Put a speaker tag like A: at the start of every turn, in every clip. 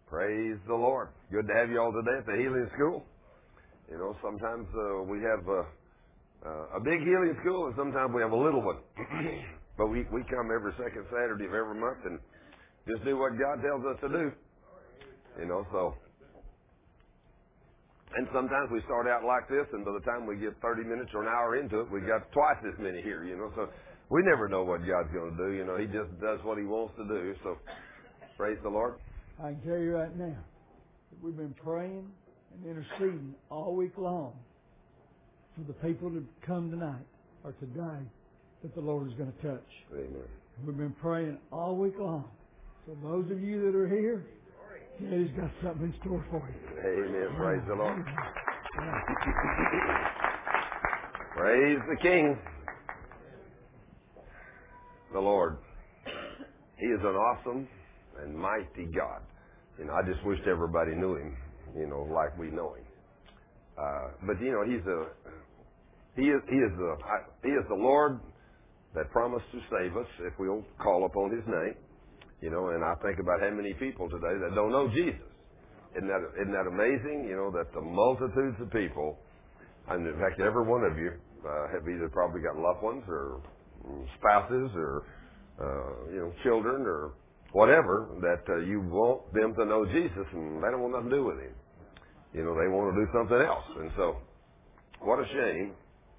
A: Praise the Lord. Good to have you all today at the Healing School. You know, sometimes we have a big healing school, and sometimes we have a little one. But we come every second Saturday of every month and just do what God tells us to do. You know, so. And sometimes we start out like this, and by the time we get 30 minutes or an hour into it, we got twice as many here, you know. So we never know what God's going to do. You know, He just does what He wants to do. So praise the Lord.
B: I can tell you right now that we've been praying and interceding all week long for the people to come tonight or today that the Lord is going to touch.
A: Amen.
B: We've been praying all week long. So those of you that are here, Daddy's got something in store for you.
A: Amen. Praise the Lord. Praise the King. The Lord. He is an awesome and mighty God. You know, I just wished everybody knew Him, you know, like we know Him. But you know, He is the Lord that promised to save us if we'll call upon His name. You know, and I think about how many people today that don't know Jesus. Isn't that amazing? You know, that the multitudes of people, and in fact, every one of you have either probably got loved ones or spouses or you know, children or whatever, that you want them to know Jesus, and they don't want nothing to do with Him. You know, they want to do something else. And so, what a shame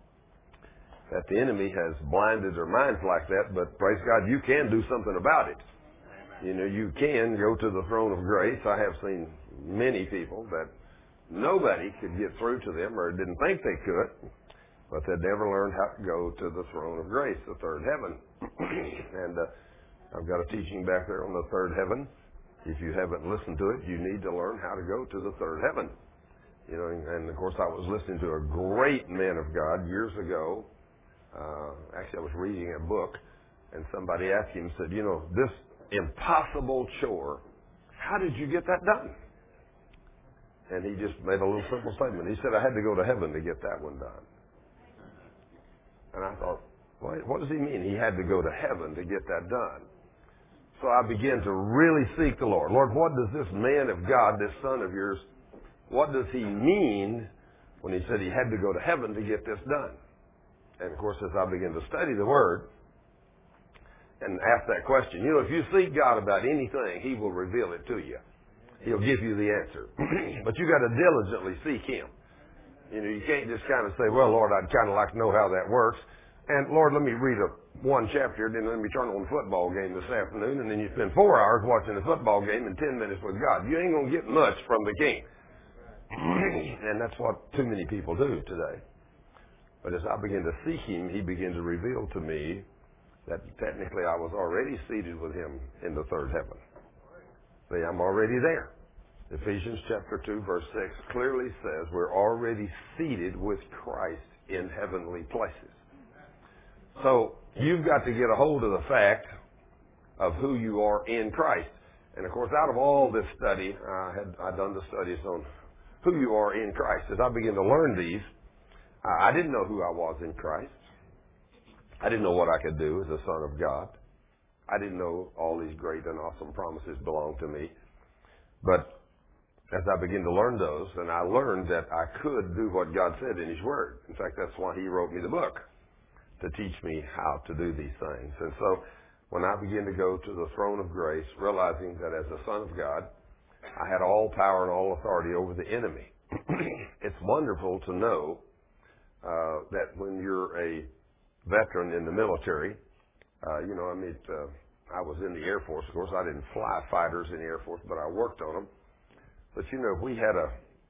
A: that the enemy has blinded their minds like that, but praise God, you can do something about it. You know, you can go to the throne of grace. I have seen many people that nobody could get through to them or didn't think they could, but they'd never learned how to go to the throne of grace, the third heaven. And I've got a teaching back there on the third heaven. If you haven't listened to it, you need to learn how to go to the third heaven. You know, and of course I was listening to a great man of God years ago. Actually, I was reading a book, and somebody asked him, said, you know, this impossible chore, how did you get that done? And he just made a little simple statement. He said, I had to go to heaven to get that one done. And I thought, what does he mean? He had to go to heaven to get that done. So I began to really seek the Lord. Lord, what does this man of God, this son of yours, what does he mean when he said he had to go to heaven to get this done? And of course, as I began to study the Word and ask that question, you know, if you seek God about anything, He will reveal it to you. He'll give you the answer. But you got to diligently seek Him. You know, you can't just kind of say, well, Lord, I'd kind of like to know how that works. And Lord, let me read one chapter, then let me turn on the football game this afternoon, and then you spend 4 hours watching the football game and 10 minutes with God. You ain't going to get much from the King. And that's what too many people do today. But as I began to seek Him, He began to reveal to me that technically I was already seated with Him in the third heaven. See, I'm already there. Ephesians chapter 2, verse 6 clearly says we're already seated with Christ in heavenly places. So you've got to get a hold of the fact of who you are in Christ. And of course, out of all this study, I'd done the studies on who you are in Christ. As I began to learn these, I didn't know who I was in Christ. I didn't know what I could do as a son of God. I didn't know all these great and awesome promises belonged to me. But as I began to learn those, and I learned that I could do what God said in His Word. In fact, that's why He wrote me the book, to teach me how to do these things. And so when I began to go to the throne of grace, realizing that as a son of God, I had all power and all authority over the enemy. It's wonderful to know that when you're a veteran in the military, you know, I was in the Air Force. Of course, I didn't fly fighters in the Air Force, but I worked on them. But, you know, we had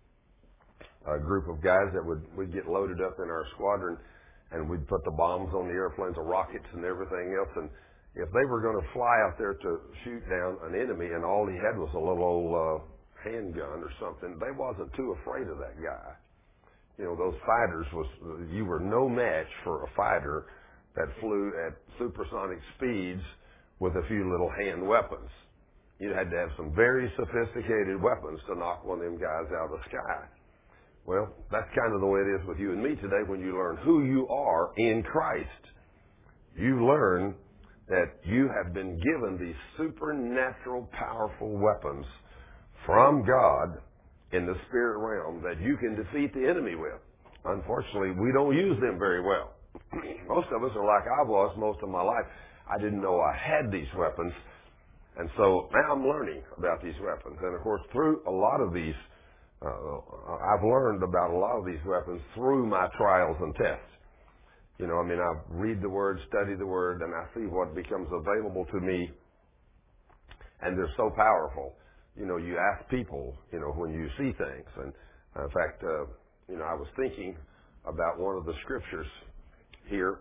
A: a group of guys that would get loaded up in our squadron, and we'd put the bombs on the airplanes, the rockets and everything else. And if they were going to fly out there to shoot down an enemy and all he had was a little old handgun or something, they wasn't too afraid of that guy. You know, those fighters you were no match for a fighter that flew at supersonic speeds with a few little hand weapons. You had to have some very sophisticated weapons to knock one of them guys out of the sky. Well, that's kind of the way it is with you and me today. When you learn who you are in Christ, you learn that you have been given these supernatural, powerful weapons from God in the spirit realm that you can defeat the enemy with. Unfortunately, we don't use them very well. Most of us are like I was most of my life. I didn't know I had these weapons. And so now I'm learning about these weapons. And of course, through a lot of these, I've learned about a lot of these weapons through my trials and tests. You know, I mean, I read the Word, study the Word, and I see what becomes available to me. And they're so powerful. You know, you ask people, you know, when you see things. And in fact, you know, I was thinking about one of the scriptures here.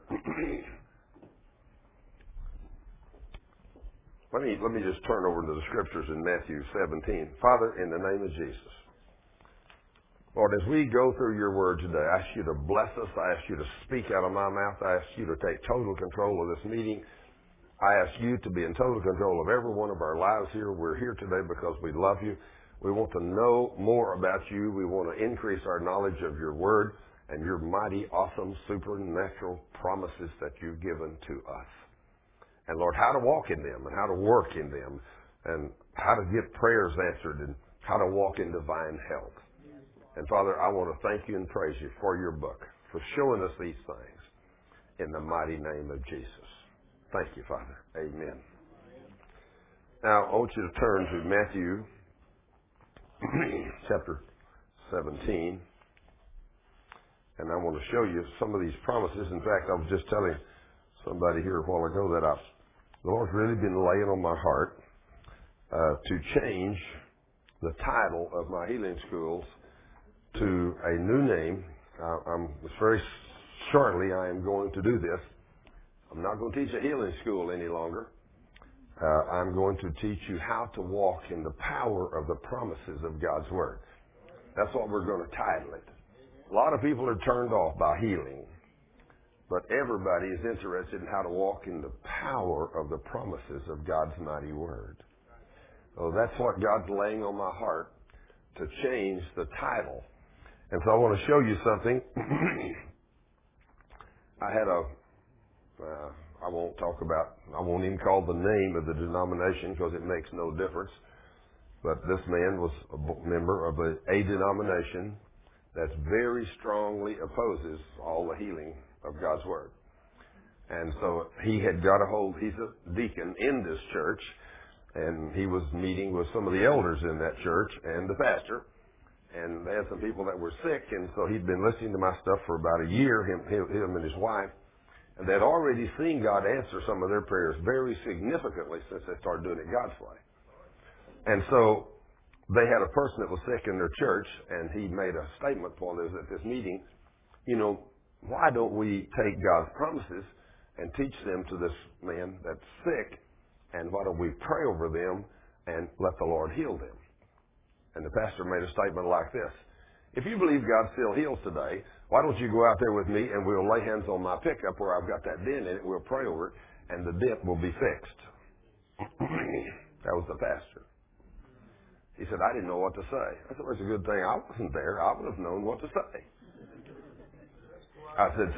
A: Let me just turn over to the scriptures in Matthew 17. Father, in the name of Jesus, Lord, as we go through your word today, I ask you to bless us. I ask you to speak out of my mouth. I ask you to take total control of this meeting. I ask you to be in total control of every one of our lives here. We're here today because we love you. We want to know more about you. We want to increase our knowledge of your word and your mighty, awesome, supernatural promises that you've given to us. And Lord, how to walk in them and how to work in them and how to get prayers answered and how to walk in divine health. And Father, I want to thank you and praise you for your book, for showing us these things in the mighty name of Jesus. Thank you, Father. Amen. Now, I want you to turn to Matthew chapter 17. And I want to show you some of these promises. In fact, I was just telling somebody here a while ago that the Lord's really been laying on my heart to change the title of my healing schools to a new name. Very shortly I am going to do this. I'm not going to teach a healing school any longer. I'm going to teach you how to walk in the power of the promises of God's Word. That's what we're going to title it. A lot of people are turned off by healing, but everybody is interested in how to walk in the power of the promises of God's mighty Word. So that's what God's laying on my heart, to change the title. And so I want to show you something. I won't even call the name of the denomination because it makes no difference. But this man was a member of a denomination that very strongly opposes all the healing of God's Word. And so he had got a hold, he's a deacon in this church, and he was meeting with some of the elders in that church and the pastor. And they had some people that were sick, and so he'd been listening to my stuff for about a year, him and his wife. And they'd already seen God answer some of their prayers very significantly since they started doing it God's way. And so they had a person that was sick in their church, and he made a statement while they was at this meeting. You know, why don't we take God's promises and teach them to this man that's sick, and why don't we pray over them and let the Lord heal them? And the pastor made a statement like this: if you believe God still heals today, why don't you go out there with me and we'll lay hands on my pickup where I've got that dent in it, we'll pray over it, and the dent will be fixed. That was the pastor. He said, I didn't know what to say. I said, well, it's a good thing I wasn't there. I would have known what to say. I said,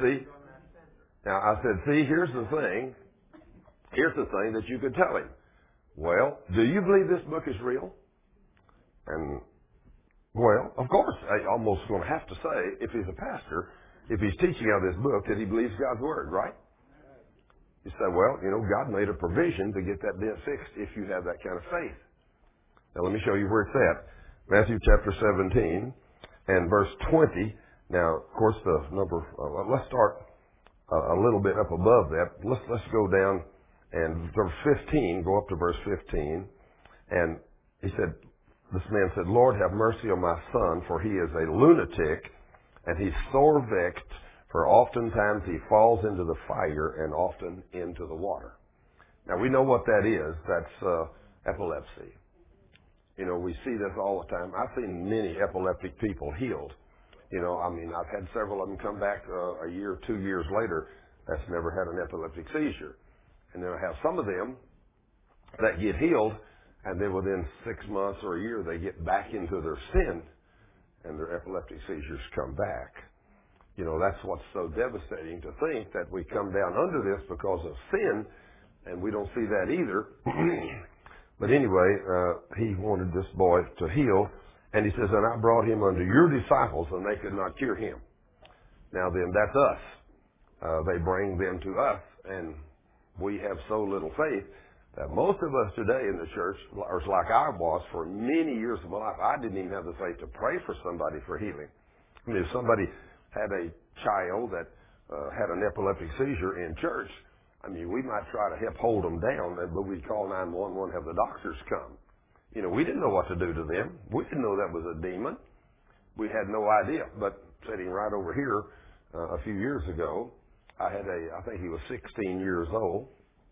A: see, here's the thing. Here's the thing that you could tell him. Well, do you believe this book is real? And, well, of course, I almost going to have to say, if he's a pastor, if he's teaching out of this book, that he believes God's Word, right? You say, well, you know, God made a provision to get that dent fixed if you have that kind of faith. Now, let me show you where it's at. Matthew chapter 17 and verse 20. Now, of course, the number, let's start a little bit up above that. Let's go down and verse 15, go up to verse 15. And he said, this man said, Lord, have mercy on my son, for he is a lunatic, and he's sore vexed, for oftentimes he falls into the fire and often into the water. Now, we know what that is. That's epilepsy. You know, we see this all the time. I've seen many epileptic people healed. You know, I mean, I've had several of them come back a year, 2 years later that's never had an epileptic seizure. And then I have some of them that get healed, and then within 6 months or a year, they get back into their sin, and their epileptic seizures come back. You know, that's what's so devastating, to think that we come down under this because of sin, and we don't see that either. But anyway, he wanted this boy to heal. And he says, and I brought him unto your disciples, and they could not cure him. Now then, that's us. They bring them to us, and we have so little faith that most of us today in the church, or like I was for many years of my life, I didn't even have the faith to pray for somebody for healing. I mean, if somebody had a child that had an epileptic seizure in church, I mean, we might try to help hold them down, but we'd call 911, have the doctors come. You know, we didn't know what to do to them. We didn't know that was a demon. We had no idea. But sitting right over here a few years ago, I think he was 16 years old,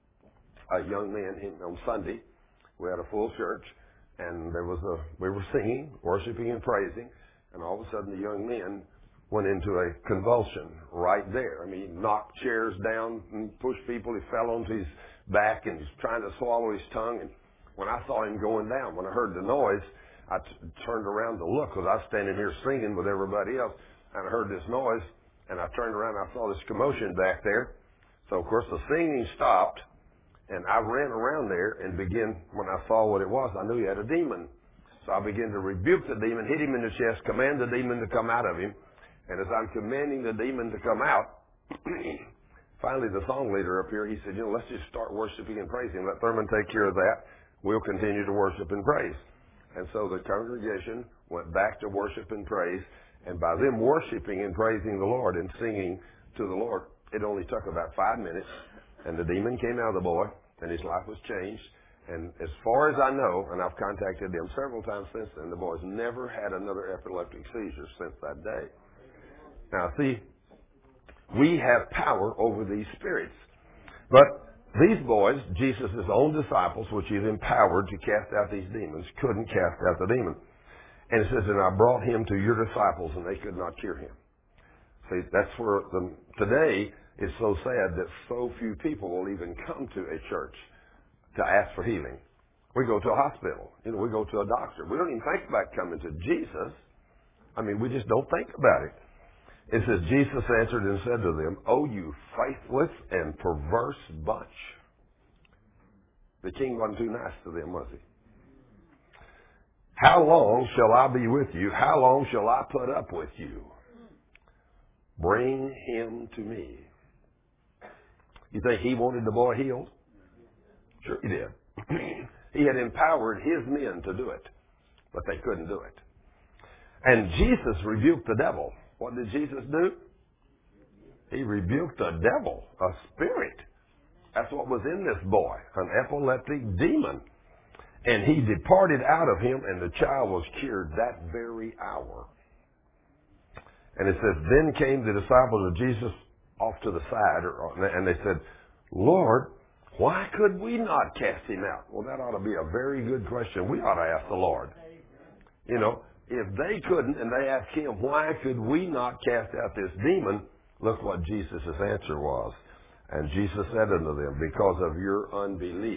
A: a young man on Sunday. We had a full church, and we were singing, worshiping, and praising, and all of a sudden the young man went into a convulsion right there. I mean, he knocked chairs down and pushed people. He fell onto his back and he's trying to swallow his tongue. And when I saw him going down, when I heard the noise, I turned around to look because I was standing here singing with everybody else, and I heard this noise, and I turned around and I saw this commotion back there. So, of course, the singing stopped, and I ran around there and when I saw what it was, I knew he had a demon. So I began to rebuke the demon, hit him in the chest, command the demon to come out of him. And as I'm commanding the demon to come out, finally the song leader up here, he said, let's just start worshiping and praising. Let Thurman take care of that. We'll continue to worship and praise. And so the congregation went back to worship and praise. And by them worshiping and praising the Lord and singing to the Lord, it only took about 5 minutes. And the demon came out of the boy, and his life was changed. And as far as I know, and I've contacted them several times since then, the boy's never had another epileptic seizure since that day. Now, see, we have power over these spirits. But these boys, Jesus' own disciples, which he's empowered to cast out these demons, couldn't cast out the demon. And it says, and I brought him to your disciples, and they could not cure him. See, that's where today it's so sad that so few people will even come to a church to ask for healing. We go to a hospital. We go to a doctor. We don't even think about coming to Jesus. I mean, we just don't think about it. It says, Jesus answered and said to them, "O you faithless and perverse bunch." The king wasn't too nice to them, was he? "How long shall I be with you? How long shall I put up with you? Bring him to me." You think he wanted the boy healed? Sure he did. He had empowered his men to do it, but they couldn't do it. And Jesus rebuked the devil. What did Jesus do? He rebuked the devil, a spirit. That's what was in this boy, an epileptic demon. And he departed out of him, and the child was cured that very hour. And it says, then came the disciples of Jesus off to the side, and they said, "Lord, why could we not cast him out?" Well, that ought to be a very good question. We ought to ask the Lord. If they couldn't, and they asked him, why could we not cast out this demon? Look what Jesus' answer was. And Jesus said unto them, "Because of your unbelief."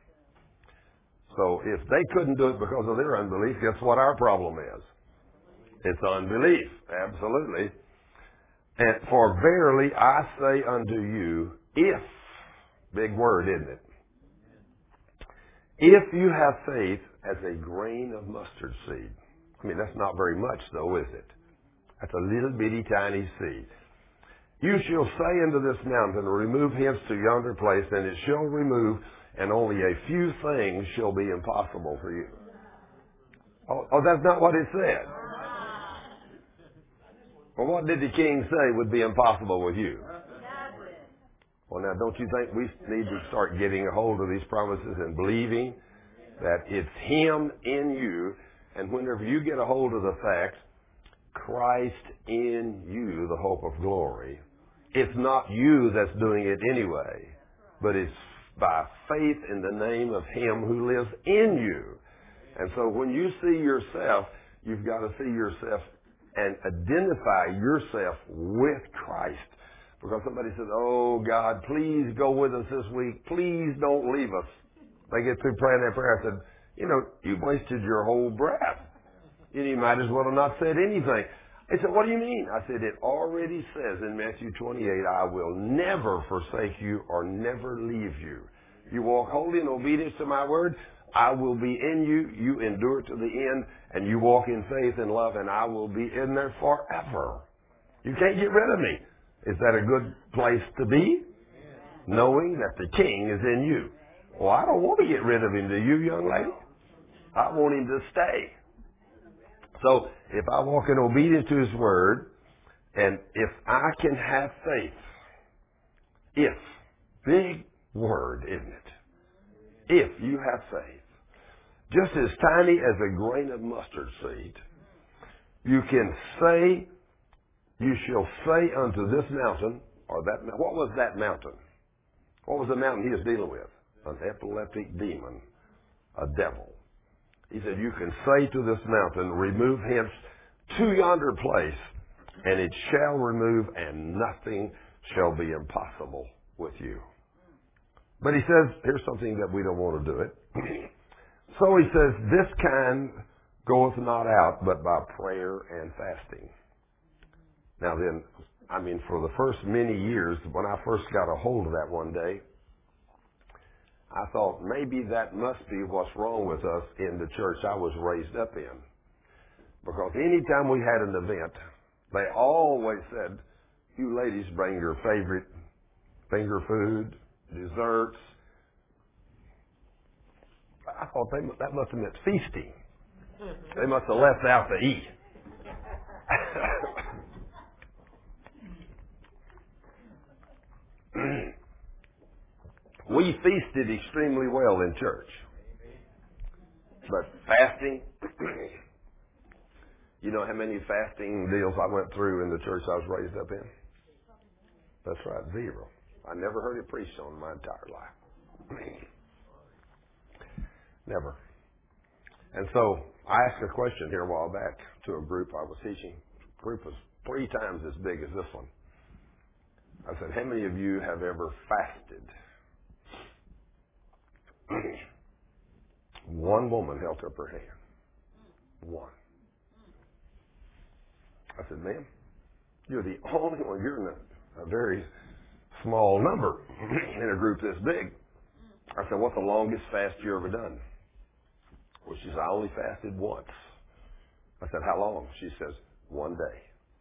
A: So if they couldn't do it because of their unbelief, guess what our problem is? It's unbelief. Absolutely. And for verily I say unto you, if, big word, isn't it? If you have faith as a grain of mustard seed. I mean, that's not very much, though, is it? That's a little bitty tiny seed. "You shall say unto this mountain, remove hence to yonder place, and it shall remove, and only a few things shall be impossible for you." Oh, that's not what it said. Well, what did the king say would be impossible with you? Well, now, don't you think we need to start getting a hold of these promises and believing that it's him in you? And whenever you get a hold of the fact, Christ in you, the hope of glory, it's not you that's doing it anyway, but it's by faith in the name of him who lives in you. And so when you see yourself, you've got to see yourself and identify yourself with Christ. Because somebody says, "Oh, God, please go with us this week. Please don't leave us." They get through praying that prayer. I said, "You've wasted your whole breath. You might as well have not said anything." They said, "What do you mean?" I said, "It already says in Matthew 28, I will never forsake you or never leave you. You walk holy in obedience to my word, I will be in you. You endure to the end, and you walk in faith and love, and I will be in there forever. You can't get rid of me. Is that a good place to be? Knowing that the King is in you. Well, I don't want to get rid of him, do you, young lady? I want him to stay. So if I walk in obedience to his word, and if I can have faith, if, big word, isn't it? If you have faith, just as tiny as a grain of mustard seed, you can say, you shall say unto this mountain, or that, what was that mountain? What was the mountain he was dealing with? An epileptic demon, a devil. He said, you can say to this mountain, remove hence to yonder place, and it shall remove, and nothing shall be impossible with you. But he says, here's something that we don't want to do it. So he says, this kind goeth not out but by prayer and fasting. Now then, I mean, for the first many years, when I first got a hold of that one day, I thought maybe that must be what's wrong with us in the church I was raised up in. Because anytime we had an event, they always said, you ladies bring your favorite finger food, desserts. I thought that must have meant feasting. They must have left out the E. We feasted extremely well in church. But fasting, you know how many fasting deals I went through in the church I was raised up in? That's right, 0. I never heard it preached on in my entire life. Never. And so I asked a question here a while back to a group I was teaching. The group was 3 times as big as this one. I said, how many of you have ever fasted? One woman held up her hand. One. I said, ma'am, you're the only one. You're in a very small number in a group this big. I said, what's the longest fast you ever done? Well, she said, I only fasted once. I said, how long? She says, 1 day.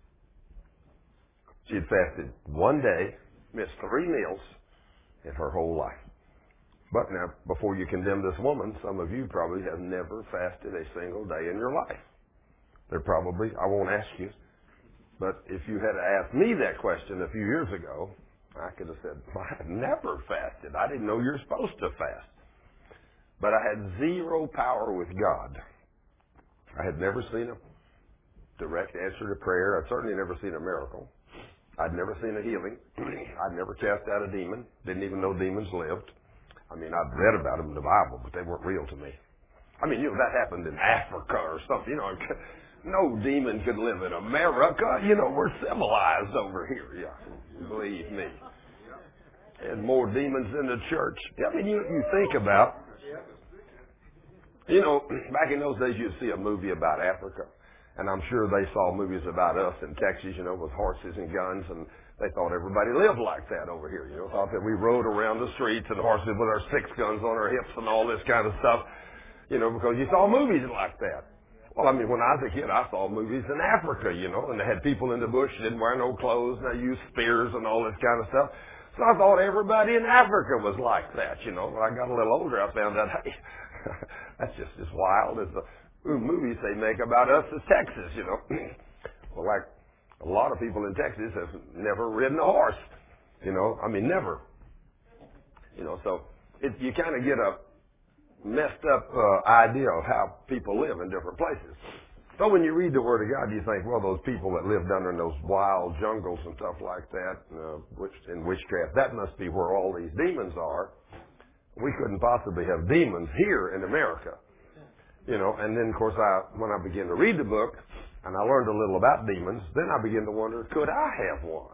A: She had fasted 1 day, missed 3 meals in her whole life. But now, before you condemn this woman, some of you probably have never fasted a single day in your life. They're probably, I won't ask you, but if you had asked me that question a few years ago, I could have said, I have never fasted. I didn't know you're supposed to fast. But I had 0 power with God. I had never seen a direct answer to prayer. I'd certainly never seen a miracle. I'd never seen a healing. I'd never cast out a demon. Didn't even know demons lived. I mean, I'd read about them in the Bible, but they weren't real to me. I mean, that happened in Africa or something. No demon could live in America. We're civilized over here. Yeah, believe me. And more demons in the church. I mean, you think about, back in those days you'd see a movie about Africa. And I'm sure they saw movies about us in Texas, with horses and guns, and they thought everybody lived like that over here. Thought that we rode around the streets and horses with our 6 guns on our hips and all this kind of stuff, because you saw movies like that. Well, I mean, when I was a kid, I saw movies in Africa, and they had people in the bush, didn't wear no clothes, and they used spears and all this kind of stuff. So I thought everybody in Africa was like that, When I got a little older, I found out, hey, that's just as wild as the movies they make about us as Texas, Well, like a lot of people in Texas have never ridden a horse, I mean, never. So you kind of get a messed up idea of how people live in different places. So when you read the Word of God, you think, well, those people that lived under those wild jungles and stuff like that, in witchcraft, that must be where all these demons are. We couldn't possibly have demons here in America. And then, of course, when I began to read the book, and I learned a little about demons, then I began to wonder, could I have one?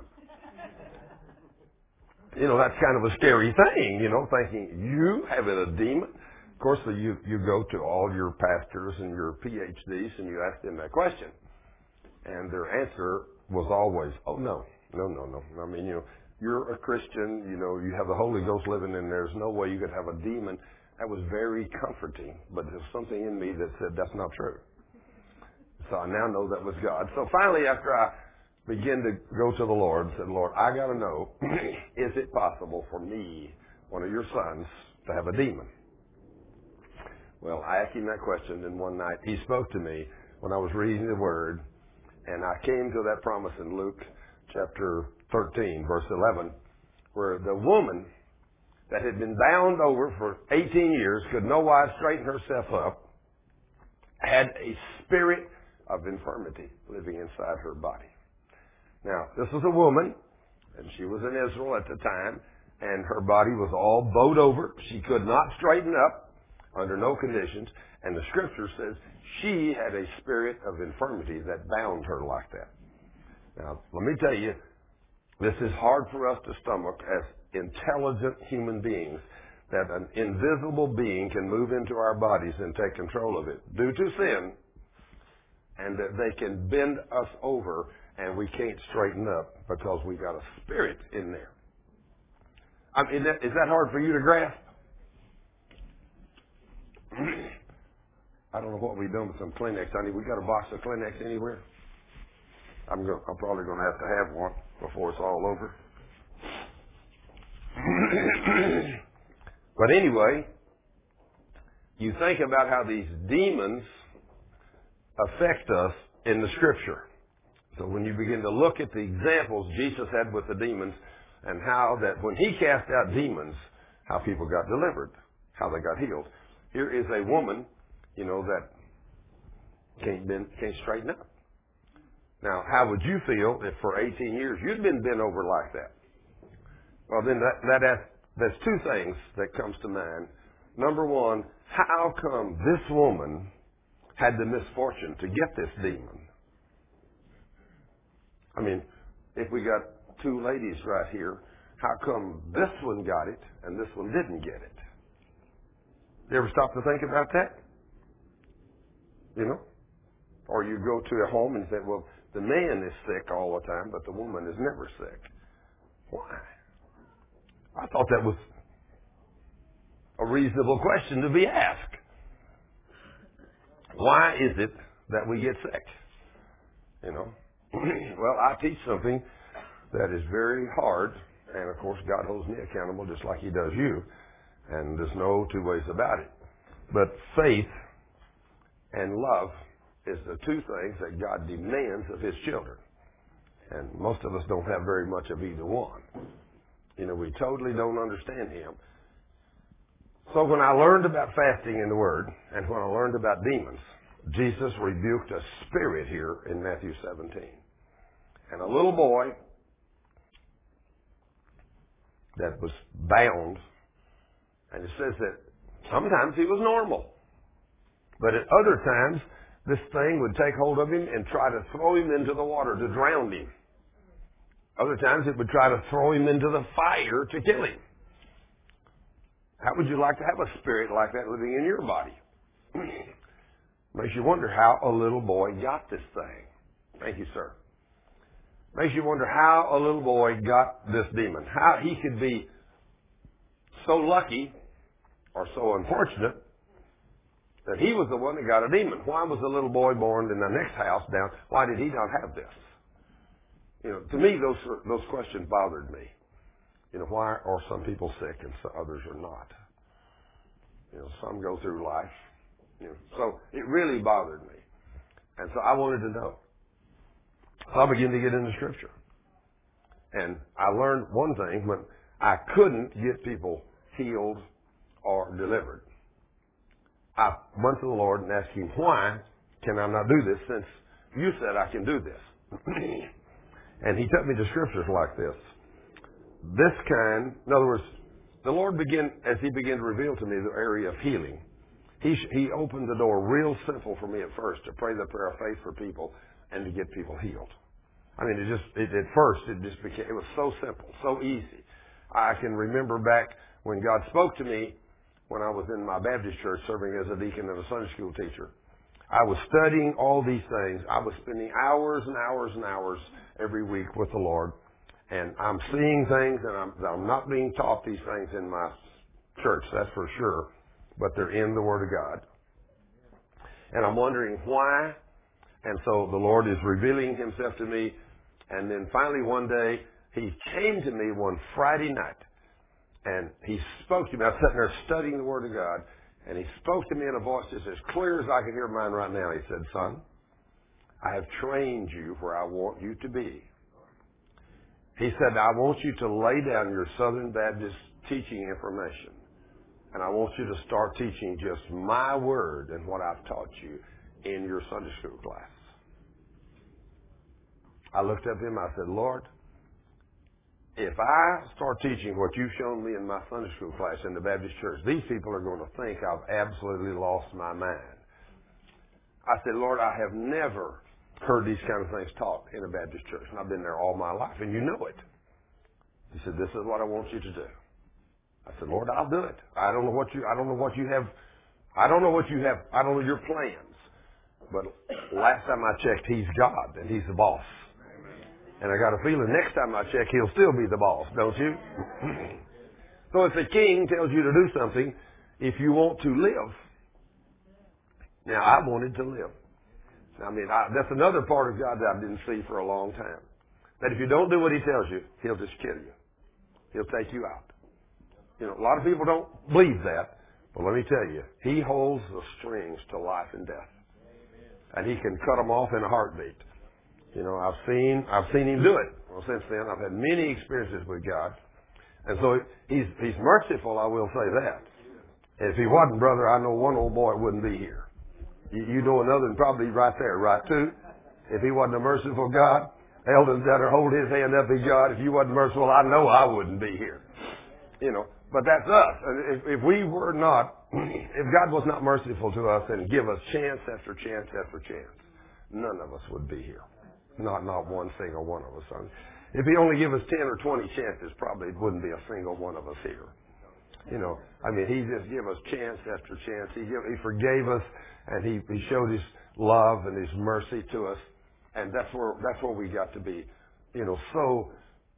A: That's kind of a scary thing, thinking, you having a demon? Of course, you go to all your pastors and your PhDs, and you ask them that question. And their answer was always, oh, no. I mean, you're a Christian, you have the Holy Ghost living in there. There's no way you could have a demon. That was very comforting, but there's something in me that said that's not true. So I now know that was God. So finally, after I began to go to the Lord, said, Lord, I got to know, is it possible for me, one of your sons, to have a demon? Well, I asked him that question, and one night he spoke to me when I was reading the Word, and I came to that promise in Luke chapter 13, verse 11, where the woman that had been bound over for 18 years, could no wise straighten herself up, had a spirit of infirmity living inside her body. Now, this was a woman, and she was in Israel at the time, and her body was all bowed over. She could not straighten up under no conditions, and the Scripture says she had a spirit of infirmity that bound her like that. Now, let me tell you, this is hard for us to stomach as intelligent human beings, that an invisible being can move into our bodies and take control of it due to sin, and that they can bend us over and we can't straighten up because we got a spirit in there. I mean, is that hard for you to grasp? I don't know what we've done with some Kleenex, honey. We got a box of Kleenex anywhere? I'm probably going to have one before it's all over. But anyway, you think about how these demons affect us in the Scripture. So when you begin to look at the examples Jesus had with the demons, and how that when he cast out demons, how people got delivered, how they got healed. Here is a woman, that can't straighten up. Now, how would you feel if for 18 years you'd been bent over like that? Well, then there's two things that comes to mind. Number one, how come this woman had the misfortune to get this demon? I mean, if we got two ladies right here, how come this one got it and this one didn't get it? You ever stop to think about that? Or you go to a home and say, well, the man is sick all the time, but the woman is never sick. Why? I thought that was a reasonable question to be asked. Why is it that we get sick? Well, I teach something that is very hard, and of course God holds me accountable just like he does you, and there's no two ways about it. But faith and love is the two things that God demands of his children. And most of us don't have very much of either one. We totally don't understand him. So when I learned about fasting in the Word, and when I learned about demons, Jesus rebuked a spirit here in Matthew 17. And a little boy that was bound, and it says that sometimes he was normal. But at other times, this thing would take hold of him and try to throw him into the water to drown him. Other times it would try to throw him into the fire to kill him. How would you like to have a spirit like that living in your body? Makes you wonder how a little boy got this thing. Thank you, sir. Makes you wonder how a little boy got this demon. How he could be so lucky or so unfortunate that he was the one that got a demon. Why was the little boy born in the next house down? Why did he not have this? To me, those questions bothered me. Why are some people sick and others are not? Some go through life. So it really bothered me. And so I wanted to know. So I began to get into Scripture. And I learned one thing, when I couldn't get people healed or delivered, I went to the Lord and asked him, why can I not do this since you said I can do this? And he took me to Scriptures like this. In other words, the Lord as he began to reveal to me the area of healing, he opened the door real simple for me at first to pray the prayer of faith for people and to get people healed. I mean, at first it was so simple, so easy. I can remember back when God spoke to me when I was in my Baptist church serving as a deacon and a Sunday school teacher. I was studying all these things. I was spending hours and hours and hours every week with the Lord. And I'm seeing things, and I'm not being taught these things in my church, that's for sure. but they're in the Word of God. And I'm wondering why. And so the Lord is revealing himself to me. And then finally one day, he came to me one Friday night. And he spoke to me. I was sitting there studying the Word of God. And he spoke to me in a voice just as clear as I can hear mine right now. He said, "Son, I have trained you where I want you to be." He said, "I want you to lay down your Southern Baptist teaching information. And I want you to start teaching just my word and what I've taught you in your Sunday school class." I looked up at him. I said, "Lord, if I start teaching what you've shown me in my Sunday school class in the Baptist church, these people are going to think I've absolutely lost my mind." I said, "Lord, I have never heard these kind of things taught in a Baptist church, and I've been there all my life, and you know it." He said, "This is what I want you to do." I said, "Lord, I'll do it. I don't know what you have. I don't know your plans. But last time I checked, he's God, and he's the boss. And I got a feeling next time I check, he'll still be the boss, don't you?" So if the king tells you to do something, if you want to live. Now, I wanted to live. I mean, that's another part of God that I didn't see for a long time. That if you don't do what he tells you, he'll just kill you. He'll take you out. You know, a lot of people don't believe that. But let me tell you, he holds the strings to life and death. And he can cut them off in a heartbeat. You know, I've seen him do it. Well, since then, I've had many experiences with God. And so he's merciful, I will say that. And if he wasn't, brother, I know one old boy wouldn't be here. You know another one probably right there, right, too? If he wasn't a merciful God, Eldon's down there, hold his hand up, God, if you wasn't merciful, I know I wouldn't be here. You know, but that's us. And if we were not, if God was not merciful to us and give us chance after chance after chance, none of us would be here. Not one single one of us. If he only give us 10 or 20 chances, probably it wouldn't be a single one of us here. You know, I mean, he just gave us chance after chance. He forgave us, and he showed his love and his mercy to us, and that's where we got to be, you know, so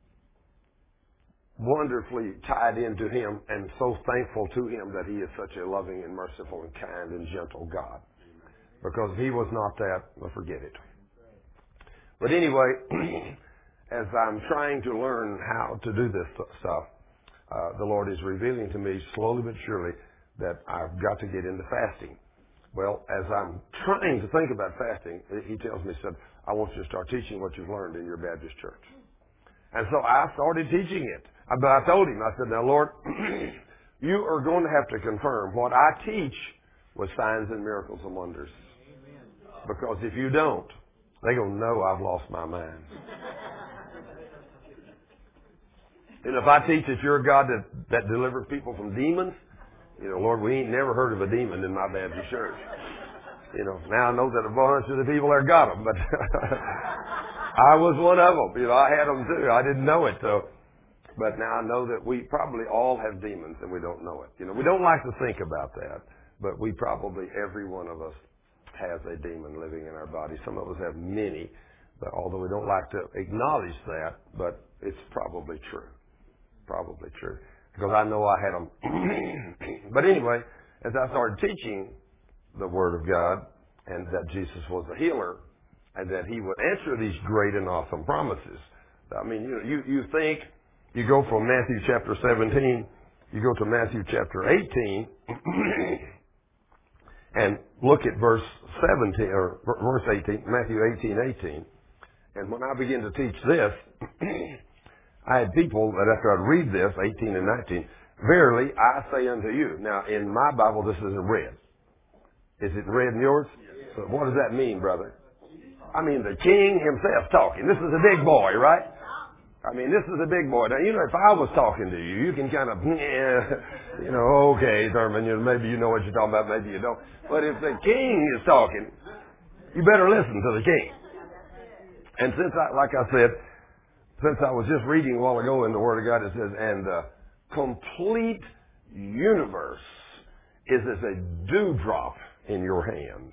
A: wonderfully tied into him and so thankful to him that he is such a loving and merciful and kind and gentle God. Because if he was not that, well, forget it. But anyway, as I'm trying to learn how to do this stuff, the Lord is revealing to me slowly but surely that I've got to get into fasting. Well, as I'm trying to think about fasting, he tells me, said, "I want you to start teaching what you've learned in your Baptist church." And so I started teaching it. But I told him, I said, "Now, Lord, you are going to have to confirm what I teach with signs and miracles and wonders. Because if you don't, they're going to know I've lost my mind. And if I teach that you're a God that delivers people from demons, you know, Lord, we ain't never heard of a demon in my Baptist church. You know, now I know that a bunch of the people there got them, but I was one of them. You know, I had them too. I didn't know it, though. But now I know that we probably all have demons and we don't know it. You know, we don't like to think about that, but we probably, every one of us has a demon living in our body. Some of us have many, but although we don't like to acknowledge that, but it's probably true. Probably true. Because I know I had them. But anyway, as I started teaching the Word of God and that Jesus was a healer and that he would answer these great and awesome promises. I mean, you think you go from Matthew chapter 17, you go to Matthew chapter 18, and look at verse 17, or verse 18, Matthew 18:18. And when I began to teach this, I had people that after I'd read this, 18 and 19, "Verily I say unto you." Now, in my Bible, this isn't red. Is it red in yours? Yes. So what does that mean, brother? I mean, the king himself talking. This is a big boy, right? I mean, this is a big boy. Now, you know, if I was talking to you, you can kind of, you know, okay, Thurman, you know, maybe you know what you're talking about, maybe you don't. But if the king is talking, you better listen to the king. And since I was just reading a while ago in the Word of God, it says, "And the complete universe is as a dewdrop in your hand."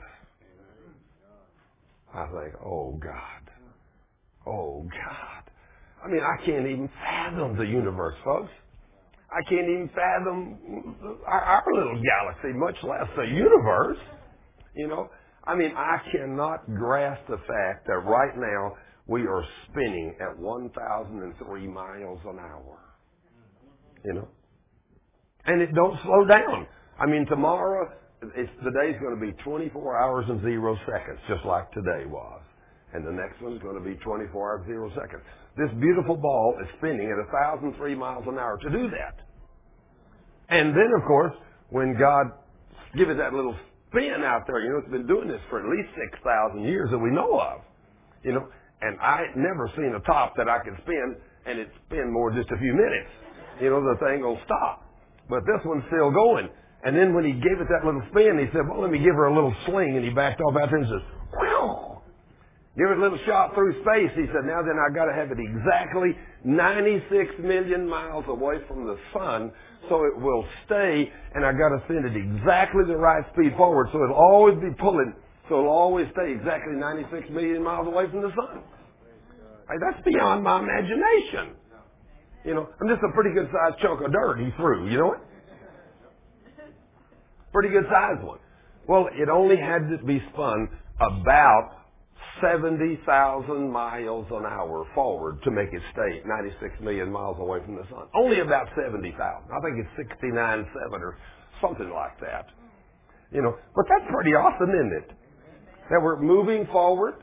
A: I think, oh, God. Oh, God. I mean, I can't even fathom the universe, folks. I can't even fathom our little galaxy, much less the universe. You know, I mean, I cannot grasp the fact that right now we are spinning at 1,003 miles an hour. You know, and it don't slow down. I mean, tomorrow, the day's going to be 24 hours and 0 seconds, just like today was. And the next one's going to be 24 hours, 0 seconds. This beautiful ball is spinning at 1,003 miles an hour to do that. And then, of course, when God gives it that little spin out there, you know, it's been doing this for at least 6,000 years that we know of. You know, and I ain't never seen a top that I could spin and it spin more than just a few minutes. You know, the thing will stop. But this one's still going. And then when he gave it that little spin, he said, well, let me give her a little sling. And he backed off out there and says, whew, give it a little shot through space. He said, now then I got to have it exactly 96 million miles away from the sun so it will stay. And I got to send it exactly the right speed forward so it'll always be pulling. So it'll always stay exactly 96 million miles away from the sun. Hey, that's beyond my imagination. You know, I'm just a pretty good sized chunk of dirt he threw, you know it? Pretty good sized one. Well, it only had to be spun about 70,000 miles an hour forward to make it stay 96 million miles away from the sun. Only about 70,000. I think it's 69.7 or something like that. You know, but that's pretty awesome, isn't it? That we're moving forward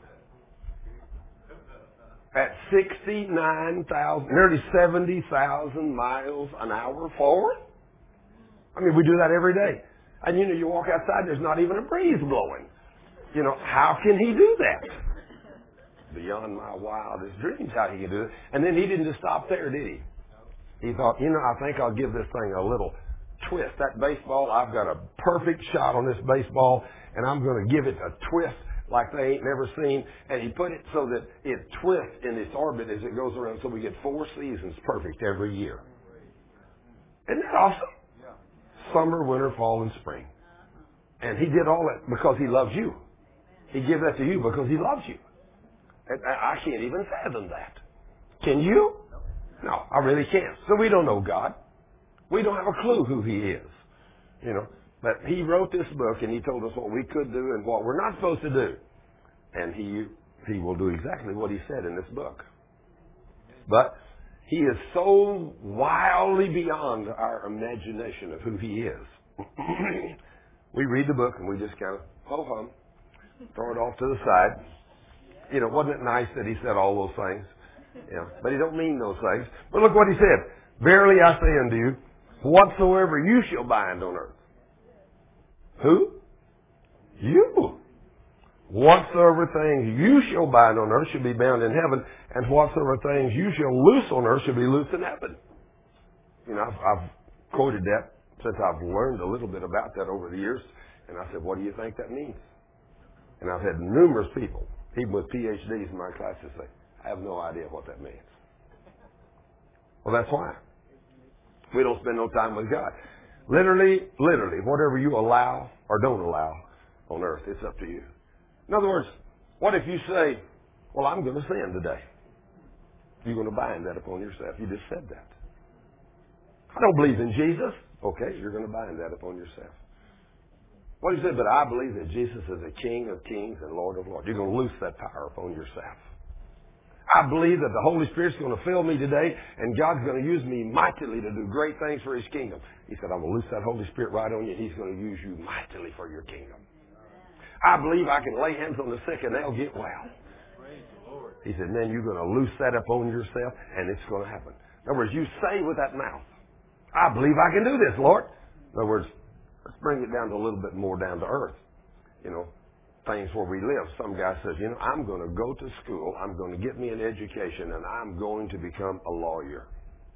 A: at 69,000, nearly 70,000 miles an hour forward. I mean, we do that every day. And you know, you walk outside, there's not even a breeze blowing. You know, how can he do that? Beyond my wildest dreams how he can do it. And then he didn't just stop there, did he? He thought, you know, I think I'll give this thing a little twist. That baseball, I've got a perfect shot on this baseball, and I'm going to give it a twist like they ain't never seen. And he put it so that it twists in its orbit as it goes around, so we get 4 seasons perfect every year. Isn't that awesome? Summer, winter, fall, and spring. And he did all that because he loves you. He gave that to you because he loves you. And I can't even fathom that. Can you? No, I really can't. So we don't know God. We don't have a clue who he is. You know, but he wrote this book and he told us what we could do and what we're not supposed to do. And he will do exactly what he said in this book. But he is so wildly beyond our imagination of who he is. We read the book and we just kind of ho-hum, throw it off to the side. You know, wasn't it nice that he said all those things? Yeah, but he don't mean those things. But look what he said. Verily I say unto you, whatsoever you shall bind on earth. Who? You. Whatsoever things you shall bind on earth shall be bound in heaven, and whatsoever things you shall loose on earth shall be loosed in heaven. You know, I've quoted that since I've learned a little bit about that over the years, and I said, what do you think that means? And I've had numerous people, even with PhDs in my classes, say, I have no idea what that means. Well, that's why. We don't spend no time with God. Literally, whatever you allow or don't allow on earth, it's up to you. In other words, what if you say, well, I'm going to sin today? You're going to bind that upon yourself. You just said that. I don't believe in Jesus. Okay, you're going to bind that upon yourself. What do you say? But I believe that Jesus is the King of kings and Lord of lords. You're going to loose that power upon yourself. I believe that the Holy Spirit's going to fill me today, and God's going to use me mightily to do great things for his kingdom. He said, I'm going to loose that Holy Spirit right on you, and he's going to use you mightily for your kingdom. I believe I can lay hands on the sick, and they'll get well. He said, man, you're going to loose that upon yourself, and it's going to happen. In other words, you say with that mouth, I believe I can do this, Lord. In other words, let's bring it down to a little bit more down to earth. You know, things where we live. Some guy says, you know, I'm going to go to school, I'm going to get me an education, and I'm going to become a lawyer.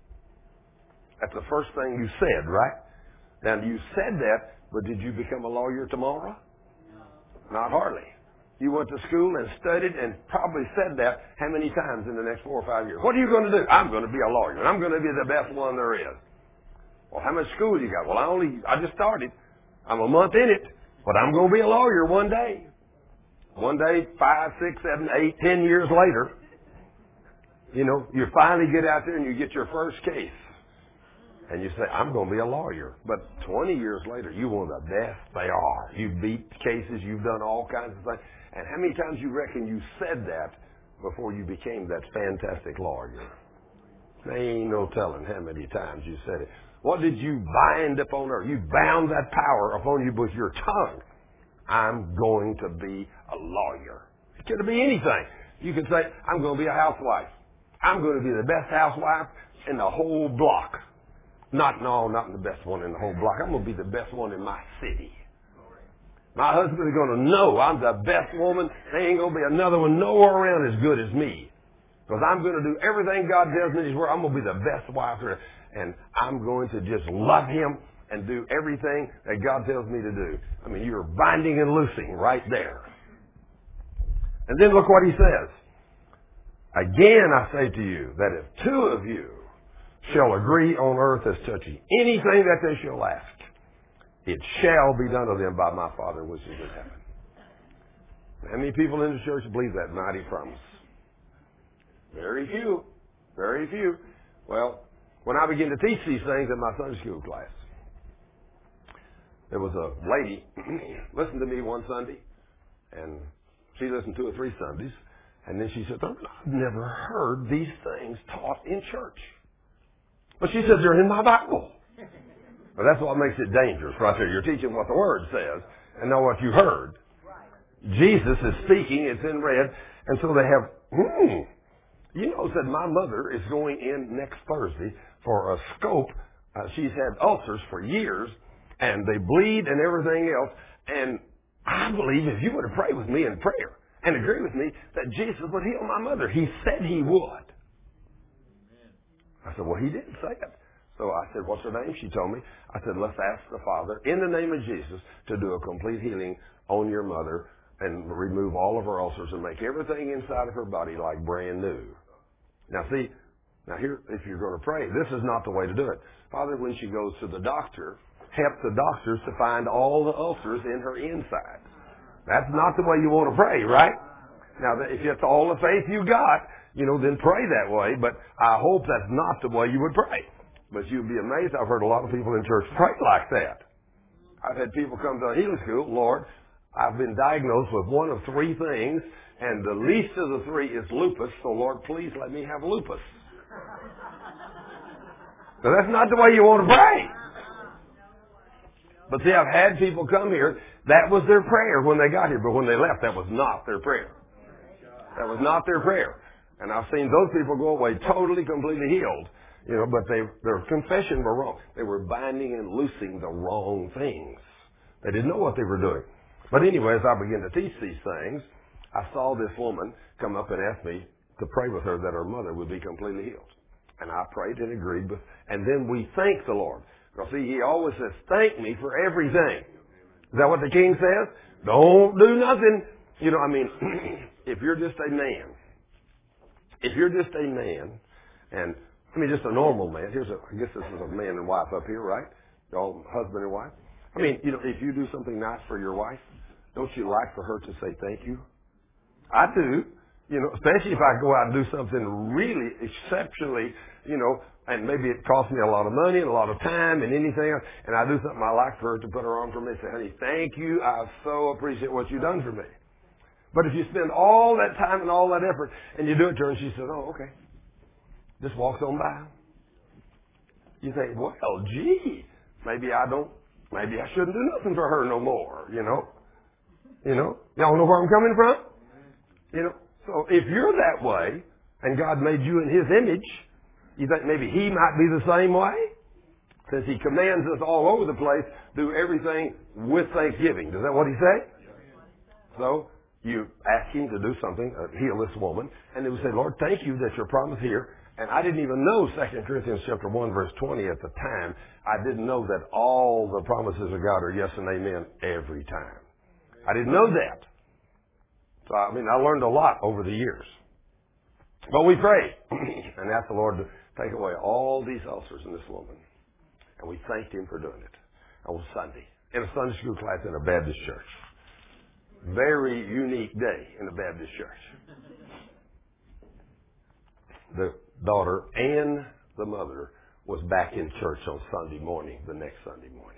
A: That's the first thing you said, right? Now, you said that, but did you become a lawyer tomorrow? Not hardly. You went to school and studied and probably said that how many times in the next 4 or 5 years? What are you going to do? I'm going to be a lawyer, and I'm going to be the best one there is. Well, how much school you got? Well, I just started. I'm a month in it, but I'm going to be a lawyer one day. One day, 5, 6, 7, 8, 10 years later, you know, you finally get out there and you get your first case. And you say, I'm going to be a lawyer. But 20 years later, you're one of the best they are. You beat cases. You've done all kinds of things. And how many times you reckon you said that before you became that fantastic lawyer? There ain't no telling how many times you said it. What did you bind upon earth? You bound that power upon you with your tongue. I'm going to be a lawyer. It could be anything. You could say, I'm going to be a housewife. I'm going to be the best housewife in the whole block. Not the best one in the whole block. I'm going to be the best one in my city. My husband is going to know I'm the best woman. There ain't going to be another one nowhere around as good as me. Because I'm going to do everything God tells me in His Word. I'm going to be the best wife there. And I'm going to just love Him and do everything that God tells me to do. I mean, you're binding and loosing right there. And then look what He says. Again, I say to you that if two of you shall agree on earth as touching anything that they shall ask, it shall be done of them by my Father which is in heaven. How many people in the church believe that mighty promise? Very few. Very few. Well, when I began to teach these things in my Sunday school class, there was a lady listened to me one Sunday, and she listened 2 or 3 Sundays, and then she said, I've never heard these things taught in church. But she said, they're in my Bible. Well, that's what makes it dangerous right there. You're teaching what the Word says and not what you heard. Jesus is speaking. It's in red. And so they have, you know, said my mother is going in next Thursday for a scope. She's had ulcers for years, and they bleed and everything else. And I believe if you were to pray with me in prayer and agree with me that Jesus would heal my mother. He said He would. I said, well, He didn't say it. So I said, what's her name? She told me. I said, let's ask the Father in the name of Jesus to do a complete healing on your mother and remove all of her ulcers and make everything inside of her body like brand new. Now see, here, if you're going to pray, this is not the way to do it. Father, when she goes to the doctor, help the doctors to find all the ulcers in her inside. That's not the way you want to pray, right? Now, if it's all the faith you got, then pray that way. But I hope that's not the way you would pray. But you'd be amazed. I've heard a lot of people in church pray like that. I've had people come to a healing school. Lord, I've been diagnosed with one of 3 things, and the least of the 3 is lupus. So, Lord, please let me have lupus. So that's not the way you want to pray. But see, I've had people come here. That was their prayer when they got here. But when they left, that was not their prayer. That was not their prayer. And I've seen those people go away totally, completely healed. But their confession were wrong. They were binding and loosing the wrong things. They didn't know what they were doing. But anyway, as I began to teach these things, I saw this woman come up and ask me to pray with her that her mother would be completely healed. And I prayed and agreed with, and then we thanked the Lord. Now see, He always says, thank me for everything. Is that what the King says? Don't do nothing. If you're just a man, and just a normal man. I guess this is a man and wife up here, right? Y'all husband and wife. If you do something nice for your wife, don't you like for her to say thank you? I do. Especially if I go out and do something really exceptionally, and maybe it costs me a lot of money and a lot of time and anything else, and I do something I like for her to put her arms around me and say, honey, thank you. I so appreciate what you've done for me. But if you spend all that time and all that effort and you do it to her and she says, oh, okay. Just walks on by. You think, well, gee, maybe I shouldn't do nothing for her no more, Y'all know where I'm coming from? So if you're that way, and God made you in His image, you think maybe He might be the same way? Since He commands us all over the place, do everything with thanksgiving. Is that what He say? So you ask Him to do something, heal this woman, and then we say, Lord, thank you that your promise here. And I didn't even know 2 Corinthians chapter 1, verse 20 at the time. I didn't know that all the promises of God are yes and amen every time. I didn't know that. So, I learned a lot over the years. But we prayed and asked the Lord to take away all these ulcers in this woman. And we thanked Him for doing it on Sunday in a Sunday school class in a Baptist church. Very unique day in a Baptist church. The daughter and the mother was back in church on Sunday morning, the next Sunday morning.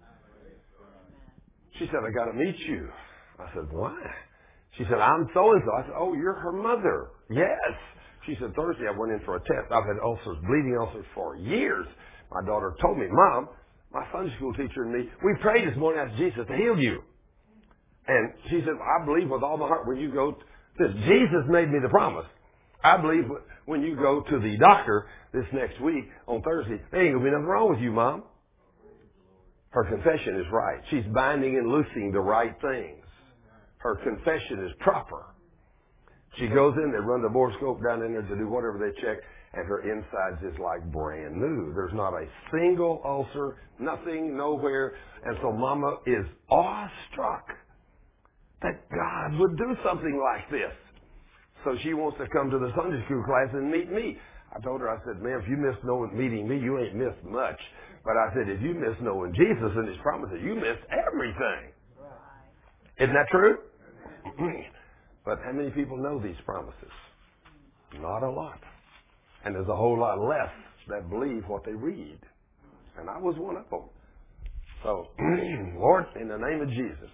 A: She said, I got to meet you. I said, why? She said, I'm so-and-so. I said, oh, you're her mother. Yes. She said, Thursday I went in for a test. I've had ulcers, bleeding ulcers for years. My daughter told me, Mom, my Sunday school teacher and me, we prayed this morning, asked Jesus to heal you. And she said, I believe with all my heart when you go, Jesus made me the promise. I believe when you go to the doctor this next week on Thursday, there ain't going to be nothing wrong with you, Mom. Her confession is right. She's binding and loosing the right things. Her confession is proper. She goes in, they run the borescope down in there to do whatever they check, and her insides is like brand new. There's not a single ulcer, nothing, nowhere. And so Mama is awestruck that God would do something like this. So she wants to come to the Sunday school class and meet me. I told her, I said, ma'am, if you miss meeting me, you ain't missed much. But I said, if you miss knowing Jesus and His promises, you missed everything. Isn't that true? But how many people know these promises? Not a lot. And there's a whole lot less that believe what they read. And I was one of them. So, Lord, in the name of Jesus,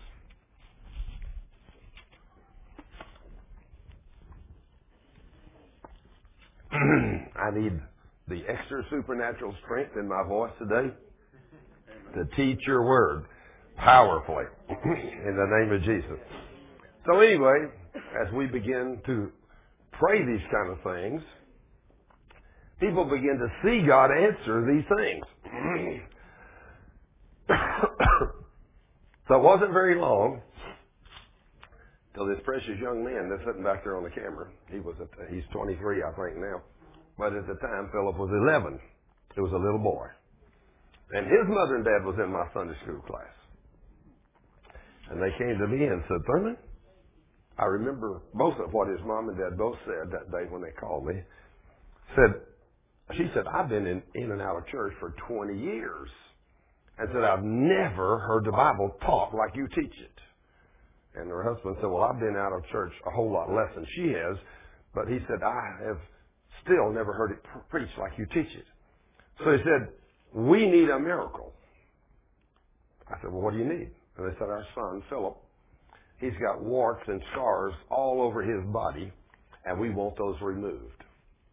A: I need the extra supernatural strength in my voice today to teach your word powerfully in the name of Jesus. So anyway, as we begin to pray these kind of things, people begin to see God answer these things. So it wasn't very long till this precious young man that's sitting back there on the camera, he's 23, I think now, but at the time Philip was 11. He was a little boy. And his mother and dad was in my Sunday school class. And they came to me and said, Thurman, I remember most of what his mom and dad both said that day when they called me. She said, I've been in and out of church for 20 years. And said, I've never heard the Bible taught like you teach it. And her husband said, well, I've been out of church a whole lot less than she has. But he said, I have still never heard it preached like you teach it. So he said, we need a miracle. I said, well, what do you need? And they said, our son, Philip, he's got warts and scars all over his body, and we want those removed.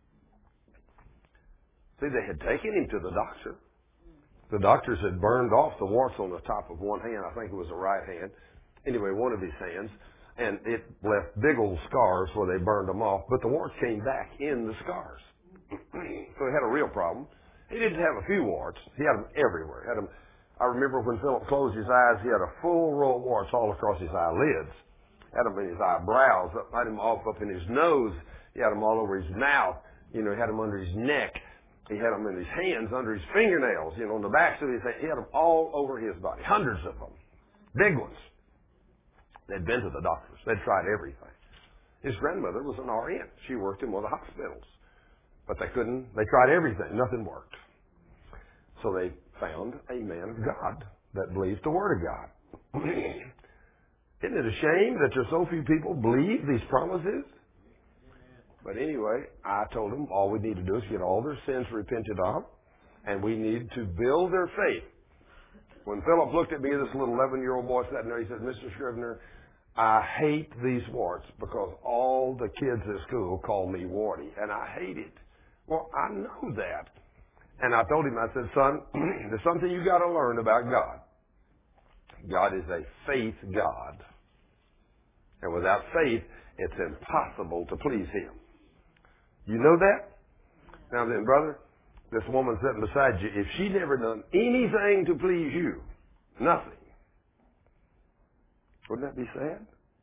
A: See, they had taken him to the doctor. The doctors had burned off the warts on the top of one hand. I think it was the right hand. Anyway, one of his hands. And it left big old scars where they burned them off. But the warts came back in the scars. So he had a real problem. He didn't have a few warts. He had them everywhere. I remember when Philip closed his eyes, he had a full row of warts all across his eyelids. Had them in his eyebrows. Had them all up in his nose. He had them all over his mouth. He had them under his neck. He had them in his hands, under his fingernails, on the backs of his head. He had them all over his body. Hundreds of them. Big ones. They'd been to the doctors. They'd tried everything. His grandmother was an RN. She worked in one of the hospitals. But they tried everything. Nothing worked. So they found a man of God that believes the Word of God. Isn't it a shame that there's so few people believe these promises? But anyway, I told them all we need to do is get all their sins repented of, and we need to build their faith. When Philip looked at me, this little 11-year-old boy sitting there, he said, Mr. Scrivener, I hate these warts because all the kids at school call me warty, and I hate it. Well, I know that. And I told him, I said, son, there's something you got to learn about God. God is a faith God. And without faith, it's impossible to please Him. You know that? Now then, brother, this woman sitting beside you, if she never done anything to please you, nothing, wouldn't that be sad?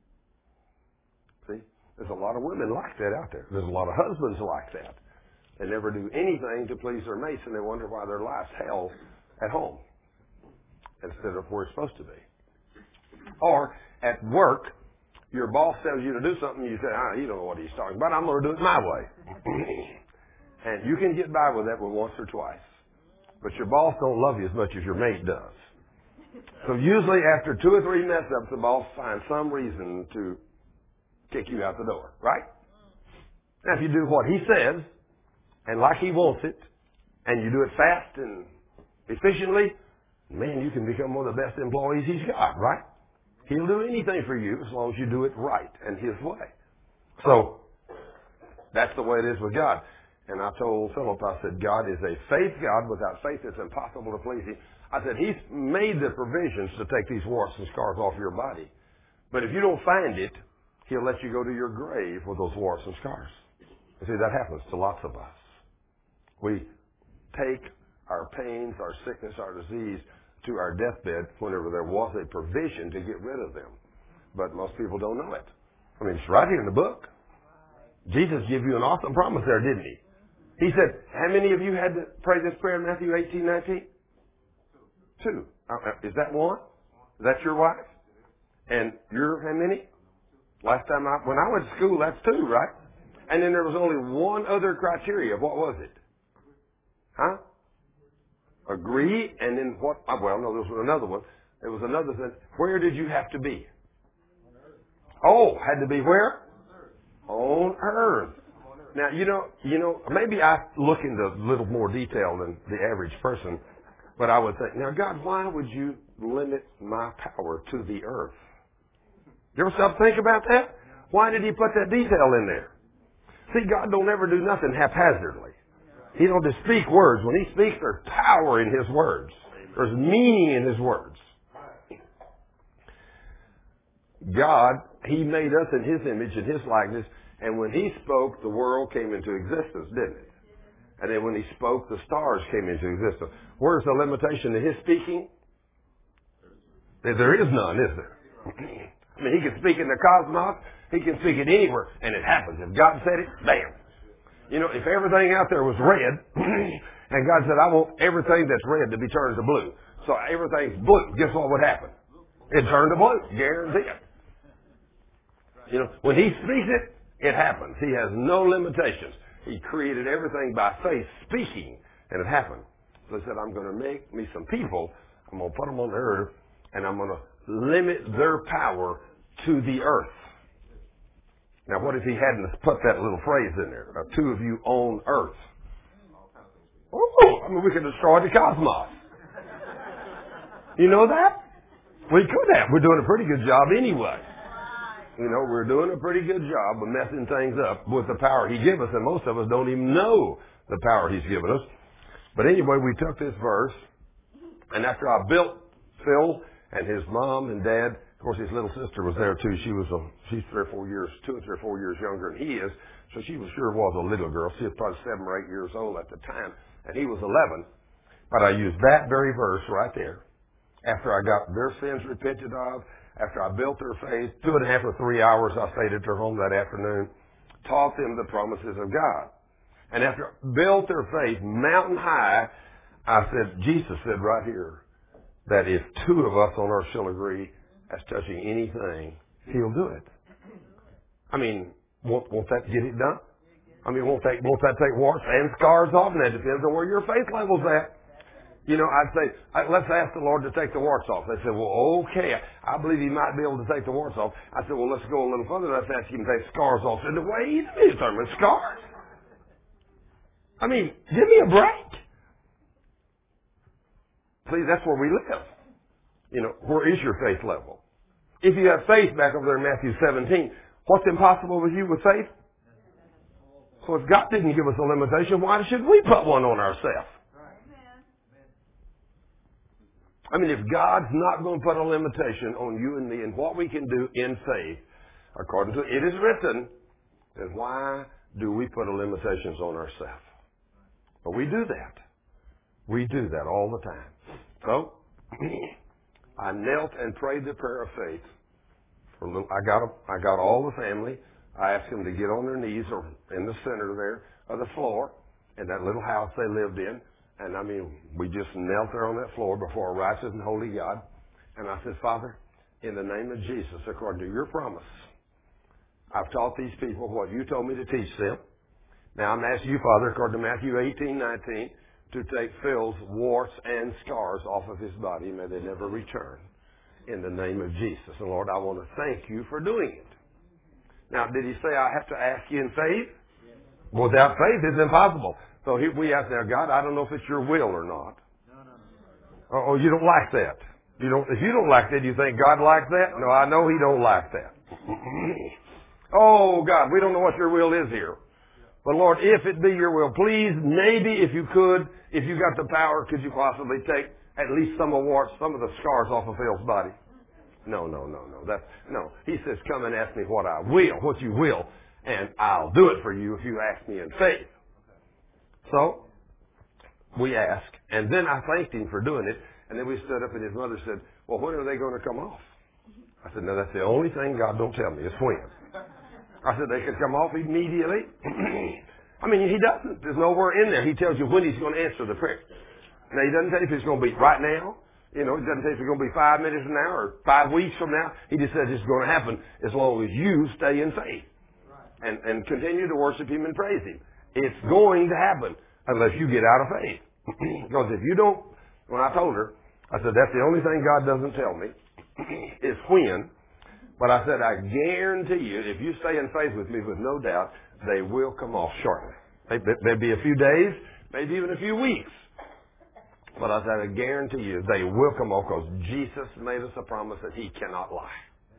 A: See, there's a lot of women like that out there. There's a lot of husbands like that. They never do anything to please their mates, and they wonder why their life's hell at home instead of where it's supposed to be. Or at work, your boss tells you to do something, you say, you don't know what he's talking about. I'm going to do it my way. And you can get by with that one once or twice. But your boss don't love you as much as your mate does. So usually after 2 or 3 mess-ups, the boss finds some reason to kick you out the door, right? Now, if you do what he says, and like he wants it, and you do it fast and efficiently, man, you can become one of the best employees he's got, right? He'll do anything for you as long as you do it right and his way. So that's the way it is with God. And I told Philip, I said, God is a faith God. Without faith, it's impossible to please him. I said, he's made the provisions to take these warts and scars off your body. But if you don't find it, he'll let you go to your grave with those warts and scars. You see, that happens to lots of us. We take our pains, our sickness, our disease to our deathbed whenever there was a provision to get rid of them. But most people don't know it. I mean, it's right here in the book. Jesus gave you an awesome promise there, didn't he? He said, how many of you had to pray this prayer in Matthew 18:19? Two. Is that one? Is that your wife? And you're how many? Last time when I went to school, that's two, right? And then there was only one other criteria. What was it? Huh? Agree, and then what? Well, no, there was another one. There was another thing. Where did you have to be? Oh, had to be where? On earth. Now, you know, maybe I look into a little more detail than the average person, but I would think, now, God, why would you limit my power to the earth? You ever stop to think about that? Why did he put that detail in there? See, God don't ever do nothing haphazardly. He don't just speak words. When he speaks, there's power in his words. There's meaning in his words. God, he made us in his image and his likeness, and when he spoke, the world came into existence, didn't it? And then when he spoke, the stars came into existence. Where's the limitation to his speaking? There is none, is there? I mean, he can speak in the cosmos. He can speak it anywhere, and it happens. If God said it, bam. You know, if everything out there was red, and God said, I want everything that's red to be turned to blue. So everything's blue. Guess what would happen? It turned to blue. Guaranteed. You know, when he speaks it, it happens. He has no limitations. He created everything by faith, speaking, and it happened. So he said, I'm going to make me some people. I'm going to put them on the earth, and I'm going to limit their power to the earth. Now, what if he hadn't put that little phrase in there? Two of you own earth. Oh, I mean, we could destroy the cosmos. You know that? We could have. We're doing a pretty good job anyway. You know, we're doing a pretty good job of messing things up with the power he gave us, and most of us don't even know the power he's given us. But anyway, we took this verse, and after I built Phil and his mom and dad, of course, his little sister was there too. She's 2 or 3 or 4 years younger than he is, so she was a little girl. She was probably 7 or 8 years old at the time, and he was 11. But I used that very verse right there. After I got their sins repented of, after I built their faith, 2.5 or 3 hours I stayed at their home that afternoon, taught them the promises of God. And after I built their faith mountain high, Jesus said right here, that if 2 of us on earth shall agree as touching anything, he'll do it. I mean, won't that get it done? I mean, won't that take warts and scars off? And that depends on where your faith level's at. You know, I'd say, let's ask the Lord to take the warts off. They said, well, okay, I believe he might be able to take the warts off. I said, well, let's go a little further. Let's ask him to take scars off. I said, wait a minute, Thurman, scars? I mean, give me a break. Please, that's where we live. You know, where is your faith level? If you have faith back over there in Matthew 17, what's impossible with you with faith? So if God didn't give us a limitation, why should we put one on ourselves? I mean, if God's not going to put a limitation on you and me and what we can do in faith, according to it is written, then why do we put limitations on ourselves? But we do that. We do that all the time. So, I knelt and prayed the prayer of faith. I got all the family. I asked them to get on their knees or in the center there of the floor in that little house they lived in. And I mean, we just knelt there on that floor before a righteous and holy God. And I said, Father, in the name of Jesus, according to your promise, I've taught these people what you told me to teach them. Now I'm asking you, Father, according to Matthew 18:19, to take Phil's warts and scars off of his body. May they never return. In the name of Jesus. And Lord, I want to thank you for doing it. Now, did he say I have to ask you in faith? Without faith, it's impossible. So we ask now, God, I don't know if it's your will or not. Oh, you don't like that. If you don't like that, you think God likes that? No, I know He don't like that. Oh, God, we don't know what your will is here. But Lord, if it be your will, please, maybe if you could, if you got the power, could you possibly take at least some of the scars off of Phil's body? No. No. He says, come and ask me what I will, what you will, and I'll do it for you if you ask me in faith. So, we asked, and then I thanked him for doing it, and then we stood up and his mother said, well, when are they going to come off? I said, no, that's the only thing God don't tell me is when. I said, they could come off immediately. I mean, He doesn't. There's nowhere in there. He tells you when He's going to answer the prayer. Now, He doesn't tell you if it's going to be right now. He doesn't tell you if it's going to be 5 minutes from now or 5 weeks from now. He just says it's going to happen as long as you stay in faith and continue to worship Him and praise Him. It's going to happen unless you get out of faith. Because if you don't, when I told her, I said, that's the only thing God doesn't tell me is when. But I said, I guarantee you, if you stay in faith with me with no doubt, they will come off shortly. There'll be a few days, maybe even a few weeks. But I said, I guarantee you, they will come off because Jesus made us a promise that He cannot lie.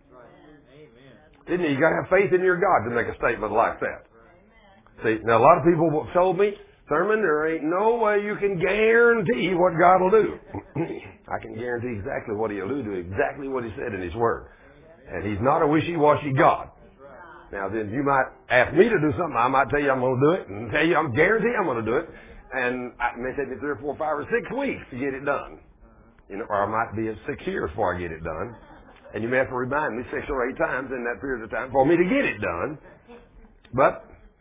A: Didn't He? You got to have faith in your God to make a statement like that. See, now a lot of people have told me, Thurman, there ain't no way you can guarantee what God will do. I can guarantee exactly what He'll do, exactly what He said in His Word. And He's not a wishy-washy God. Now then, you might ask me to do something. I might tell you I'm going to do it and tell you I'm guaranteed I'm going to do it. And it may take me 3 or 4, 5 or 6 weeks to get it done. Or I might be at 6 years before I get it done. And you may have to remind me 6 or 8 times in that period of time for me to get it done. But,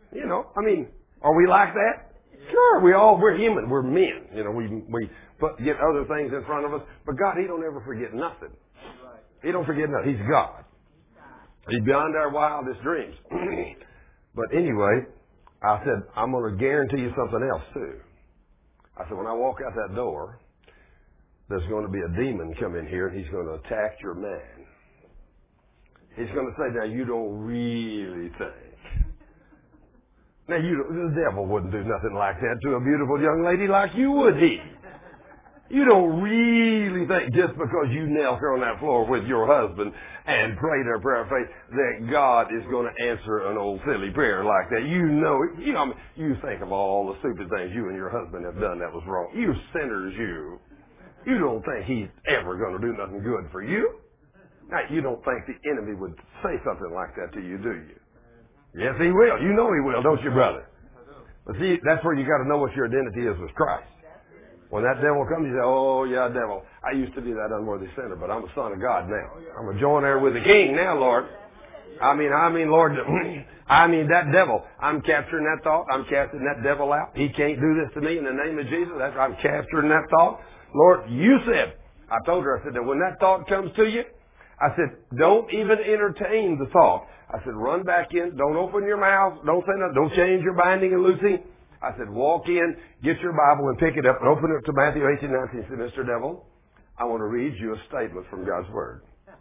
A: are we like that? Sure, we're human. We're men. We get other things in front of us. But God, He don't ever forget nothing. He don't forget nothing. He's God. He's beyond our wildest dreams. But anyway, I said, I'm going to guarantee you something else too. I said, when I walk out that door, there's going to be a demon come in here and he's going to attack your man. He's going to say, now you don't really think. Now the devil wouldn't do nothing like that to a beautiful young lady like you, would he? You don't really think just because you knelt her on that floor with your husband and prayed a prayer of faith that God is going to answer an old silly prayer like that. You think of all the stupid things you and your husband have done that was wrong. You sinners, you. You don't think He's ever going to do nothing good for you. Now, you don't think the enemy would say something like that to you, do you? Yes, he will. You know he will, don't you, brother? But see, that's where you got to know what your identity is with Christ. When that devil comes, you say, oh, yeah, devil, I used to be that unworthy sinner, but I'm a son of God now. I'm a joint heir with the King now, Lord. Lord, that devil, I'm capturing that thought. I'm casting that devil out. He can't do this to me in the name of Jesus. I'm capturing that thought. Lord, you said, I told her, I said, that when that thought comes to you, I said, don't even entertain the thought. I said, run back in. Don't open your mouth. Don't say nothing. Don't change your binding and loosing. I said, walk in, get your Bible and pick it up and open it to Matthew 18:19. I said, Mr. Devil, I want to read you a statement from God's Word.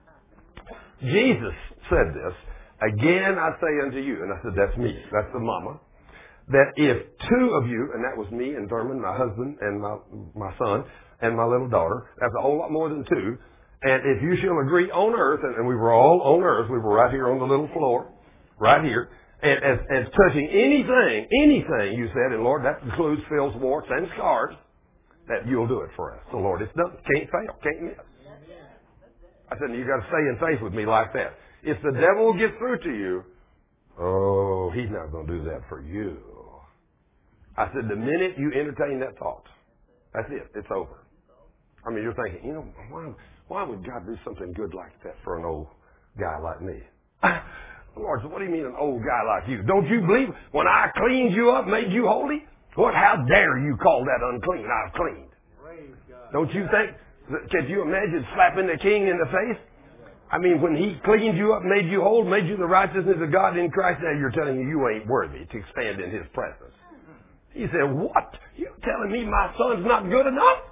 A: Jesus said this, again I say unto you, and I said, that's me, that's the mama, that if 2 of you, and that was me and Thurman, my husband, and my son, and my little daughter, that's a whole lot more than 2, and if you shall agree on earth, and we were all on earth, we were right here on the little floor, right here, and as touching anything you said, and Lord, that includes Phil's warts and scars, that you'll do it for us. So Lord, it's done. Can't fail. Can't miss. I said, you got to stay in faith with me like that. If the devil gets through to you, oh, he's not going to do that for you. I said, the minute you entertain that thought, that's it. It's over. You're thinking, why would God do something good like that for an old guy like me? Lord, so what do you mean an old guy like you? Don't you believe when I cleaned you up, made you holy? How dare you call that unclean? I've cleaned. Don't you think? Can you imagine slapping the King in the face? When He cleaned you up, made you whole, made you the righteousness of God in Christ, now you're telling you ain't worthy to stand in His presence. He said, what? You telling me my son's not good enough?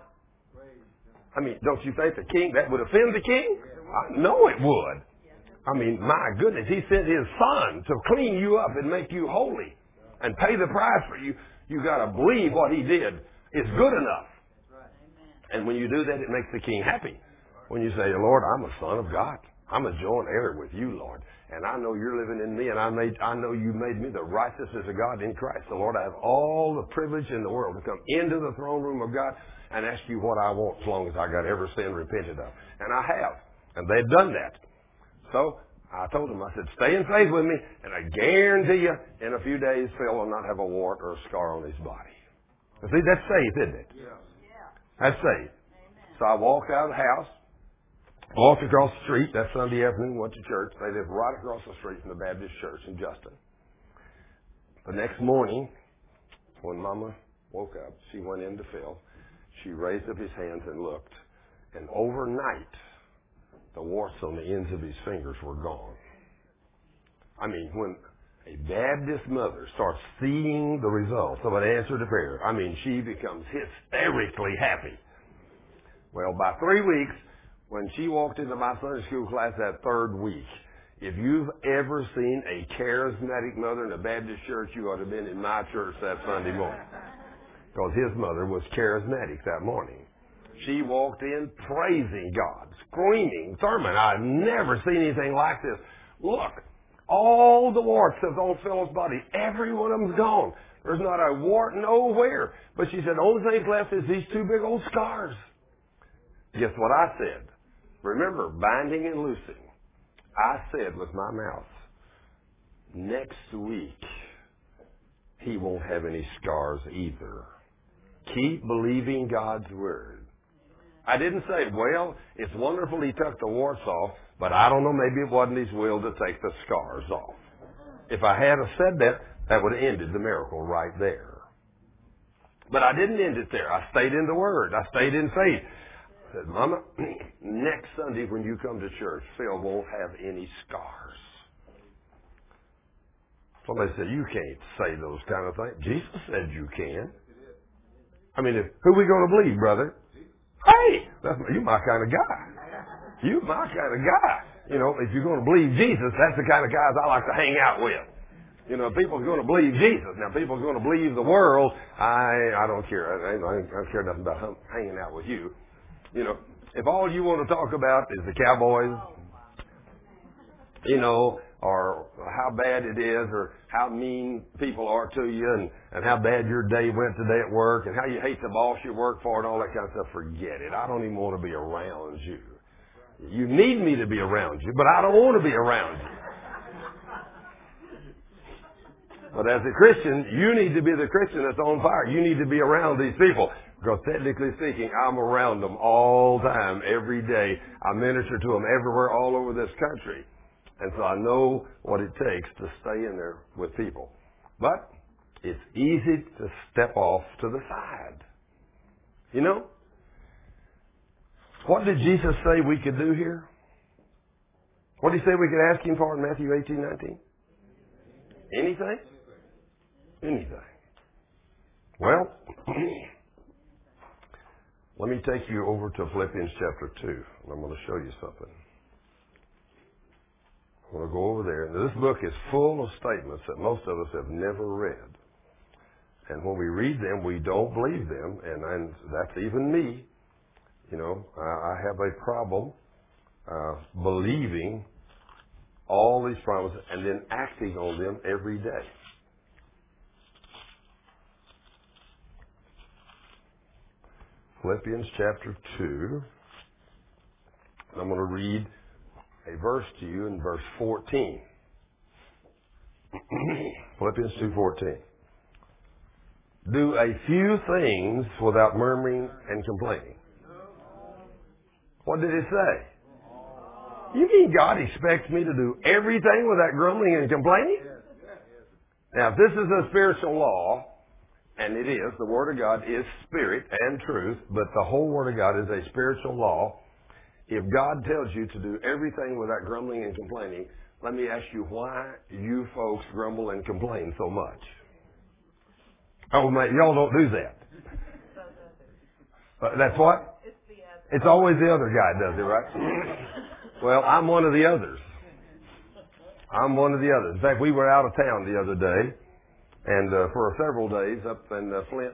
A: Don't you think the King, that would offend the King? I know it would. My goodness, He sent His Son to clean you up and make you holy and pay the price for you. You got to believe what he did is good enough. And when you do that, it makes the king happy. When you say, Lord, I'm a son of God. I'm a joint heir with you, Lord. And I know you're living in me, and I know you made me the righteousness of God in Christ. So, Lord, I have all the privilege in the world to come into the throne room of God and ask you what I want as long as I got every sin repented of. And I have. And they've done that. So I told them, I said, stay in faith with me, and I guarantee you in a few days Phil will not have a wart or a scar on his body. See, that's faith, isn't it? Yeah. That's faith. So I walked out of the house, walked across the street that Sunday afternoon, went to church. They lived right across the street from the Baptist church in Justin. The next morning, when Mama woke up, she went in to Phil. She raised up his hands and looked. And overnight, the warts on the ends of his fingers were gone. I mean, when a Baptist mother starts seeing the results of an answer to prayer, I mean, she becomes hysterically happy. Well, by 3 weeks, when she walked into my Sunday school class that third week, if you've ever seen a charismatic mother in a Baptist church, you ought to have been in my church that Sunday morning. Because his mother was charismatic that morning. She walked in praising God, screaming, Thurman, I've never seen anything like this. Look, all the warts that's on Phil's body, every one of them's gone. There's not a wart nowhere. But she said, the only thing left is these two big old scars. Guess what I said? Remember, binding and loosing. I said with my mouth, next week, he won't have any scars either. Keep believing God's word. I didn't say, well, it's wonderful he took the warts off, but I don't know, maybe it wasn't his will to take the scars off. If I had said that, that would have ended the miracle right there. But I didn't end it there. I stayed in the word. I stayed in faith. I said, Mama, next Sunday when you come to church, Phil won't have any scars. Somebody said, you can't say those kind of things. Jesus said you can. I mean, who are we going to believe, brother? Hey, you my kind of guy. You my kind of guy. You know, if you're going to believe Jesus, that's the kind of guys I like to hang out with. You know, if people's going to believe Jesus. Now, people's going to believe the world. I don't care. I don't care nothing about hanging out with you. You know, if all you want to talk about is the Cowboys, you know, or how bad it is, or how mean people are to you, and how bad your day went today at work, and how you hate the boss you work for, and all that kind of stuff, forget it. I don't even want to be around you. You need me to be around you, but I don't want to be around you. But as a Christian, you need to be the Christian that's on fire. You need to be around these people. Because technically speaking, I'm around them all the time, every day. I minister to them everywhere, all over this country. And so I know what it takes to stay in there with people. But it's easy to step off to the side. You know? What did Jesus say we could do here? What did he say we could ask him for in Matthew 18:19? Anything? Anything. Well, let me take you over to Philippians chapter 2, and I'm going to show you something. I'm going to go over there. Now, this book is full of statements that most of us have never read. And when we read them, we don't believe them, and that's even me. You know, I have a problem believing all these promises and then acting on them every day. Philippians chapter 2. I'm going to read a verse to you in verse 14. Philippians 2:14. Do a few things without murmuring and complaining. What did it say? You mean God expects me to do everything without grumbling and complaining? Now, if this is a spiritual law, and it is, the Word of God is spirit and truth, but the whole Word of God is a spiritual law. If God tells you to do everything without grumbling and complaining, let me ask you why you folks grumble and complain so much. Oh, mate, y'all don't do that. That's what? It's always the other guy does it, right? Well, I'm one of the others. I'm one of the others. In fact, we were out of town the other day, And for several days up in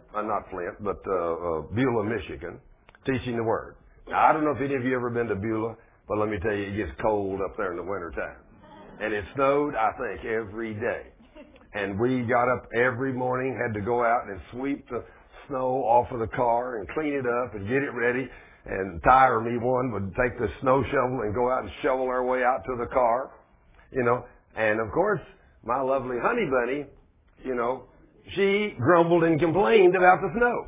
A: Beulah, Michigan, teaching the Word. Now, I don't know if any of you ever been to Beulah, but let me tell you, it gets cold up there in the wintertime. And it snowed, I think, every day. And we got up every morning, had to go out and sweep the snow off of the car and clean it up and get it ready. And Ty or me one would take the snow shovel and go out and shovel our way out to the car, you know. And, of course, my lovely honey bunny, you know, she grumbled and complained about the snow.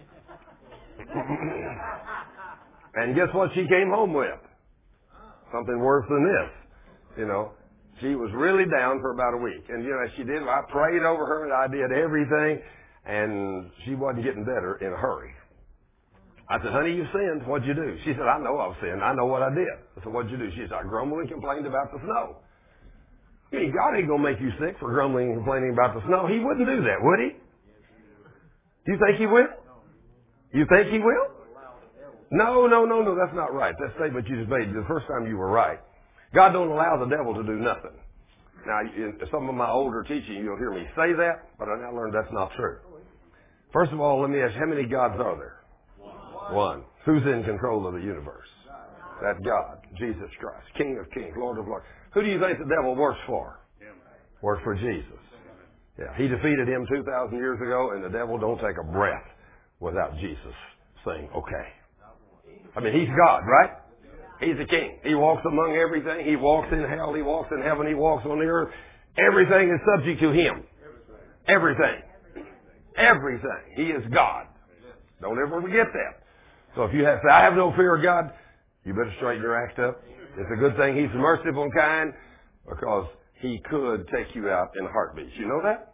A: And guess what she came home with? Something worse than this, you know. She was really down for about a week. And, you know, she did. I prayed over her and I did everything. And she wasn't getting better in a hurry. I said, honey, you sinned. What'd you do? She said, I know I've sinned. I know what I did. I said, what'd you do? She said, I grumbled and complained about the snow. I mean, God ain't going to make you sick for grumbling and complaining about the snow. He wouldn't do that, would he? Do you think he will? You think he will? No, that's not right. That statement you just made the first time you were right. God don't allow the devil to do nothing. Now, in some of my older teaching, you'll hear me say that, but I now learned that's not true. First of all, let me ask, how many gods are there? One. Who's in control of the universe? That's God, Jesus Christ, King of kings, Lord of lords. Who do you think the devil works for? Works for Jesus. Yeah, he defeated him 2,000 years ago, and the devil don't take a breath without Jesus saying, okay. I mean, he's God, right? He's a king. He walks among everything. He walks in hell. He walks in heaven. He walks on the earth. Everything is subject to him. Everything. Everything. He is God. Don't ever forget that. So if you say, I have no fear of God, you better straighten your act up. It's a good thing he's merciful and kind, because he could take you out in a heartbeat. You know that?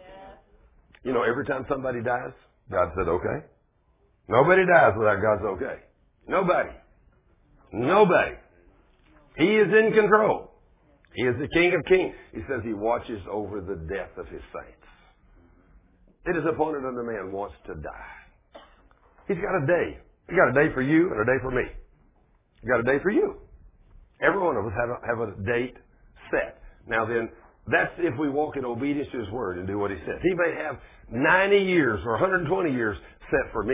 A: You know, every time somebody dies, God said, okay. Nobody dies without God's okay. Nobody. Nobody. He is in control. He is the King of kings. He says he watches over the death of his saints. It is appointed unto man wants to die. He's got a day. He's got a day for you and a day for me. He's got a day for you. Every one of us have a date set. Now then, that's if we walk in obedience to his word and do what he says. He may have 90 years or 120 years set for me.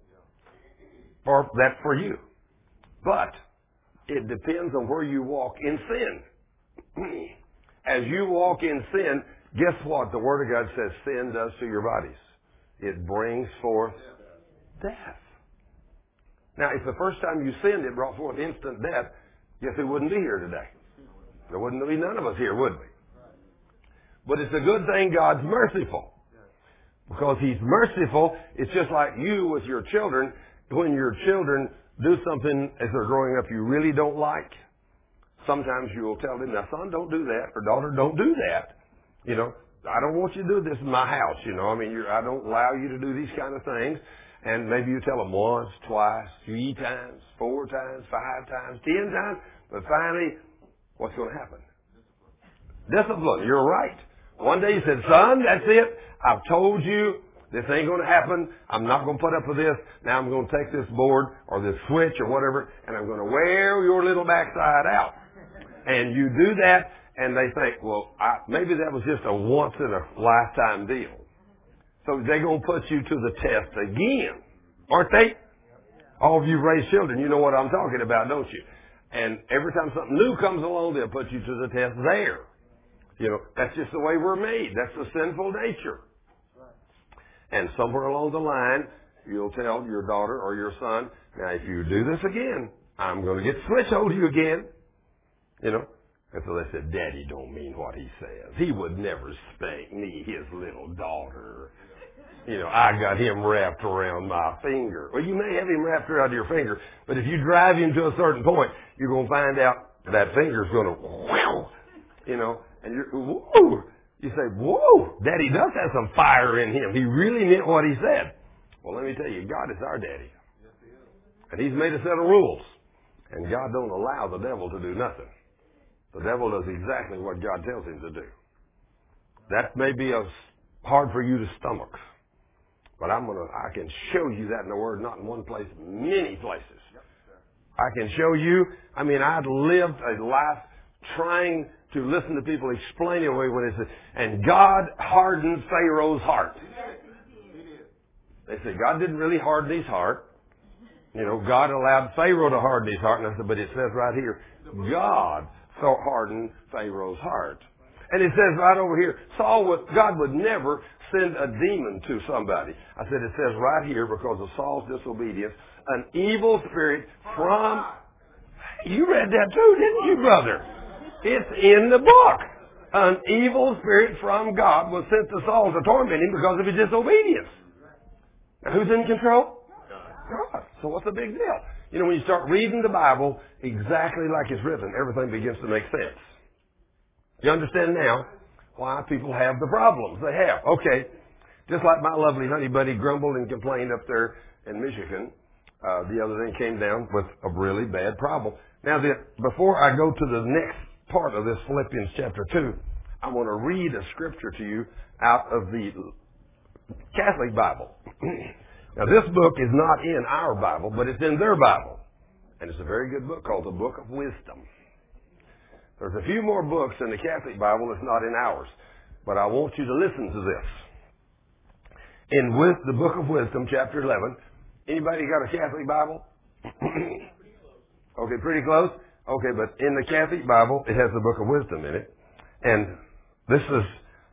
A: Or that's for you. But it depends on where you walk in sin. As you walk in sin, guess what? The Word of God says sin does to your bodies. It brings forth death. Now, if the first time you sinned, it brought forth instant death, guess who wouldn't be here today? There wouldn't be none of us here, would we? But it's a good thing God's merciful. Because he's merciful, it's just like you with your children. When your children do something as they're growing up you really don't like, sometimes you'll tell them, now son, don't do that, or daughter, don't do that. You know, I don't want you to do this in my house, you know. I mean, I don't allow you to do these kind of things. And maybe you tell them once, twice, 3 times, 4 times, 5 times, 10 times. But finally, what's going to happen? Discipline. You're right. One day you said, son, that's it. I've told you this ain't going to happen. I'm not going to put up with this. Now I'm going to take this board or this switch or whatever, and I'm going to wear your little backside out. And you do that, and they think, well, maybe that was just a once-in-a-lifetime deal. So they're going to put you to the test again, aren't they? All of you raised children, you know what I'm talking about, don't you? And every time something new comes along, they'll put you to the test there. You know, that's just the way we're made. That's the sinful nature. And somewhere along the line, you'll tell your daughter or your son, now if you do this again, I'm going to get switched hold of you again. You know. And so they said, Daddy don't mean what he says. He would never spank me, his little daughter. You know, I got him wrapped around my finger. Well, you may have him wrapped around your finger, but if you drive him to a certain point, you're going to find out that finger's going to, whoa, you know, and you're, whoa. You say, whoa, Daddy does have some fire in him. He really meant what he said. Well, let me tell you, God is our daddy. And he's made a set of rules. And God don't allow the devil to do nothing. The devil does exactly what God tells him to do. That may be hard for you to stomach. But I can show you that in the Word, not in one place, many places. I can show you, I'd lived a life trying to listen to people explain it away when it says, and God hardened Pharaoh's heart. They say, God didn't really harden his heart. You know, God allowed Pharaoh to harden his heart. And I said, but it says right here, God hardened Pharaoh's heart. And it says right over here, God would never send a demon to somebody. I said, it says right here, because of Saul's disobedience, an evil spirit from... You read that too, didn't you, brother? It's in the book. An evil spirit from God was sent to Saul to torment him because of his disobedience. Now, who's in control? God. So what's the big deal? You know, when you start reading the Bible exactly like it's written, everything begins to make sense. You understand now why people have the problems they have. Okay. Just like my lovely honey buddy grumbled and complained up there in Michigan, the other day came down with a really bad problem. Now, before I go to the next part of this Philippians chapter 2, I want to read a scripture to you out of the Catholic Bible. Now, this book is not in our Bible, but it's in their Bible. And it's a very good book called the Book of Wisdom. There's a few more books in the Catholic Bible that's not in ours. But I want you to listen to this. In the Book of Wisdom, chapter 11. Anybody got a Catholic Bible? Okay, pretty close? Okay, but in the Catholic Bible, it has the Book of Wisdom in it. And this is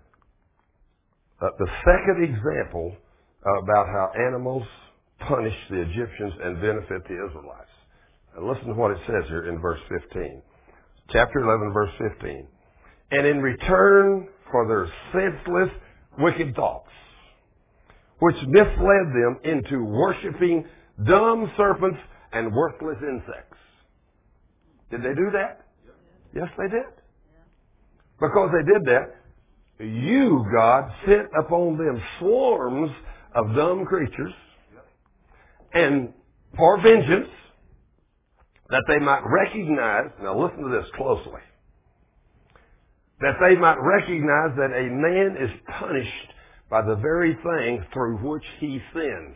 A: the second example about how animals punish the Egyptians and benefit the Israelites. And listen to what it says here in verse 15. Chapter 11, verse 15. And in return for their senseless, wicked thoughts, which misled them into worshiping dumb serpents and worthless insects. Did they do that? Yes, they did. Because they did that, you, God, sent upon them swarms of dumb creatures, and for vengeance, that they might recognize, now listen to this closely, that they might recognize that a man is punished by the very thing through which he sins.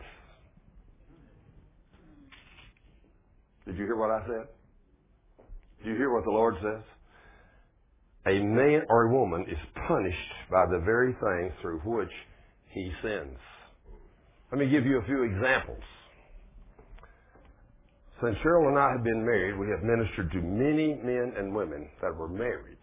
A: Did you hear what I said? Did you hear what the Lord says? A man or a woman is punished by the very thing through which he sins. Let me give you a few examples. Since Cheryl and I have been married, we have ministered to many men and women that were married.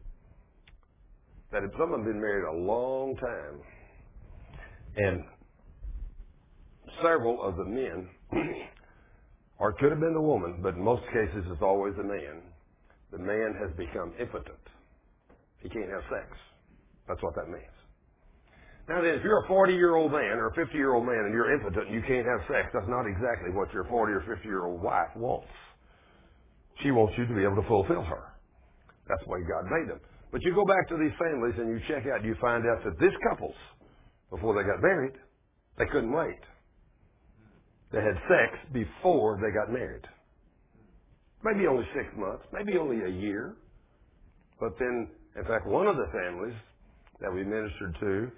A: That some of them have been married a long time. And several of the men, or it could have been the woman, but in most cases it's always the man. The man has become impotent. He can't have sex. That's what that means. Now then, if you're a 40-year-old man or a 50-year-old man and you're impotent and you can't have sex, that's not exactly what your 40 or 50-year-old wife wants. She wants you to be able to fulfill her. That's the way God made them. But you go back to these families and you check out, you find out that these couples, before they got married, they couldn't wait. They had sex before they got married. Maybe only 6 months, maybe only a year. But then, in fact, one of the families that we ministered to,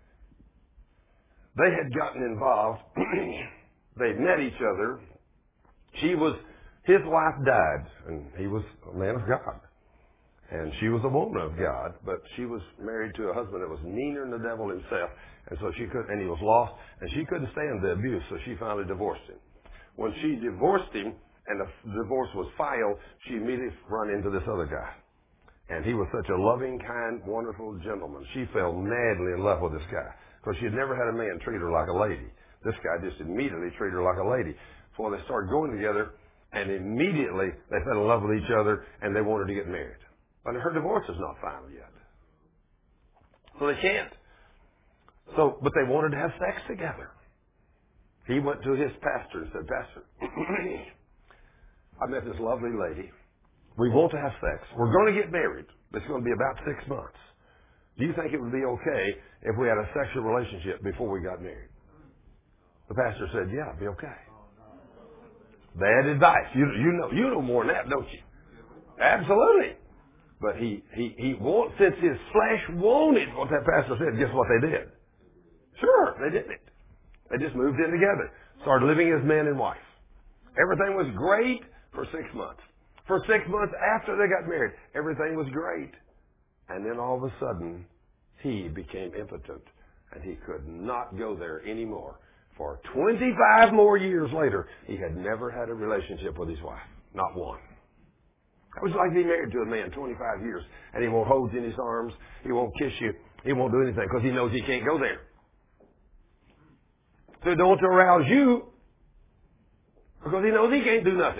A: they had gotten involved. They met each other. His wife died, and he was a man of God. And she was a woman of God, but she was married to a husband that was meaner than the devil himself. And so and he was lost, and she couldn't stand the abuse, so she finally divorced him. When she divorced him, and the divorce was filed, she immediately ran into this other guy. And he was such a loving, kind, wonderful gentleman. She fell madly in love with this guy, because she had never had a man treat her like a lady. This guy just immediately treated her like a lady. So they started going together, and immediately they fell in love with each other, and they wanted to get married. But her divorce is not final yet. So they can't. But they wanted to have sex together. He went to his pastor and said, Pastor, I met this lovely lady. We want to have sex. We're going to get married. It's going to be about 6 months. Do you think it would be okay if we had a sexual relationship before we got married? The pastor said, yeah, it'd be okay. Bad advice. You know more than that, don't you? Absolutely. But since his flesh wanted what that pastor said, guess what they did? Sure, they did it. They just moved in together. Started living as man and wife. Everything was great for 6 months. For 6 months after they got married, everything was great. And then all of a sudden, he became impotent, and he could not go there anymore. For 25 more years later, he had never had a relationship with his wife. Not one. It was like being married to a man 25 years, and he won't hold you in his arms, he won't kiss you, he won't do anything, because he knows he can't go there. So don't arouse you, because he knows he can't do nothing.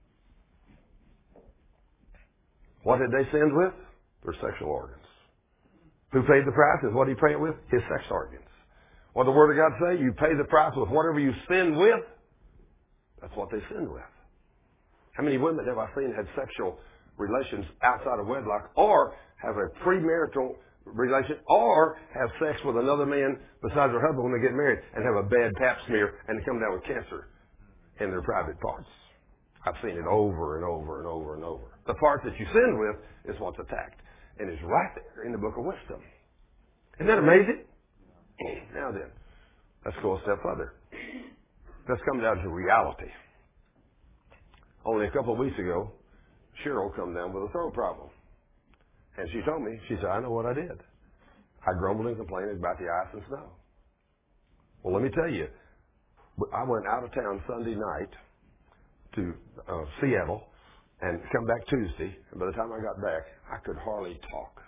A: What had they sinned with? Their sexual organs. Who paid the price? Is what he paid with? His sex organs. What the Word of God say? You pay the price with whatever you sin with. That's what they sinned with. How many women have I seen had sexual relations outside of wedlock, or have a premarital relation, or have sex with another man besides their husband when they get married, and have a bad pap smear and they come down with cancer in their private parts? I've seen it over and over and over and over. The part that you sinned with is what's attacked, and it's right there in the book of wisdom. Isn't that amazing? Now then, let's go a step further. Let's come down to reality. Only a couple of weeks ago, Cheryl come down with a throat problem. And she told me, she said, I know what I did. I grumbled and complained about the ice and snow. Well, let me tell you, I went out of town Sunday night to Seattle and come back Tuesday. And by the time I got back, I could hardly talk.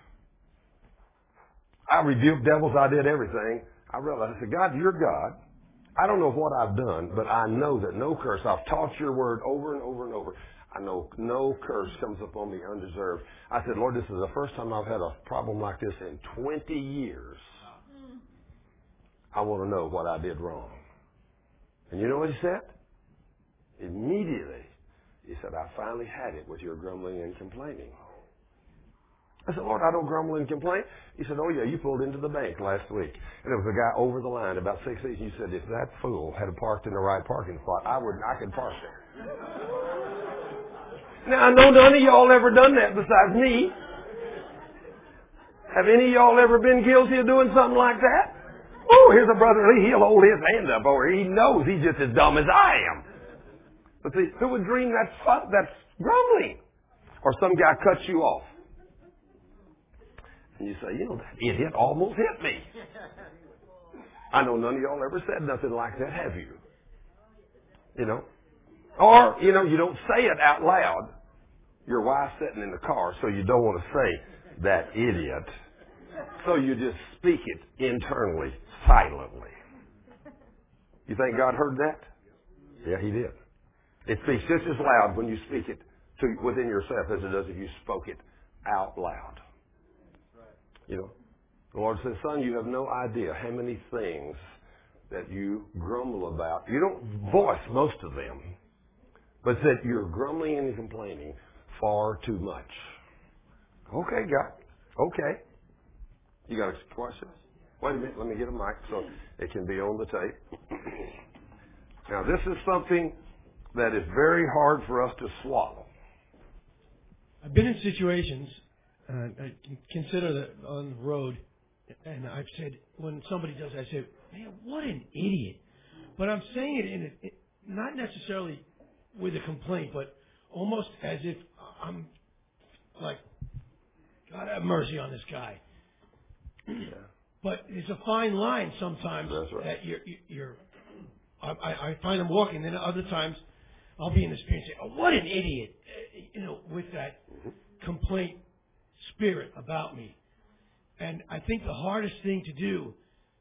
A: I rebuked devils. I did everything. I realized, I said, God, you're God. I don't know what I've done, but I know that no curse. I've taught your word over and over and over. I know no curse comes upon me undeserved. I said, Lord, this is the first time I've had a problem like this in 20 years. I want to know what I did wrong. And you know what he said? Immediately, he said, I finally had it with your grumbling and complaining. I said, Lord, I don't grumble and complain. He said, oh, yeah, you pulled into the bank last week. And there was a guy over the line about 6 feet. He said, if that fool had parked in the right parking spot, I could park there. Now, I know none of y'all ever done that besides me. Have any of y'all ever been guilty of doing something like that? Oh, here's a brother. He'll hold his hand up over here. He knows he's just as dumb as I am. But see, who would dream that's grumbling? Or some guy cuts you off. And you say, that idiot almost hit me. I know none of y'all ever said nothing like that, have you? Or, you don't say it out loud. Your wife's sitting in the car, so you don't want to say, that idiot. So you just speak it internally, silently. You think God heard that? Yeah, He did. It speaks just as loud when you speak it within yourself as it does if you spoke it out loud. The Lord says, son, you have no idea how many things that you grumble about. You don't voice most of them, but that you're grumbling and complaining far too much. Okay, God. Okay. You got a question? Wait a minute. Let me get a mic so it can be on the tape. Now, this is something that is very hard for us to swallow.
C: I've been in situations, I consider that on the road, and I've said, when somebody does that, I say, man, what an idiot. But I'm saying it not necessarily with a complaint, but almost as if I'm like, God have mercy on this guy. Yeah. But there's a fine line sometimes.
A: That's right.
C: That I find them walking, and then other times I'll be in the spirit and say, oh, what an idiot, with that complaint spirit about me. And I think the hardest thing to do,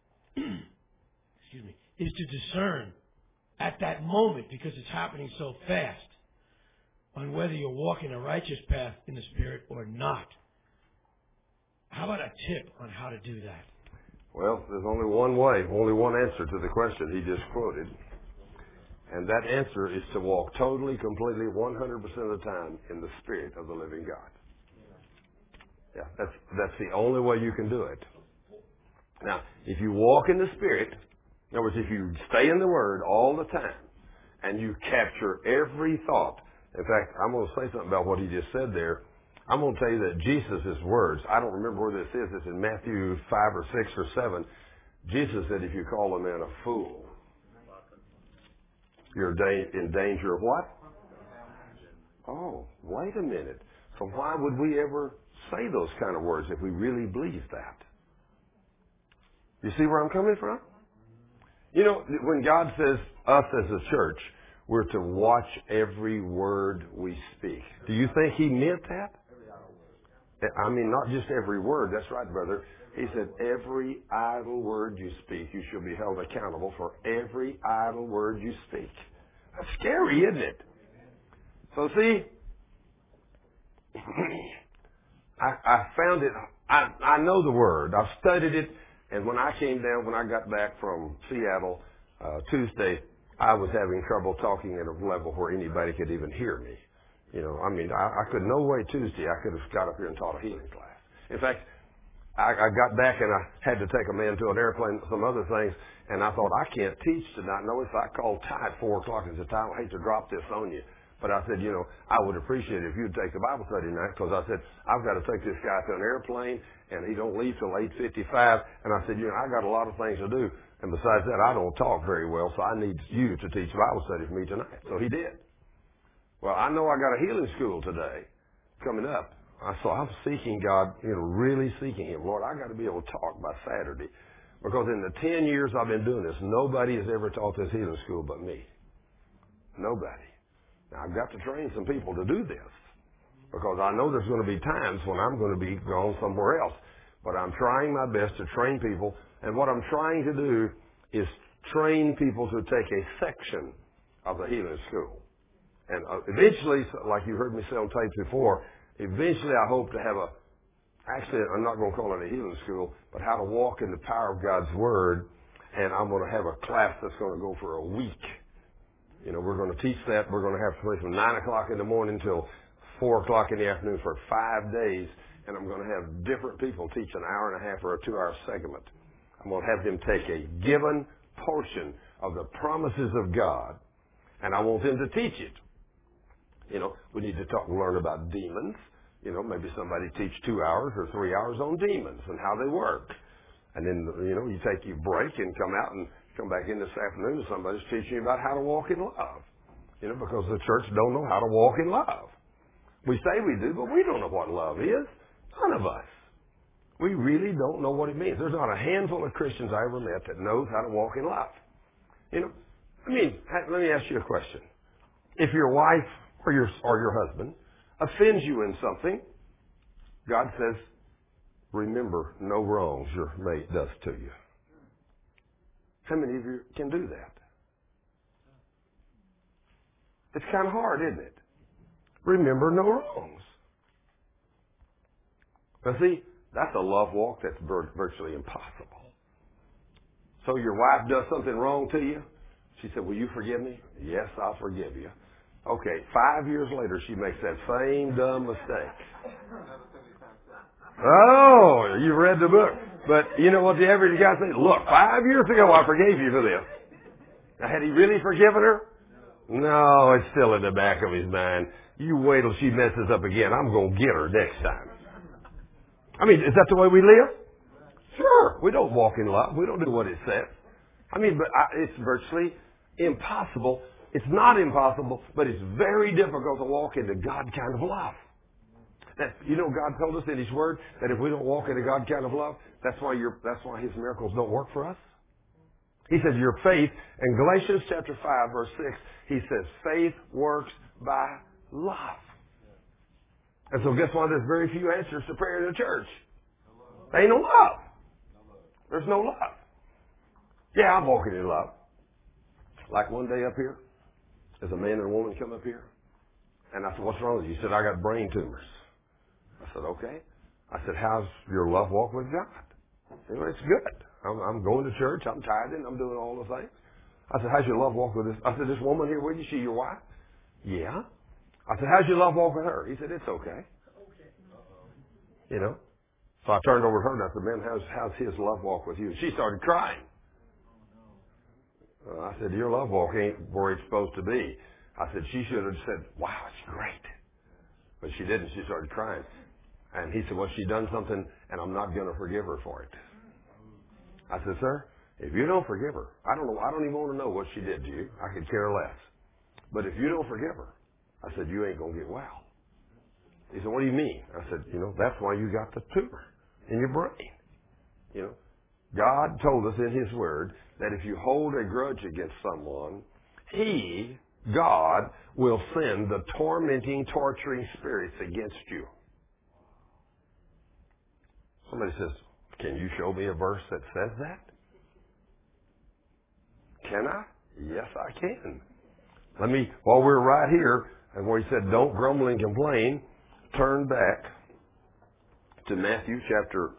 C: is to discern at that moment, because it's happening so fast, on whether you're walking a righteous path in the spirit or not. How about a tip on how to do that?
A: Well, there's only one way, only one answer to the question he just quoted. And that answer is to walk totally, completely, 100% of the time in the Spirit of the living God. Yeah, that's the only way you can do it. Now, if you walk in the Spirit, in other words, if you stay in the Word all the time, and you capture every thought. In fact, I'm going to say something about what he just said there. I'm going to tell you that Jesus' words, I don't remember where this is. It's in Matthew 5 or 6 or 7. Jesus said, if you call a man a fool, you're in danger of what? Oh, wait a minute. So why would we ever say those kind of words if we really believe that. You see where I'm coming from? You know, when God says us as a church, we're to watch every word we speak. Do you think He meant that? I mean, not just every word. That's right, brother. He said, every idle word you speak, you shall be held accountable for every idle word you speak. That's scary, isn't it? So see, I found it, I know the word. I've studied it. And when I got back from Seattle Tuesday, I was having trouble talking at a level where anybody could even hear me. You know, I mean, I could no way Tuesday I could have got up here and taught a healing class. In fact, I got back and I had to take a man to an airplane, some other things, and I thought, I can't teach tonight. Notice I called Ty at 4 o'clock at the time. I hate to drop this on you. But I said, you know, I would appreciate it if you'd take the Bible study tonight, because I said, I've got to take this guy to an airplane, and he don't leave till 8:55. And I said, you know, I got a lot of things to do. And besides that, I don't talk very well, so I need you to teach Bible study for me tonight. So he did. Well, I know I got a healing school today coming up. So I'm seeking God, you know, really seeking Him. Lord, I got to be able to talk by Saturday. Because in the 10 years I've been doing this, nobody has ever taught this healing school but me. Nobody. Now, I've got to train some people to do this. Because I know there's going to be times when I'm going to be gone somewhere else. But I'm trying my best to train people. And what I'm trying to do is train people to take a section of the healing school. And eventually, like you heard me say on tapes before, eventually I hope to have actually I'm not going to call it a healing school, but how to walk in the power of God's Word. And I'm going to have a class that's going to go for a week. You know, we're going to teach that. We're going to have from 9 o'clock in the morning till 4 o'clock in the afternoon for 5 days. And I'm going to have different people teach an hour and a half or a 2-hour segment. I'm going to have them take a given portion of the promises of God, and I want them to teach it. You know, we need to learn about demons. You know, maybe somebody teach 2 hours or 3 hours on demons and how they work. And then, you know, you take your break and come out and come back in this afternoon and somebody's teaching you about how to walk in love. You know, because the church don't know how to walk in love. We say we do, but we don't know what love is. None of us. We really don't know what it means. There's not a handful of Christians I ever met that knows how to walk in love. You know, I mean, let me ask you a question. If your wife or your husband offends you in something, God says, remember no wrongs your mate does to you. How many of you can do that? It's kind of hard, isn't it? Remember no wrongs. But see, that's a love walk that's virtually impossible. So your wife does something wrong to you. She said, will you forgive me? Yes, I'll forgive you. Okay, 5 years later, she makes that same dumb mistake. Oh, you read the book. But you know what the average guy says? Look, 5 years ago, I forgave you for this. Now, had he really forgiven her? No, it's still in the back of his mind. You wait till she messes up again. I'm going to get her next time. I mean, is that the way we live? Sure. We don't walk in love. We don't do what it says. I mean, but it's virtually impossible. It's not impossible, but it's very difficult to walk into God kind of love. That, you know, God told us in His Word that if we don't walk into God kind of love, that's why His miracles don't work for us. He says your faith, in Galatians chapter 5, verse 6, He says faith works by love. And so guess what? There's very few answers to prayer in the church. There ain't no love. There's no love. Yeah, I'm walking in love. Like one day up here, there's a man and a woman come up here. And I said, what's wrong with you? He said, I got brain tumors. I said, okay. I said, how's your love walk with God? He said, it's good. I'm going to church. I'm tithing. I'm doing all the things. I said, how's your love walk with this? I said, this woman here with you, she your wife? Yeah. I said, how's your love walk with her? He said, it's okay. You know? So I turned over to her and I said, man, how's his love walk with you? She started crying. I said, your love walk ain't where it's supposed to be. I said, she should have said, wow, it's great. But she didn't. She started crying. And he said, well, she done something and I'm not going to forgive her for it. I said, sir, if you don't forgive her, I don't even want to know what she did to you. I could care less. But if you don't forgive her, I said, you ain't going to get well. He said, what do you mean? I said, that's why you got the tumor in your brain. God told us in His Word that if you hold a grudge against someone, He, God, will send the tormenting, torturing spirits against you. Somebody says, can you show me a verse that says that? Can I? Yes, I can. While we're right here, and where He said, don't grumble and complain, turn back to Matthew chapter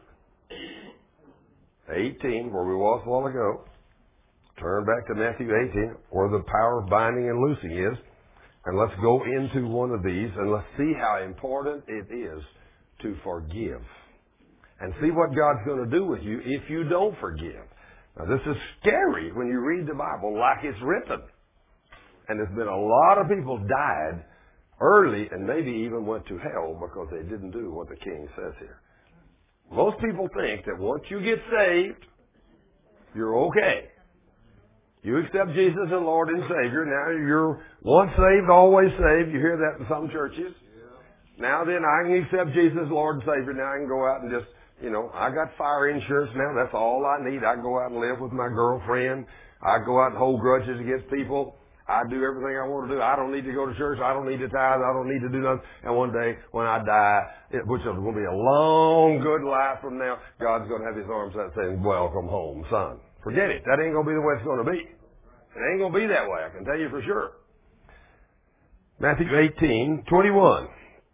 A: 18, where we was a while ago. Turn back to Matthew 18, where the power of binding and loosing is. And let's go into one of these, and let's see how important it is to forgive. And see what God's going to do with you if you don't forgive. Now, this is scary when you read the Bible like it's written. And there's been a lot of people died early and maybe even went to hell because they didn't do what the King says here. Most people think that once you get saved, you're okay. You accept Jesus as Lord and Savior. Now you're once saved, always saved. You hear that in some churches. Now then, I can accept Jesus as Lord and Savior. Now I can go out and just, I got fire insurance now. That's all I need. I can go out and live with my girlfriend. I go out and hold grudges against people. I do everything I want to do. I don't need to go to church. I don't need to tithe. I don't need to do nothing. And one day when I die, which is going to be a long, good life from now, God's going to have His arms out saying, welcome home, son. Forget it. That ain't going to be the way it's going to be. It ain't going to be that way, I can tell you for sure. Matthew 18:21.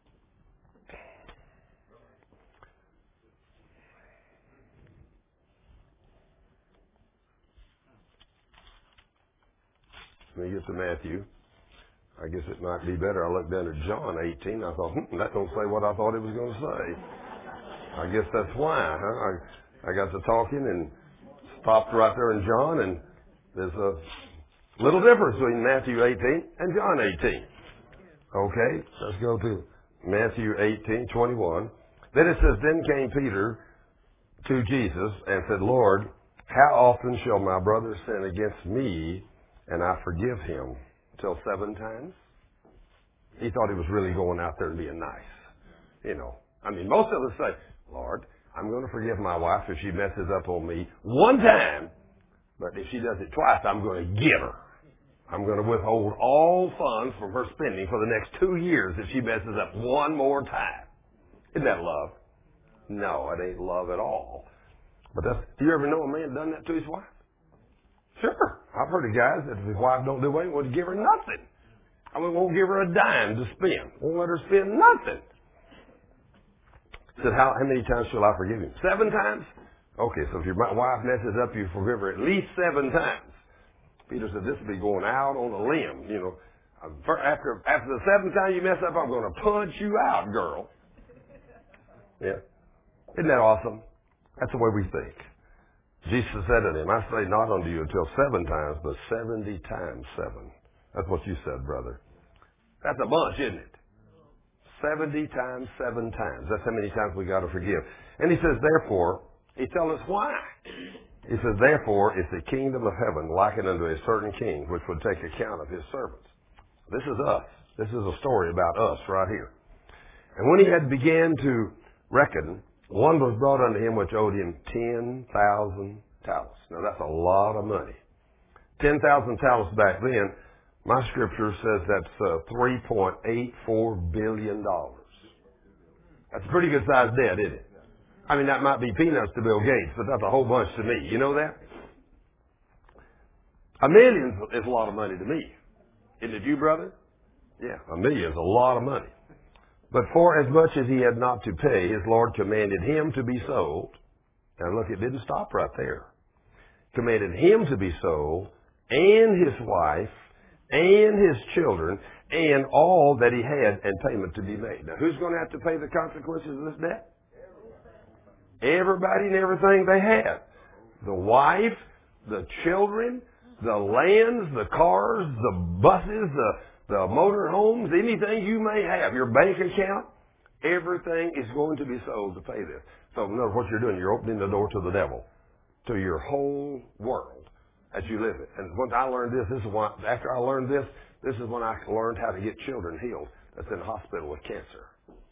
A: Let me get to Matthew. I guess it might be better. I looked down at John 18. I thought, that don't say what I thought it was going to say. I guess that's why. Huh? I got to talking and stopped right there in John, and there's a little difference between Matthew 18 and John 18. Okay, let's go to Matthew 18:21. Then it says, then came Peter to Jesus and said, Lord, how often shall my brother sin against me and I forgive him? Till 7 times? He thought he was really going out there and being nice. Most of us say, Lord, I'm going to forgive my wife if she messes up on me 1 time, but if she does it twice, I'm going to get her. I'm going to withhold all funds from her spending for the next 2 years if she messes up 1 more time. Isn't that love? No, it ain't love at all. But do you ever know a man done that to his wife? Sure. I've heard of guys that if his wife don't do anything, won't give her nothing. Won't give her a dime to spend. Won't let her spend nothing. Said, how many times shall I forgive him? 7 times? Okay, so if your wife messes up, you forgive her at least 7 times. Peter said, this will be going out on a limb. After the 7th time you mess up, I'm going to punch you out, girl. Yeah. Isn't that awesome? That's the way we think. Jesus said to them, I say not unto you until 7 times, but 70 times 7. That's what you said, brother. That's a bunch, isn't it? 70 times 7 times. That's how many times we got to forgive. And he says, therefore, he tells us why. He says, therefore is the kingdom of heaven likened unto a certain king, which would take account of his servants. This is us. This is a story about us right here. And when he had began to reckon, one was brought unto him which owed him 10,000 talents. Now that's a lot of money. 10,000 talents back then, my scripture says that's $3.84 billion. That's a pretty good sized debt, isn't it? That might be peanuts to Bill Gates, but that's a whole bunch to me. You know that? $1 million is a lot of money to me. Isn't it you, brother? Yeah, $1 million is a lot of money. But for as much as he had not to pay, his Lord commanded him to be sold. Now look, it didn't stop right there. Commanded him to be sold, and his wife, and his children, and all that he had, and payment to be made. Now who's going to have to pay the consequences of this debt? Everybody and everything they had. The wife, the children, the lands, the cars, the buses, the motor homes, anything you may have, your bank account, everything is going to be sold to pay this. So in other words, what you're doing, you're opening the door to the devil, to your whole world as you live it. And when I learned this is why, after I learned this is when I learned how to get children healed that's in the hospital with cancer.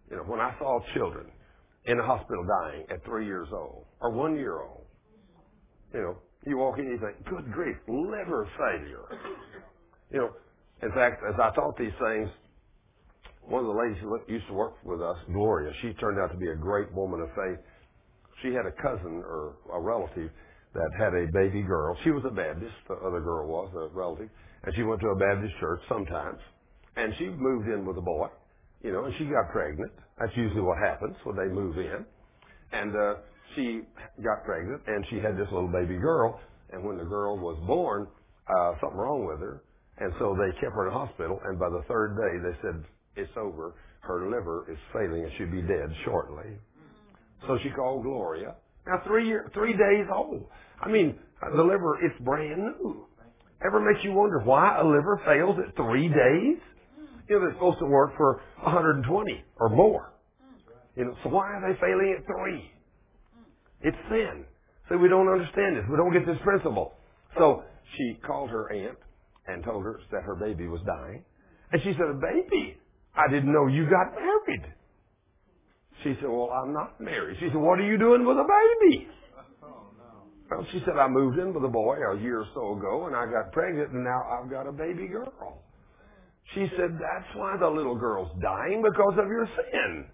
A: You know, when I saw children in the hospital dying at 3 years old or 1 year old, you know, you walk in and you think, good grief, liver failure. You know, in fact, as I taught these things, one of the ladies who used to work with us, Gloria, she turned out to be a great woman of faith. She had a cousin or a relative that had a baby girl. She was a Baptist, the other girl was a relative, and she went to a Baptist church sometimes. And she moved in with a boy, you know, and she got pregnant. That's usually what happens when they move in. And she got pregnant, and she had this little baby girl. And when the girl was born, something wrong with her. And so they kept her in the hospital, and by the third day, they said, it's over. Her liver is failing, and she'll be dead shortly. So she called Gloria. Now, 3 days old. I mean, the liver, it's brand new. Ever makes you wonder why a liver fails at 3 days? You know, they're supposed to work for 120 or more. You know, so why are they failing at 3? It's sin. So we don't understand this. We don't get this principle. So she called her aunt and told her that her baby was dying. And she said, a baby? I didn't know you got married. She said, well, I'm not married. She said, what are you doing with a baby? Well, she said, I moved in with a boy a year or so ago, and I got pregnant, and now I've got a baby girl. She said, that's why the little girl's dying, because of your sin.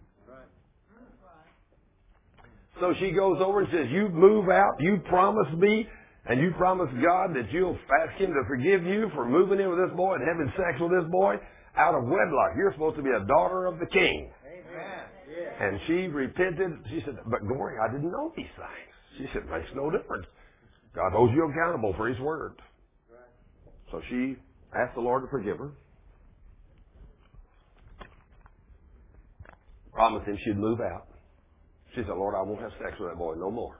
A: So she goes over and says, you move out, you promise me, and you promise God that you'll ask Him to forgive you for moving in with this boy and having sex with this boy out of wedlock. You're supposed to be a daughter of the King. Amen. And she repented. She said, but Gloria, I didn't know these things. She said, it makes no difference. God holds you accountable for His word. So she asked the Lord to forgive her. Promised Him she'd move out. She said, Lord, I won't have sex with that boy no more.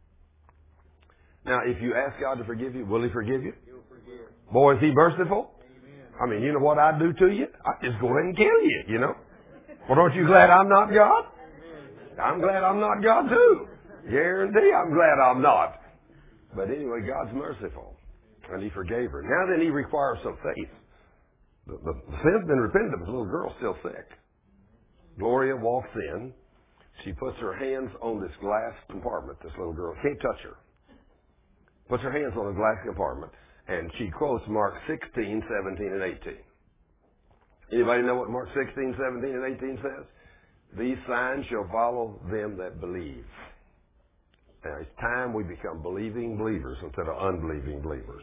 A: Now, if you ask God to forgive you, will He forgive you? He'll forgive. Boy, is He merciful? Amen. I mean, you know what I'd do to you? I'd just go ahead and kill you, you know. Well, aren't you glad I'm not God? I'm glad I'm not God, too. Guarantee I'm glad I'm not. But anyway, God's merciful. And He forgave her. Now then, He requires some faith. The sin's been repented of. The little girl's still sick. Gloria walks in. She puts her hands on this glass compartment. This little girl can't touch her. Puts her hands on the glass compartment. And she quotes Mark 16, 17, and 18. Anybody know what Mark 16, 17, and 18 says? These signs shall follow them that believe. Now, it's time we become believing believers instead of unbelieving believers.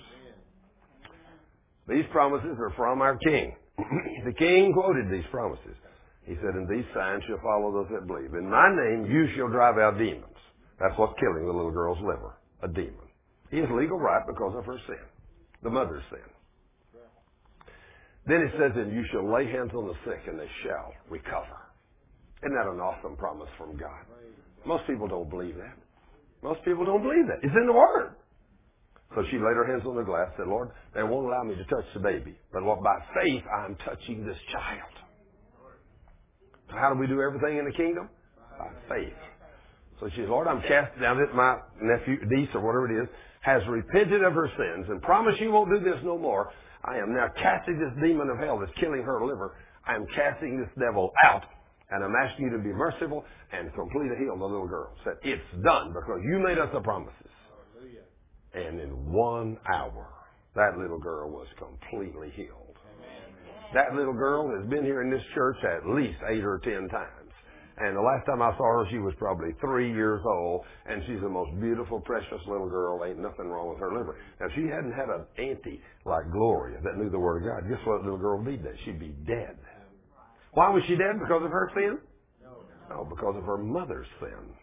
A: These promises are from our King. The King quoted these promises. He said, and these signs shall follow those that believe. In my name you shall drive out demons. That's what's killing the little girl's liver, a demon. He has legal right because of her sin, the mother's sin. Then it says, and you shall lay hands on the sick and they shall recover. Isn't that an awesome promise from God? Most people don't believe that. Most people don't believe that. It's in the Word. So she laid her hands on the glass and said, Lord, they won't allow me to touch the baby. But Lord, by faith, I'm touching this child. How do we do everything in the kingdom? By faith. So she said, Lord, I'm casting down that my nephew, niece or whatever it is, has repented of her sins and promised she won't do this no more. I am now casting this demon of hell that's killing her liver. I am casting this devil out. And I'm asking you to be merciful and completely heal the little girl. Said, it's done because you made us the promises. Hallelujah. And in 1 hour, that little girl was completely healed. Amen. That little girl has been here in this church at least 8 or 10 times. And the last time I saw her, she was probably 3 years old, and she's the most beautiful, precious little girl. Ain't nothing wrong with her liver. Now, if she hadn't had an auntie like Gloria that knew the Word of God, guess what little girl would be dead? She'd be dead. Why was she dead? Because of her sin? No, because of her mother's sin.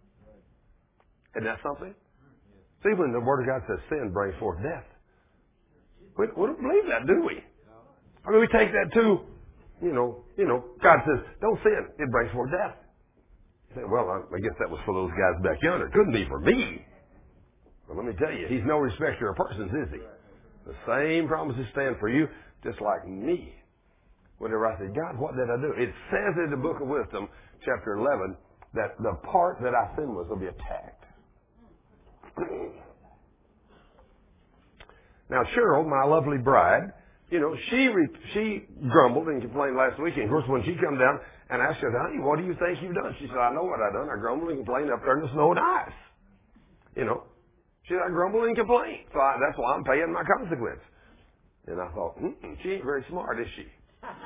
A: Isn't that something? See, when the Word of God says sin brings forth death, we don't believe that, do we? I mean, we take that too. You know, God says, don't sin. It brings forth death. You say, well, I guess that was for those guys back yonder. It couldn't be for me. But let me tell you, He's no respecter of persons, is He? The same promises stand for you, just like me. Whenever I say, God, what did I do? It says in the book of Wisdom, chapter 11, that the part that I sinned was will be attacked. Now, Cheryl, my lovely bride, she grumbled and complained last week. And of course, when she come down And I said, honey, what do you think you've done? She said, I know what I've done. I grumbled and complained up there in the snow and ice. You know. She said, I grumbled and complained. So that's why I'm paying my consequence. And I thought, she ain't very smart, is she?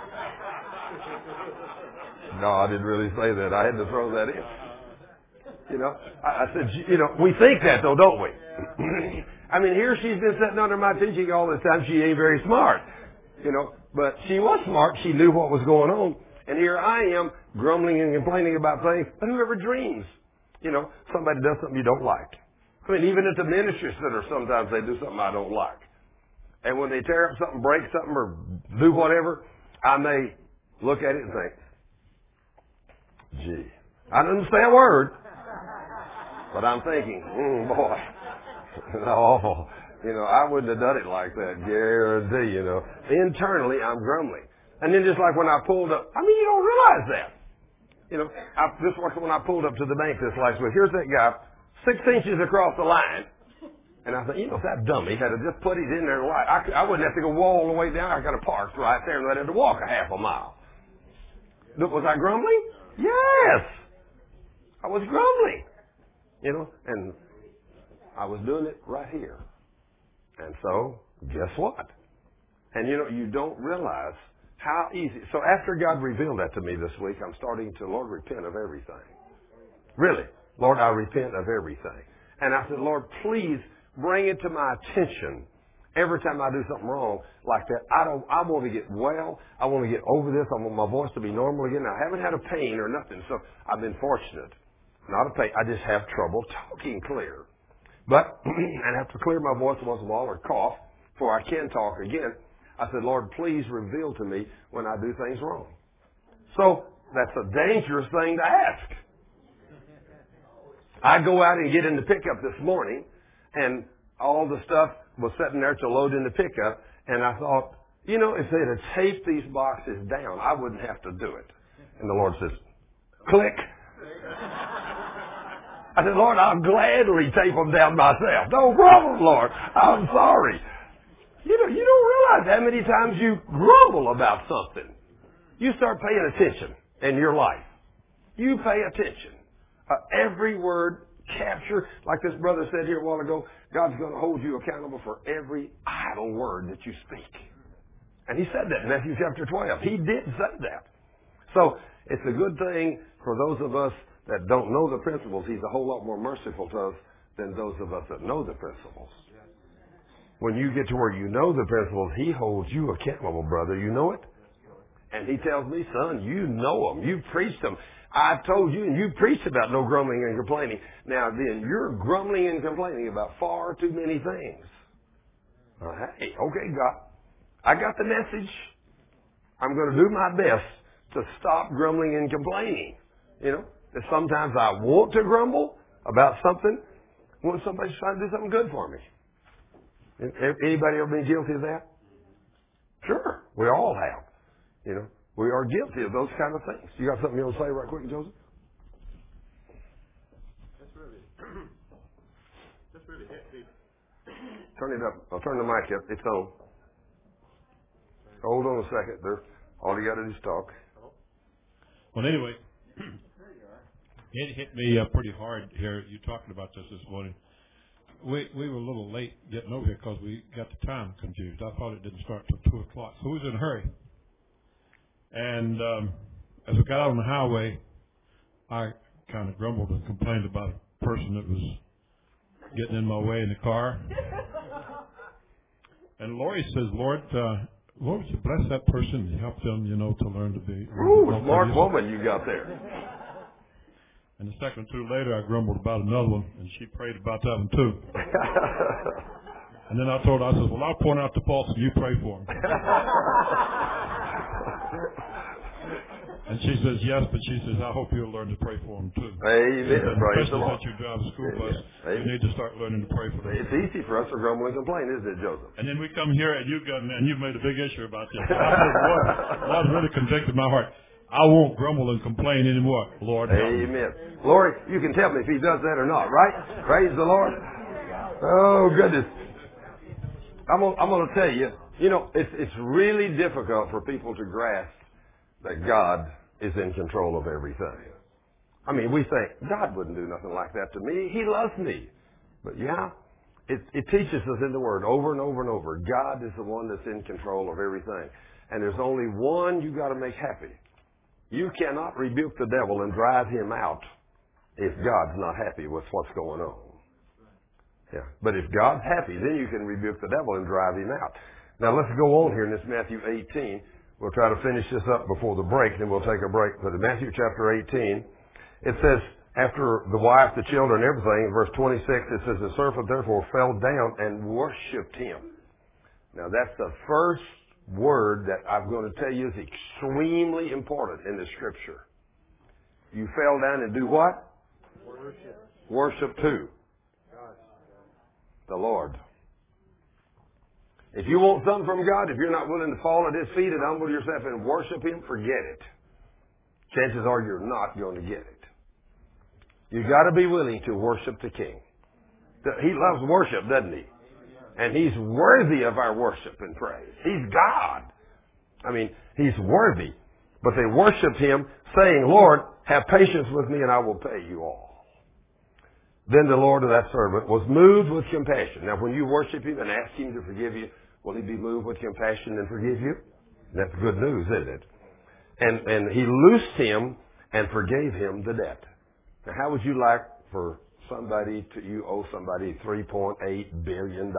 A: No, I didn't really say that. I had to throw that in. You know, I said, you know, we think that though, don't we? I mean, here she's been sitting under my teaching all this time. She ain't very smart. You know, but she was smart. She knew what was going on. And here I am grumbling and complaining about things. But whoever dreams, you know, somebody does something you don't like. I mean, even at the ministry center, sometimes they do something I don't like. And when they tear up something, break something, or do whatever, I may look at it and think, gee, I don't say a word, but I'm thinking, boy, no, you know, I wouldn't have done it like that, guarantee, you know. Internally, I'm grumbling. And then just like when I pulled up, I mean, you don't realize that. You know, just like when I pulled up to the bank this last week, here's that guy, 6 inches across the line. And I thought, you know, if that dummy had just put it in there, I wouldn't have to go all the way down. I could have parked right there and I had to walk a half a mile. Was I grumbling? Yes. I was grumbling. You know, and I was doing it right here. And so, guess what? And, you know, you don't realize how easy. So after God revealed that to me this week, I'm starting to, Lord, repent of everything. Really. Lord, I repent of everything. And I said, Lord, please bring it to my attention every time I do something wrong like that. I want to get well. I want to get over this. I want my voice to be normal again. I haven't had a pain or nothing, so I've been fortunate. Not a pain. I just have trouble talking clear. But I have to clear my voice once in a while or cough before I can talk again. I said, Lord, please reveal to me when I do things wrong. So that's a dangerous thing to ask. I go out and get in the pickup this morning, and all the stuff was sitting there to load in the pickup, and I thought, you know, if they'd have taped these boxes down, I wouldn't have to do it. And the Lord says, click. I said, Lord, I'll gladly tape them down myself. No problem, Lord. I'm sorry. You know, you don't realize how many times you grumble about something. You start paying attention in your life. You pay attention. Every word capture, like this brother said here a while ago, God's going to hold you accountable for every idle word that you speak. And he said that in Matthew chapter 12. He did say that. So it's a good thing for those of us that don't know the principles. He's a whole lot more merciful to us than those of us that know the principles. When you get to where you know the principles, he holds you accountable, brother. You know it? And he tells me, son, you know them. You've preached them. I've told you, and you preached about no grumbling and complaining. Now then, you're grumbling and complaining about far too many things. Hey, okay, God, I got the message. I'm going to do my best to stop grumbling and complaining. You know, that sometimes I want to grumble about something when somebody's trying to do something good for me. Anybody ever been guilty of that? Sure, we all have. You know, we are guilty of those kind of things. You got something you want to say right quick, Joseph?
D: That's really hit me.
A: Turn it up. I'll turn the mic up. It's on. Hold on a second. All you got to do is talk.
D: Well, anyway, it hit me pretty hard here. You talking about this morning. We were a little late getting over here because we got the time confused. I thought it didn't start till 2 o'clock, so we was in a hurry. And as we got out on the highway, I kind of grumbled and complained about a person that was getting in my way in the car. And Lori says, Lord, would you bless that person and help them, to learn to be...
A: Ooh, smart woman you got there.
D: And a second or two later, I grumbled about another one, and she prayed about that one too. And then I told her, I said, well, I'll point out the faults and you pray for them. And she says, yes, but she says, I hope you'll learn to pray for them too.
A: Amen.
D: Especially that you drive a school bus, you need to start learning to pray for them.
A: It's easy for us to grumble and complain, isn't it, Joseph?
D: And then we come here, and you've made a big issue about this. I said, Lord really convicted my heart. I won't grumble and complain anymore. Lord, help me.
A: Amen. Lord, you can tell me if he does that or not, right? Praise the Lord. Oh, goodness. I'm going to tell you, it's really difficult for people to grasp that God is in control of everything. I mean, we think, God wouldn't do nothing like that to me. He loves me. But yeah, it teaches us in the Word over and over and over. God is the one that's in control of everything. And there's only one you got to make happy. You cannot rebuke the devil and drive him out if God's not happy with what's going on. Yeah. But if God's happy, then you can rebuke the devil and drive him out. Now let's go on here in this Matthew 18. We'll try to finish this up before the break, then we'll take a break. But in Matthew chapter 18, it says, after the wife, the children, everything, in verse 26, it says, the serpent therefore fell down and worshipped him. Now that's the first word that I'm going to tell you is extremely important in the Scripture. You fell down and do what? Worship. Worship who? God. The Lord. If you want something from God, if you're not willing to fall at His feet and humble yourself and worship Him, forget it. Chances are you're not going to get it. You got to be willing to worship the King. He loves worship, doesn't He? And He's worthy of our worship and praise. He's God. I mean, He's worthy. But they worshiped Him, saying, Lord, have patience with me and I will pay you all. Then the Lord of that servant was moved with compassion. Now, when you worship Him and ask Him to forgive you, will He be moved with compassion and forgive you? That's good news, isn't it? And He loosed him and forgave him the debt. Now, how would you like for you owe somebody $3.8 billion?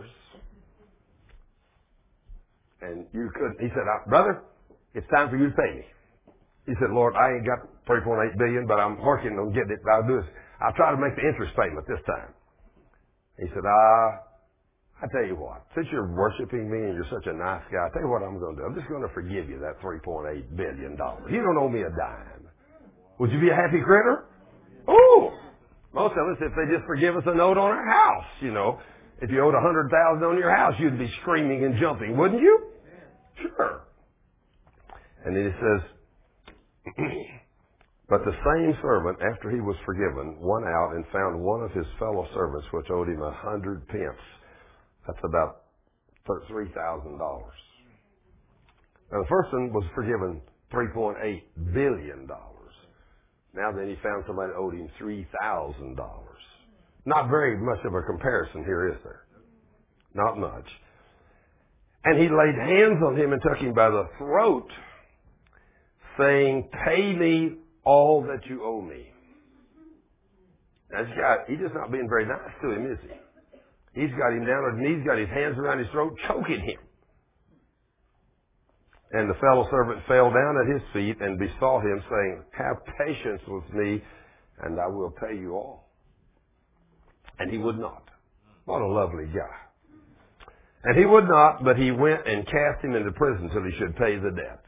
A: And you could, he said, brother, it's time for you to pay me. He said, Lord, I ain't got $3.8 billion, but I'm working on getting it. I'll do this. I'll try to make the interest payment this time. He said, I tell you what, since you're worshiping me and you're such a nice guy, I tell you what I'm going to do. I'm just going to forgive you that $3.8 billion. You don't owe me a dime. Would you be a happy critter? Oh, most of us, if they just forgive us a note on our house, you know, if you owed $100,000 on your house, you'd be screaming and jumping, wouldn't you? Sure. And then it says, but the same servant, after he was forgiven, went out and found one of his fellow servants, which owed him 100 pence. That's about $3,000. Now, the first one was forgiven $3.8 billion. Now then, he found somebody that owed him $3,000. Not very much of a comparison here, is there? Not much. And he laid hands on him and took him by the throat, saying, pay me all that you owe me. Now, this guy, he's just not being very nice to him, is he? He's got him down on his knees, got his hands around his throat, choking him. And the fellow servant fell down at his feet and besought him, saying, have patience with me, and I will pay you all. And he would not. What a lovely guy. And he would not, but he went and cast him into prison till he should pay the debt.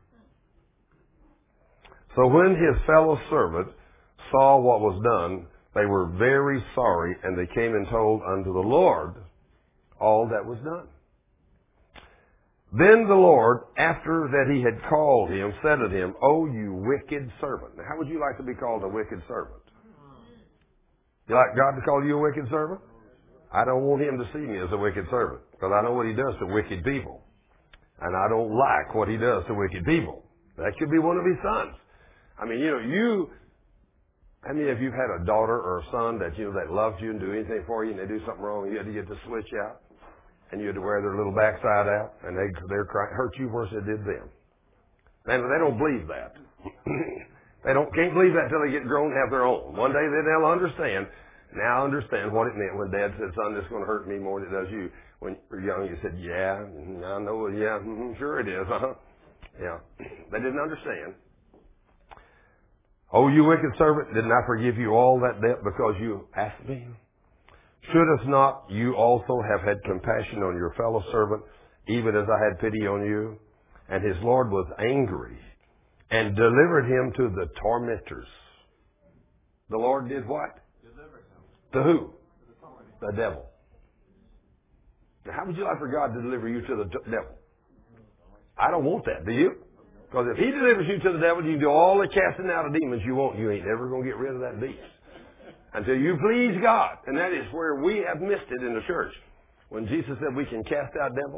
A: So when his fellow servant saw what was done, they were very sorry, and they came and told unto the Lord all that was done. Then the Lord, after that he had called him, said to him, O you wicked servant. Now, how would you like to be called a wicked servant? You like God to call you a wicked servant? I don't want him to see me as a wicked servant, because I know what he does to wicked people. And I don't like what he does to wicked people. That could be one of his sons. I mean, how many of you have had a daughter or a son that, that loved you and do anything for you, and they do something wrong, and you had to get the switch out, and you had to wear their little backside out, and they're crying, hurt you worse than it did them. And they don't believe that. Can't believe that till they get grown and have their own. One day they'll understand. Now understand what it meant when Dad said, son, this is going to hurt me more than it does you. When you were young, you said, yeah, I know, yeah, sure it is, Yeah. They didn't understand. Oh, you wicked servant, didn't I forgive you all that debt because you asked me? Shouldst not you also have had compassion on your fellow servant, even as I had pity on you? And his Lord was angry and delivered him to the tormentors. The Lord did what? Delivered him. To who? The devil. Now, how would you like for God to deliver you to the devil? I don't want that, do you? Because if he delivers you to the devil, you can do all the casting out of demons you want. You ain't never going to get rid of that beast until you please God. And that is where we have missed it in the church. When Jesus said we can cast out devils,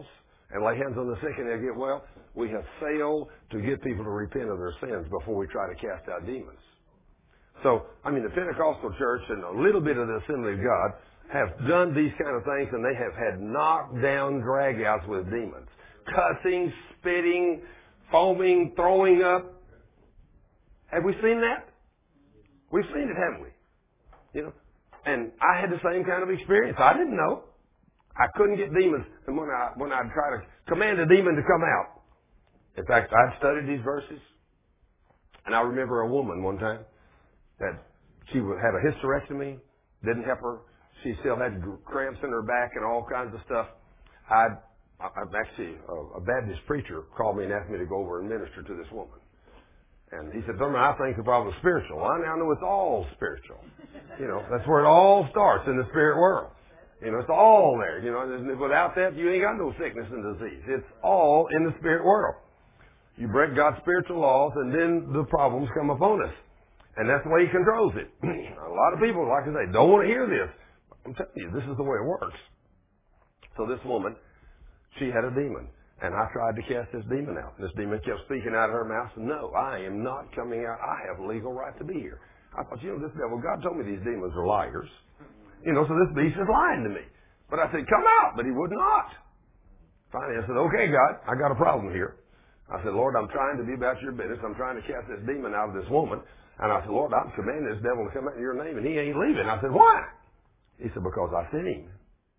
A: and lay hands on the sick and they'll get well. We have failed to get people to repent of their sins before we try to cast out demons. So, I mean, the Pentecostal church and a little bit of the Assembly of God have done these kind of things, and they have had knockdown drag-outs with demons. Cussing, spitting, foaming, throwing up. Have we seen that? We've seen it, haven't we? You know, and I had the same kind of experience. I didn't know. I couldn't get demons, and when I'd try to command a demon to come out. In fact, I'd studied these verses, and I remember a woman one time that she had a hysterectomy, didn't help her. She still had cramps in her back and all kinds of stuff. I'm actually, a Baptist preacher called me and asked me to go over and minister to this woman. And he said, Thurman, I think the problem is spiritual. Well, I now know it's all spiritual. You know, that's where it all starts, in the spirit world. You know, it's all there. You know, without that, you ain't got no sickness and disease. It's all in the spirit world. You break God's spiritual laws, and then the problems come upon us. And that's the way He controls it. A lot of people, like I say, don't want to hear this. I'm telling you, this is the way it works. So this woman, she had a demon. And I tried to cast this demon out. This demon kept speaking out of her mouth. No, I am not coming out. I have legal right to be here. I thought, this devil, God told me these demons are liars. So this beast is lying to me. But I said, come out. But he would not. Finally, I said, okay, God, I got a problem here. I said, Lord, I'm trying to be about your business. I'm trying to cast this demon out of this woman. And I said, Lord, I'm commanding this devil to come out in your name, and he ain't leaving. I said, why? He said, because I sent him.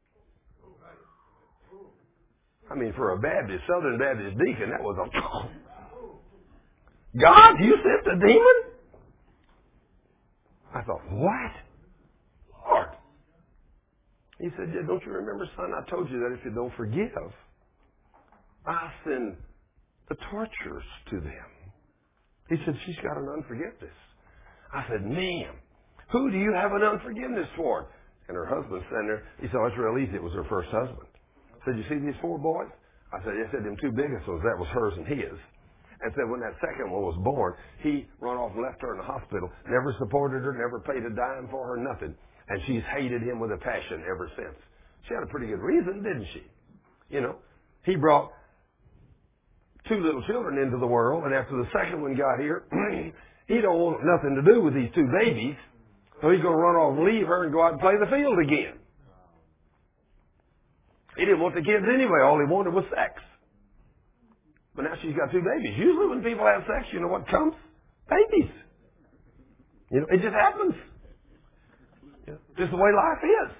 A: I mean, for a Baptist, Southern Baptist deacon, that was a... God, you sent the demon? I thought, what? Lord. He said, yeah, don't you remember, son, I told you that if you don't forgive, I send the tortures to them. He said, she's got an unforgiveness. I said, ma'am, who do you have an unforgiveness for? And her husband sitting there, he said, oh, it's real easy. It was her first husband. I said, you see these 4 boys? I said, yes, them 2 biggest ones, that was hers and his. And said when that second one was born, he run off and left her in the hospital, never supported her, never paid a dime for her, nothing. And she's hated him with a passion ever since. She had a pretty good reason, didn't she? He brought 2 little children into the world, and after the second one got here, he don't want nothing to do with these 2 babies, so he's going to run off and leave her and go out and play the field again. He didn't want the kids anyway. All he wanted was sex. But now she's got 2 babies. Usually when people have sex, you know what comes? Babies. It just happens. Just the way life is.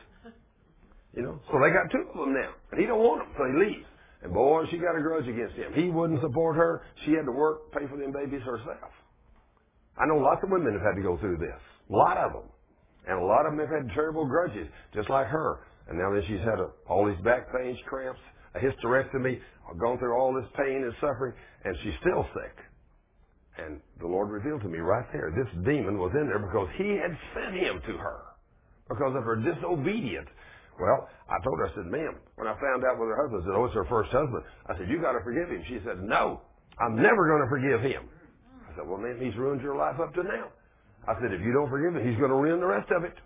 A: So they got 2 of them now. And he don't want them, so he leaves. And boy, she got a grudge against him. He wouldn't support her. She had to work, pay for them babies herself. I know lots of women have had to go through this. A lot of them. And a lot of them have had terrible grudges, just like her. And now that she's had all these back pains, cramps, a hysterectomy, gone through all this pain and suffering, and she's still sick. And the Lord revealed to me right there, this demon was in there because he had sent him to her because of her disobedience. Well, I told her, I said, ma'am, when I found out with her husband, I said, oh, it's her first husband. I said, you got to forgive him. She said, no, I'm never going to forgive him. I said, well, ma'am, he's ruined your life up to now. I said, if you don't forgive him, he's going to ruin the rest of it.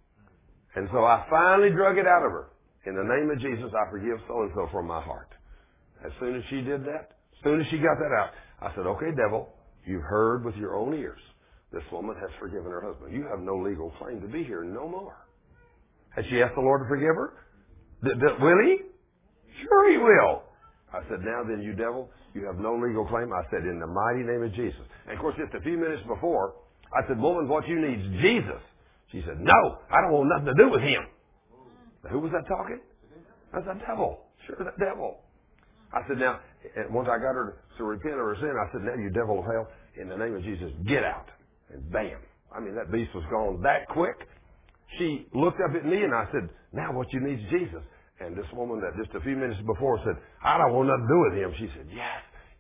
A: And so I finally drug it out of her. In the name of Jesus, I forgive so-and-so from my heart. As soon as she did that, as soon as she got that out, I said, okay, devil, you've heard with your own ears. This woman has forgiven her husband. You have no legal claim to be here no more. Has she asked the Lord to forgive her? Will he? Sure he will. I said, now then, you devil, you have no legal claim. I said, in the mighty name of Jesus. And of course, just a few minutes before, I said, woman, what you need is Jesus. She said, no, I don't want nothing to do with him. Now, who was that talking? That's the devil. Sure, the devil. I said, now, once I got her to repent of her sin, I said, now, you devil of hell, in the name of Jesus, get out. And bam. I mean, that beast was gone that quick. She looked up at me and I said, now what you need is Jesus. And this woman that just a few minutes before said, I don't want nothing to do with him. She said, yes,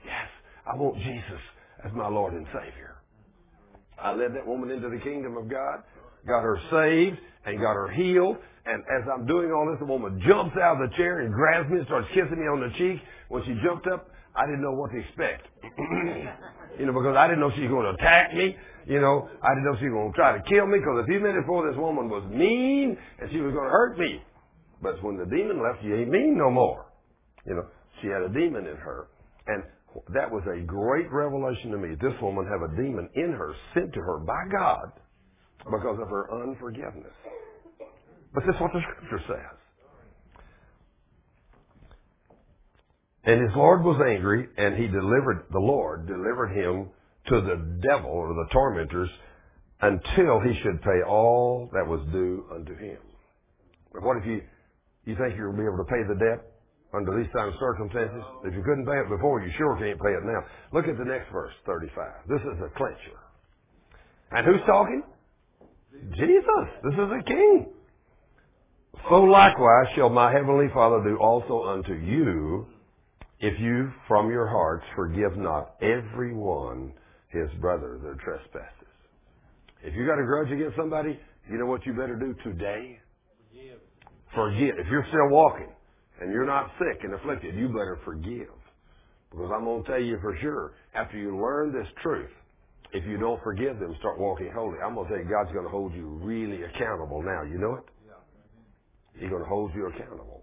A: I want Jesus as my Lord and Savior. I led that woman into the kingdom of God, got her saved, and got her healed. And as I'm doing all this, the woman jumps out of the chair and grabs me and starts kissing me on the cheek. When she jumped up, I didn't know what to expect. Because I didn't know she was going to attack me. I didn't know she was going to try to kill me, because a few minutes before this woman was mean and she was going to hurt me. But when the demon left, she ain't mean no more. She had a demon in her. And that was a great revelation to me. This woman had a demon in her sent to her by God because of her unforgiveness. But that's what the Scripture says. And his Lord was angry, and the Lord delivered him to the devil or the tormentors until he should pay all that was due unto him. But what if you think you'll be able to pay the debt under these kind of circumstances? If you couldn't pay it before, you sure can't pay it now. Look at the next verse, 35. This is a clincher. And who's talking? Jesus. This is a king. So likewise shall my heavenly Father do also unto you, if you from your hearts forgive not every one his brother their trespasses. If you got a grudge against somebody, you know what you better do today? Forgive. If you're still walking and you're not sick and afflicted, you better forgive. Because I'm going to tell you for sure, after you learn this truth, if you don't forgive them, start walking holy. I'm going to tell you, God's going to hold you really accountable now. You know it? He's going to hold you accountable.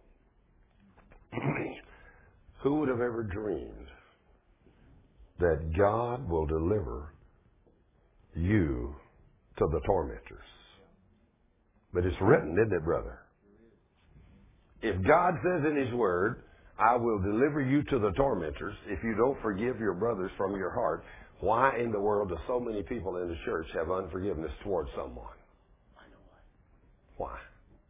A: Who would have ever dreamed that God will deliver you to the tormentors? But it's written, isn't it, brother? If God says in His Word, I will deliver you to the tormentors if you don't forgive your brothers from your heart, why in the world do so many people in the church have unforgiveness towards someone?
C: I know why.
A: Why?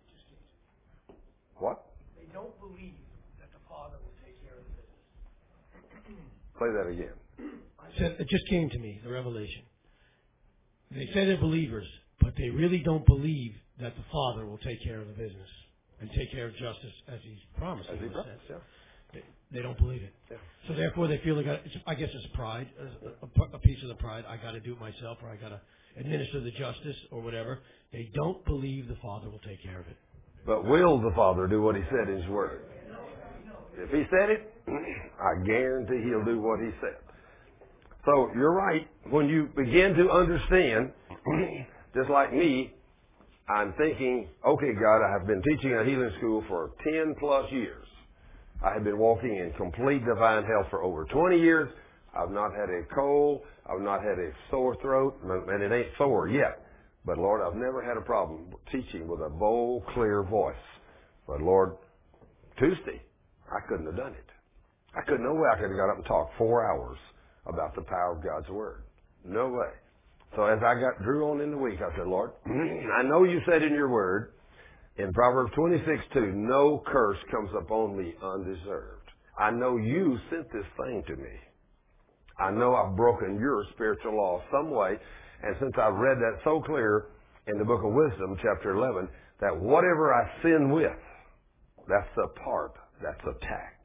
A: What?
C: They don't believe that the Father will take care of the business.
A: Say that again.
C: I said, it just came to me, the revelation. They say they're believers, but they really don't believe that the Father will take care of the business and take care of justice as He's promised.
A: As He promised, yeah.
C: They don't believe it.
A: Yeah.
C: So therefore they feel I guess it's pride, a piece of the pride. I got to do it myself, or I got to administer the justice or whatever. They don't believe the Father will take care of it.
A: But will the Father do what He said in His Word? If He said it, I guarantee He'll do what He said. So you're right. When you begin to understand, just like me, I'm thinking, okay, God, I have been teaching a healing school for 10 plus years. I have been walking in complete divine health for over 20 years. I've not had a cold. I've not had a sore throat, and it ain't sore yet. But, Lord, I've never had a problem teaching with a bold, clear voice. But, Lord, Tuesday, I couldn't have done it. No way I could have got up and talked 4 hours about the power of God's Word. No way. So as I drew on in the week, I said, Lord, I know you said in your Word, in Proverbs 26:2, no curse comes upon me undeserved. I know you sent this thing to me. I know I've broken your spiritual law some way. And since I've read that so clear in the book of Wisdom, chapter 11, that whatever I sin with, that's the part that's attacked.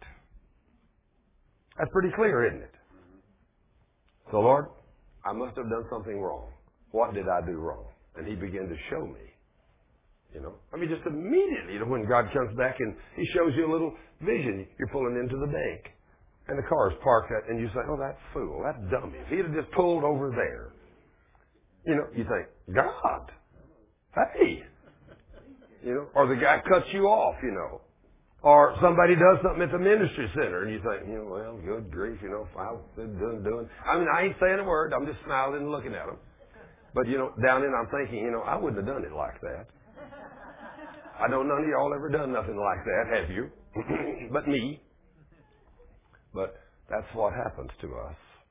A: That's pretty clear, isn't it? So, Lord, I must have done something wrong. What did I do wrong? And He began to show me. Just immediately, when God comes back and He shows you a little vision, you're pulling into the bank. And the car's parked, and you say, oh, that fool, that dummy. If he'd have just pulled over there, you think, God, hey. Or the guy cuts you off, Or somebody does something at the ministry center, and you think, well, good grief, I've been doing. I ain't saying a word. I'm just smiling and looking at them. But, down in I'm thinking, I wouldn't have done it like that. I know none of y'all ever done nothing like that, have you? But me. But that's what happens to us.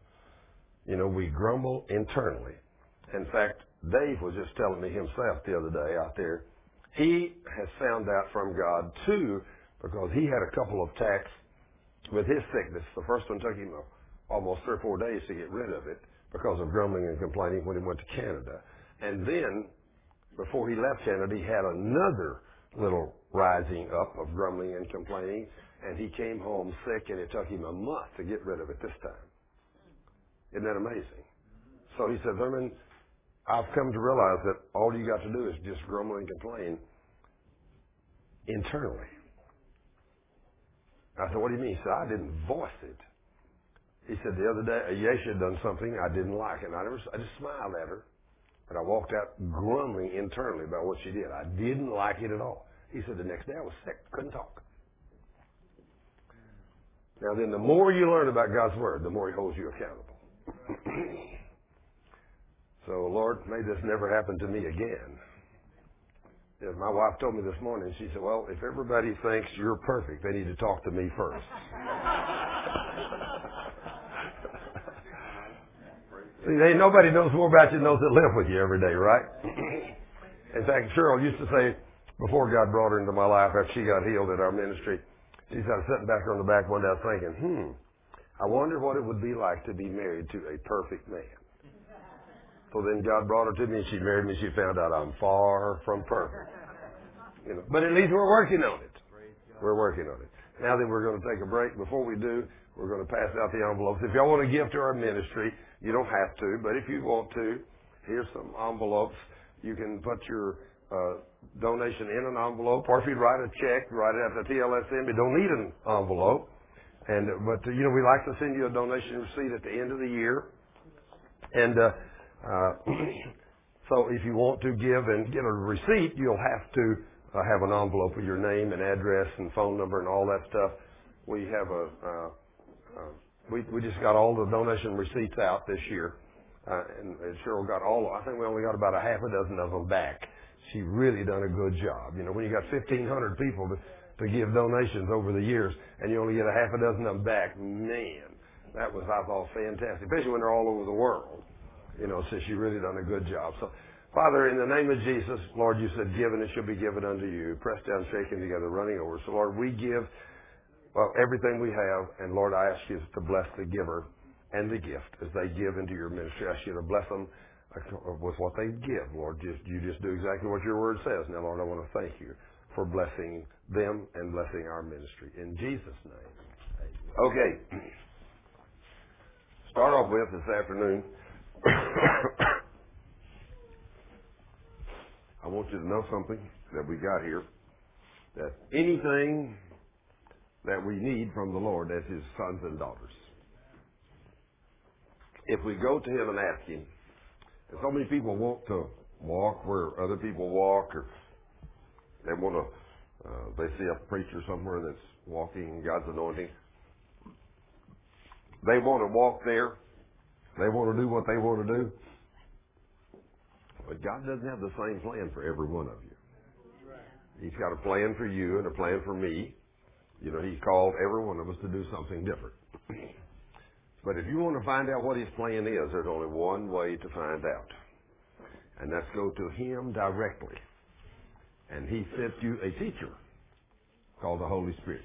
A: We grumble internally. In fact, Dave was just telling me himself the other day out there, he has found out from God, too, because he had a couple of attacks with his sickness. The first one took him almost 3 or 4 days to get rid of it because of grumbling and complaining when he went to Canada. And then, before he left Canada, he had another little rising up of grumbling and complaining, and he came home sick, and it took him a month to get rid of it this time. Isn't that amazing? So he said, Thurman, I've come to realize that all you got to do is just grumble and complain internally. I said, what do you mean? He said, I didn't voice it. He said, the other day, Yesha had done something I didn't like, and I just smiled at her, and I walked out grumbling internally about what she did. I didn't like it at all. He said, the next day I was sick, couldn't talk. Now then, the more you learn about God's Word, the more He holds you accountable. So, Lord, may this never happen to me again. Yeah, my wife told me this morning, she said, well, if everybody thinks you're perfect, they need to talk to me first. See, nobody knows more about you than those that live with you every day, right? In fact, Cheryl used to say, before God brought her into my life, after she got healed at our ministry, she said, I was sitting back on the back one day thinking, I wonder what it would be like to be married to a perfect man. So then God brought her to me and she married me. She found out I'm far from perfect. You know, but at least we're working on it. We're working on it. Now then, we're going to take a break. Before we do, we're going to pass out the envelopes. If y'all want to give to our ministry, you don't have to, but if you want to, here's some envelopes. You can put your donation in an envelope, or if you write a check, write it at the TLSM. You don't need an envelope. But we like to send you a donation receipt at the end of the year. And so if you want to give and get a receipt, you'll have to have an envelope with your name and address and phone number and all that stuff. We have we just got all the donation receipts out this year, and Cheryl got I think we only got about a half a dozen of them back. She really done a good job. You know, when you got 1,500 people to give donations over the years, and you only get a half a dozen of them back, man, that was, I thought, fantastic, especially when they're all over the world. You know, so she really done a good job. So, Father, in the name of Jesus, Lord, you said, given it shall be given unto you, pressed down, shaken together, running over. So, Lord, we give everything we have, and Lord, I ask you to bless the giver and the gift as they give into your ministry. I ask you to bless them with what they give, Lord. You just do exactly what your word says. Now, Lord, I want to thank you for blessing them and blessing our ministry. In Jesus' name. Okay. Start off with this afternoon. I want you to know something that we got here, that anything that we need from the Lord, that's His sons and daughters. If we go to Him and ask Him, and so many people want to walk where other people walk, or they want to, they see a preacher somewhere that's walking in God's anointing. They want to walk there. They want to do what they want to do. But God doesn't have the same plan for every one of you. He's got a plan for you and a plan for me. You know, He's called every one of us to do something different. But if you want to find out what His plan is, there's only one way to find out. And that's go to Him directly. And He sent you a teacher called the Holy Spirit.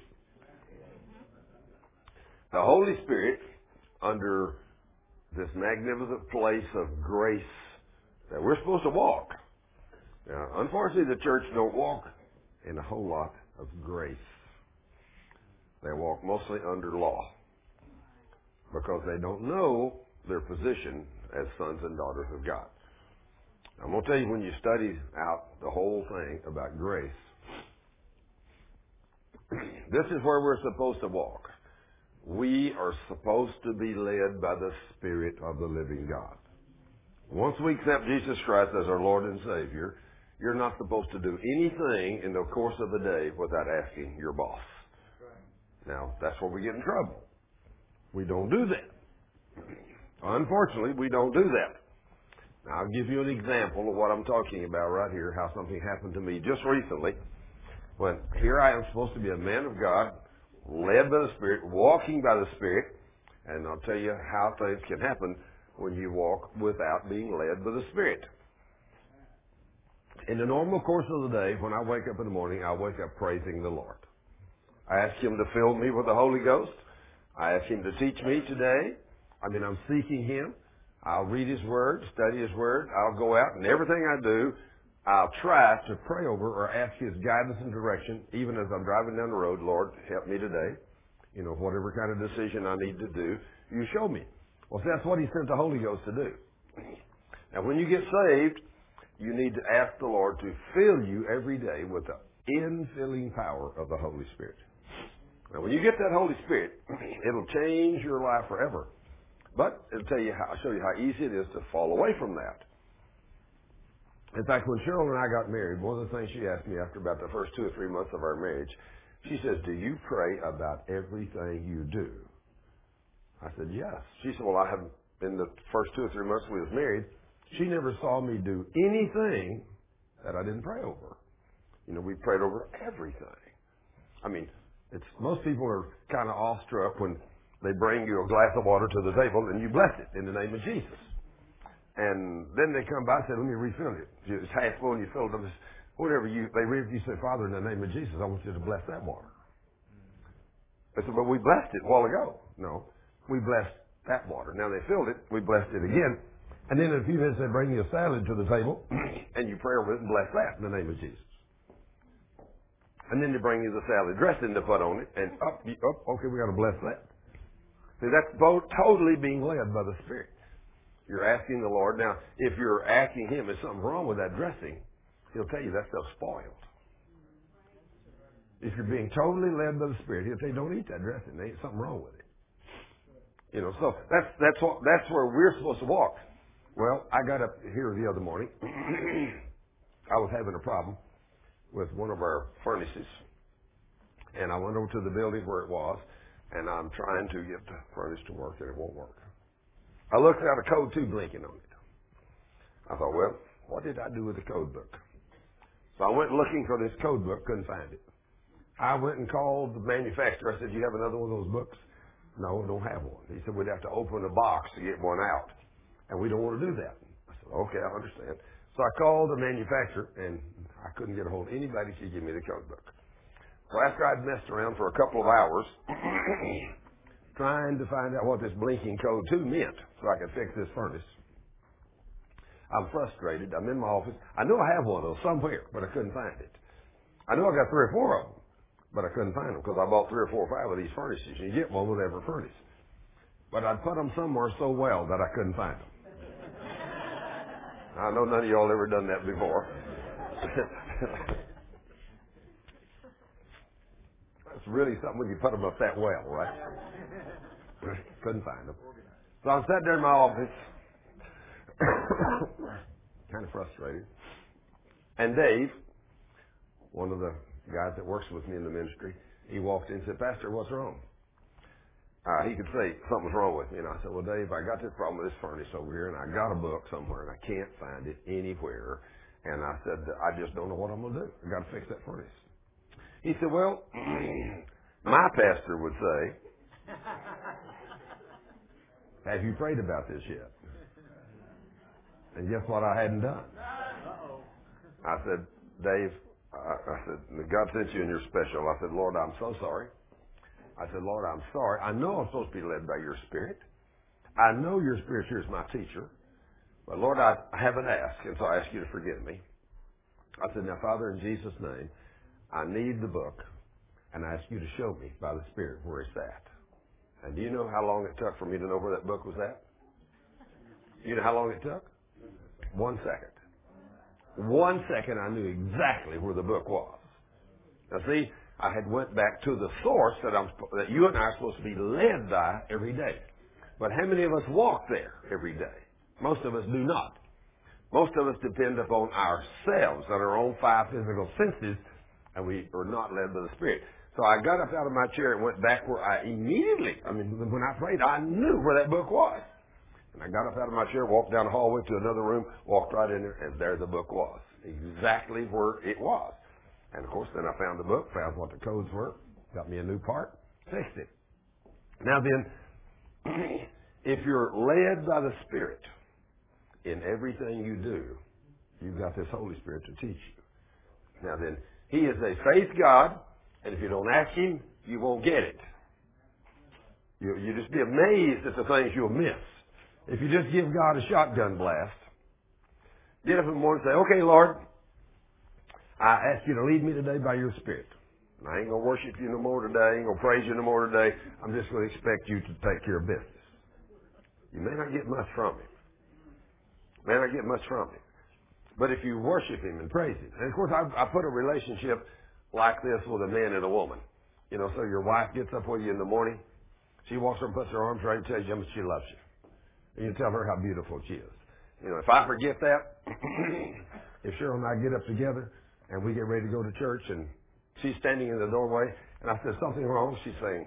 A: The Holy Spirit, under this magnificent place of grace that we're supposed to walk. Now, unfortunately, the church don't walk in a whole lot of grace. They walk mostly under law because they don't know their position as sons and daughters of God. I'm going to tell you, when you study out the whole thing about grace, this is where we're supposed to walk. We are supposed to be led by the Spirit of the living God. Once we accept Jesus Christ as our Lord and Savior, you're not supposed to do anything in the course of the day without asking your boss. Now, that's where we get in trouble. We don't do that. Unfortunately, we don't do that. Now, I'll give you an example of what I'm talking about right here, how something happened to me just recently. When here I am supposed to be a man of God, led by the Spirit, walking by the Spirit, and I'll tell you how things can happen when you walk without being led by the Spirit. In the normal course of the day, when I wake up in the morning, I wake up praising the Lord. I ask Him to fill me with the Holy Ghost. I ask Him to teach me today. I'm seeking Him. I'll read His Word, study His Word. I'll go out, and everything I do, I'll try to pray over or ask His guidance and direction, even as I'm driving down the road. Lord, help me today. You know, whatever kind of decision I need to do, you show me. Well, see, that's what He sent the Holy Ghost to do. Now, when you get saved, you need to ask the Lord to fill you every day with the infilling power of the Holy Spirit. Now, when you get that Holy Spirit, it'll change your life forever. But it'll show you how easy it is to fall away from that. In fact, when Cheryl and I got married, one of the things she asked me after about the first 2 or 3 months of our marriage, She says, do you pray about everything you do? I said, yes. She said, well, I haven't, in the first 2 or 3 months we was married, she never saw me do anything that I didn't pray over. You know, we prayed over everything. I mean, most people are kind of awestruck when they bring you a glass of water to the table and you bless it in the name of Jesus. And then they come by and say, let me refill it. It's half full and you fill it up. Whatever you say, Father, in the name of Jesus, I want you to bless that water. I said, but we blessed it a while ago. No, we blessed that water. Now they filled it, we blessed it again. And then in a few minutes they bring you a salad to the table and you pray over it and bless that in the name of Jesus. And then they bring you the salad dressing to put on it and okay, we got to bless that. See, that's totally being led by the Spirit. You're asking the Lord. Now, if you're asking Him, is something wrong with that dressing? He'll tell you that stuff's spoiled. If you're being totally led by the Spirit, He'll tell you, don't eat that dressing. There ain't something wrong with it. You know, so that's where we're supposed to walk. Well, I got up here the other morning. I was having a problem with one of our furnaces. And I went over to the building where it was, and I'm trying to get the furnace to work, and it won't work. I looked at a code 2 blinking on it. I thought, well, what did I do with the code book? So I went looking for this code book, couldn't find it. I went and called the manufacturer. I said, you have another one of those books? No, I don't have one. He said, we'd have to open a box to get one out, and we don't want to do that. I said, okay, I understand. So I called the manufacturer, and I couldn't get a hold of anybody to give me the code book. So after I'd messed around for a couple of hours trying to find out what this blinking code 2 meant so I could fix this furnace, I'm frustrated. I'm in my office. I know I have one of those somewhere, but I couldn't find it. I know I got 3 or 4 of them, but I couldn't find them because I bought 3 or 4 or 5 of these furnaces. You get one with every furnace. But I'd put them somewhere so well that I couldn't find them. I know none of y'all ever done that before. That's really something when you put them up that well, right? Couldn't find them. So I'm sitting there in my office, kind of frustrated. And Dave, one of the guys that works with me in the ministry, he walked in and said, Pastor, what's wrong? He could say something's wrong with me. And I said, well, Dave, I got this problem with this furnace over here, and I got a book somewhere, and I can't find it anywhere. And I said, I just don't know what I'm going to do. I got to fix that furnace. He said, well, my pastor would say, have you prayed about this yet? And guess what I hadn't done? I said, Dave, I said, God sent you in your special. I said, Lord, I'm so sorry. I said, Lord, I'm sorry. I know I'm supposed to be led by your Spirit. I know your Spirit here is my teacher. But Lord, I haven't asked, and so I ask you to forgive me. I said, now, Father, in Jesus' name, I need the book, and I ask you to show me by the Spirit where it's at. And do you know how long it took for me to know where that book was at? You know how long it took? 1 second. 1 second, I knew exactly where the book was. Now, see, I had went back to the source that you and I are supposed to be led by every day. But how many of us walk there every day? Most of us do not. Most of us depend upon ourselves and our own 5 physical senses, and we are not led by the Spirit. So I got up out of my chair and went back where when I prayed, I knew where that book was. And I got up out of my chair, walked down the hallway to another room, walked right in there, and there the book was. Exactly where it was. And, of course, then I found the book, found what the codes were, got me a new part, fixed it. Now then, if you're led by the Spirit in everything you do, you've got this Holy Spirit to teach you. Now then, He is a faith God, and if you don't ask Him, you won't get it. You just be amazed at the things you'll miss. If you just give God a shotgun blast, get up in the morning and say, okay, Lord, I ask you to lead me today by your Spirit. And I ain't going to worship you no more today. I ain't going to praise you no more today. I'm just going to expect you to take care of business. You may not get much from Him. But if you worship Him and praise Him. And, of course, I put a relationship like this with a man and a woman. You know, so your wife gets up with you in the morning. She walks over and puts her arms around you and tells you how much she loves you. And you tell her how beautiful she is. You know, if I forget that, if Cheryl and I get up together and we get ready to go to church and she's standing in the doorway, and I said, something wrong? She's saying,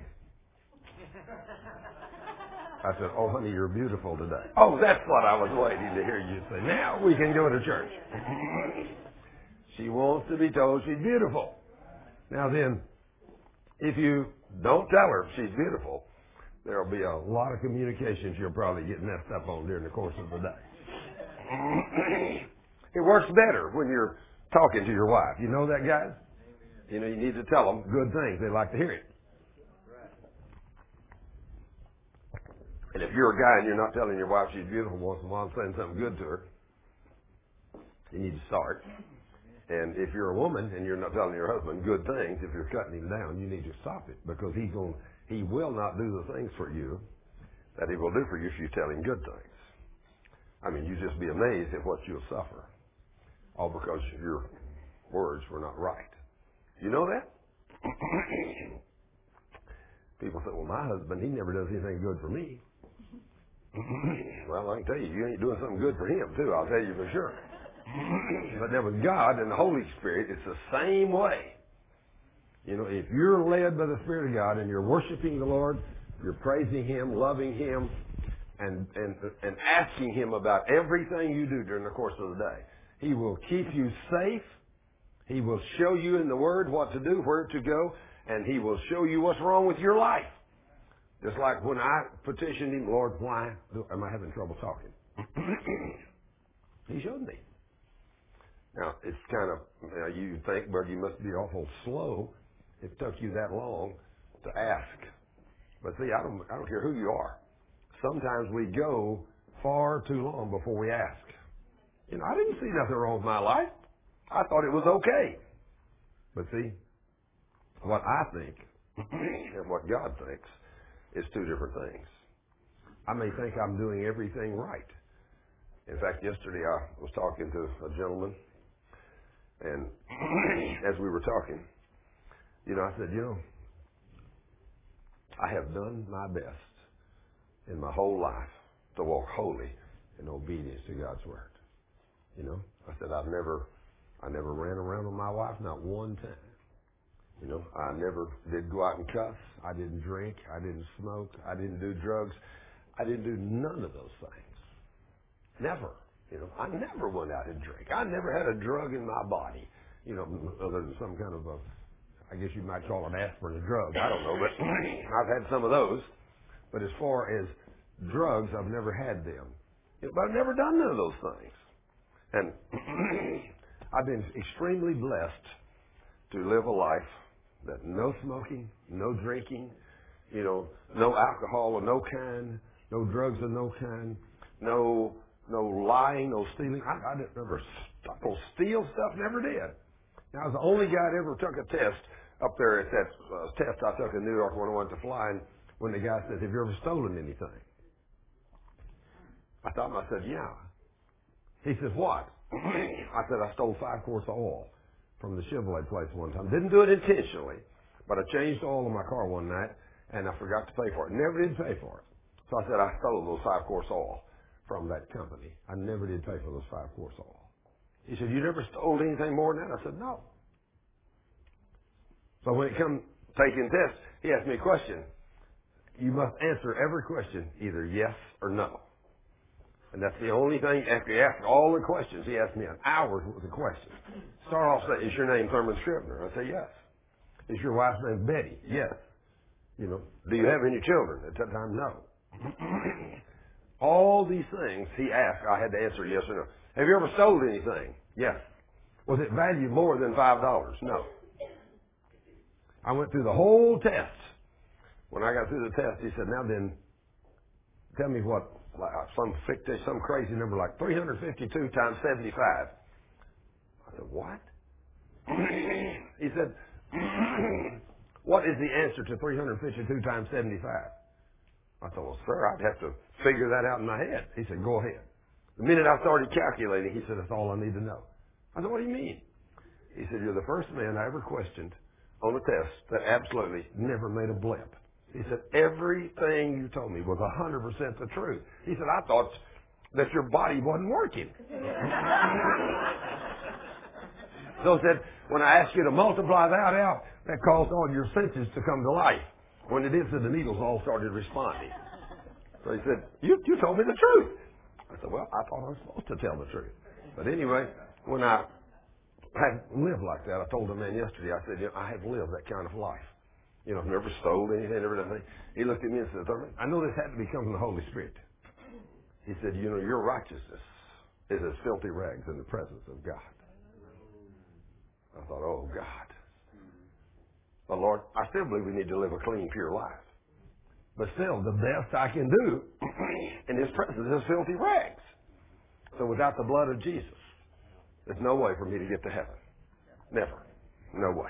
A: I said, oh, honey, you're beautiful today. Oh, that's what I was waiting to hear you say. Now we can go to church. She wants to be told she's beautiful. Now then, if you don't tell her she's beautiful, there will be a lot of communications you'll probably get messed up on during the course of the day. It works better when you're talking to your wife. You know that, guys? You know, you need to tell them good things. They like to hear it. And if you're a guy and you're not telling your wife she's beautiful once in a while and saying something good to her, you need to start. And if you're a woman and you're not telling your husband good things, if you're cutting him down, you need to stop it, because he will not do the things for you that he will do for you if you tell him good things. I mean, you just be amazed at what you'll suffer, all because your words were not right. You know that? People say, well, my husband, he never does anything good for me. Well, I can tell you, you ain't doing something good for him, too. I'll tell you for sure. But then with God and the Holy Spirit, it's the same way. You know, if you're led by the Spirit of God and you're worshiping the Lord, you're praising Him, loving Him, and asking Him about everything you do during the course of the day, He will keep you safe. He will show you in the Word what to do, where to go, and He will show you what's wrong with your life. Just like when I petitioned Him, Lord, why am I having trouble talking? He showed me. Now, it's kind of, you think, but you must be awful slow. It took you that long to ask. But see, I don't care who you are. Sometimes we go far too long before we ask. You know, I didn't see nothing wrong with my life. I thought it was okay. But see, what I think and what God thinks is two different things. I may think I'm doing everything right. In fact, yesterday I was talking to a gentleman, and as we were talking, you know, I said, you know, I have done my best in my whole life to walk holy in obedience to God's Word. You know, I said, I never ran around with my wife, not one time. You know, I never did go out and cuss. I didn't drink. I didn't smoke. I didn't do drugs. I didn't do none of those things. Never. You know, I never went out and drank. I never had a drug in my body, you know, other than some kind of I guess you might call an aspirin a drug. I don't know, but I've had some of those. But as far as drugs, I've never had them. But I've never done none of those things. And I've been extremely blessed to live a life that no smoking, no drinking, you know, no alcohol of no kind, no drugs of no kind, no lying, no stealing. I never steal stuff, never did. Now, I was the only guy that ever took a test up there at that test I took in New York when I went to flying, when the guy said, have you ever stolen anything? I thought, I said, yeah. He says, what? I said, I stole 5 quarts of oil from the Chevrolet place one time. Didn't do it intentionally, but I changed oil in my car one night, and I forgot to pay for it. Never did pay for it. So I said, I stole those 5 quarts of oil from that company. I never did pay for those 5 quarts of oil. He said, you never stole anything more than that? I said, no. So when it come taking tests, he asked me a question. You must answer every question either yes or no. And that's the only thing. After he asked all the questions, he asked me an hour's worth of questions. Start off saying, is your name Thurman Scribner? I say, yes. Is your wife's name Betty? Yes. You know, do you have any children? At that time, no. All these things he asked, I had to answer yes or no. Have you ever sold anything? Yes. Was it valued more than $5? No. I went through the whole test. When I got through the test, he said, now then, tell me what, some crazy number like 352 times 75. I said, what? He said, what is the answer to 352 times 75? I thought, well, sir, I'd have to figure that out in my head. He said, go ahead. The minute I started calculating, he said, that's all I need to know. I said, what do you mean? He said, you're the first man I ever questioned on a test that absolutely never made a blip. He said, everything you told me was 100% the truth. He said, I thought that your body wasn't working. So he said, when I asked you to multiply that out, that caused all your senses to come to life. When it did, said the needles all started responding. So he said, you told me the truth. I said, well, I thought I was supposed to tell the truth. But anyway, when I had lived like that, I told a man yesterday, I said, I have lived that kind of life. I've never stole anything, never done anything. He looked at me and said, Thurman, I know this had to be coming from the Holy Spirit. He said, your righteousness is as filthy rags in the presence of God. I thought, oh, God. But Lord, I still believe we need to live a clean, pure life. But still, the best I can do in His presence is filthy rags. So without the blood of Jesus, there's no way for me to get to heaven. Never. No way.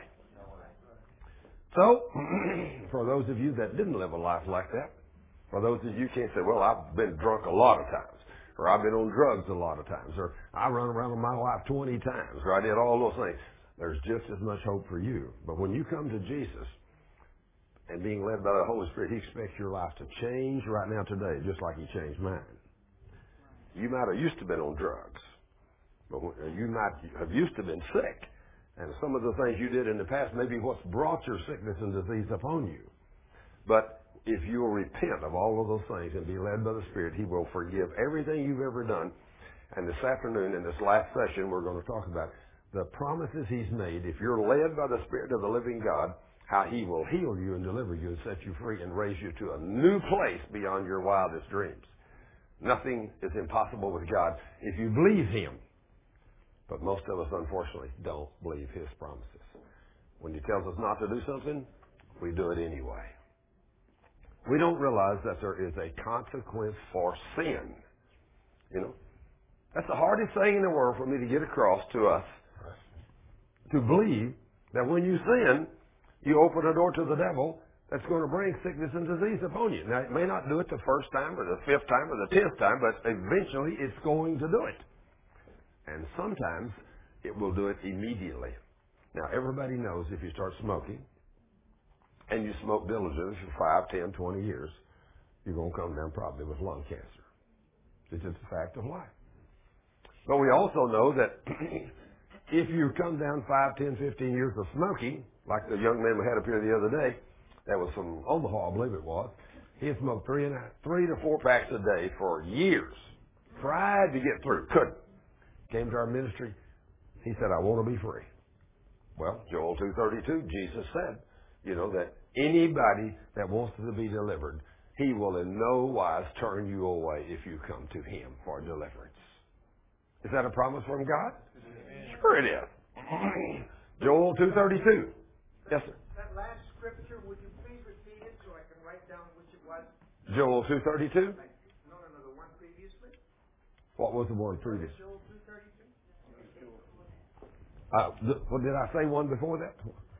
A: So, for those of you that didn't live a life like that, for those of you who can't say, well, I've been drunk a lot of times, or I've been on drugs a lot of times, or I run around in my life 20 times, or I did all those things. There's just as much hope for you. But when you come to Jesus and being led by the Holy Spirit, He expects your life to change right now today, just like He changed mine. You might have used to been on drugs, but you might have used to been sick. And some of the things you did in the past may be what's brought your sickness and disease upon you. But if you will repent of all of those things and be led by the Spirit, He will forgive everything you've ever done. And this afternoon, in this last session, we're going to talk about the promises He's made. If you're led by the Spirit of the living God, how He will heal you and deliver you and set you free and raise you to a new place beyond your wildest dreams. Nothing is impossible with God if you believe Him. But most of us, unfortunately, don't believe His promises. When He tells us not to do something, we do it anyway. We don't realize that there is a consequence for sin. That's the hardest thing in the world for me to get across to us. To believe that when you sin, you open a door to the devil that's going to bring sickness and disease upon you. Now, it may not do it the first time or the 5th time or the 10th time, but eventually it's going to do it. And sometimes it will do it immediately. Now, everybody knows if you start smoking and you smoke diligently for 5, 10, 20 years, you're going to come down probably with lung cancer. It's just a fact of life. But we also know that if you come down 5, 10, 15 years of smoking, like the young man we had up here the other day, that was from Omaha, I believe it was, he had smoked 3 to 4 packs a day for years. Tried to get through, couldn't. Came to our ministry. He said, I want to be free. Well, Joel 2:32, Jesus said, that anybody that wants to be delivered, He will in no wise turn you away if you come to Him for deliverance. Is that a promise from God? Sure it is. Joel 2:32. Yes, sir.
E: That last scripture, would you please repeat it so I can write down which it was?
A: Joel 2:32?
E: No, the one previously.
A: What was the one previous?
E: Joel 2:32.
A: Well, did I say one before that?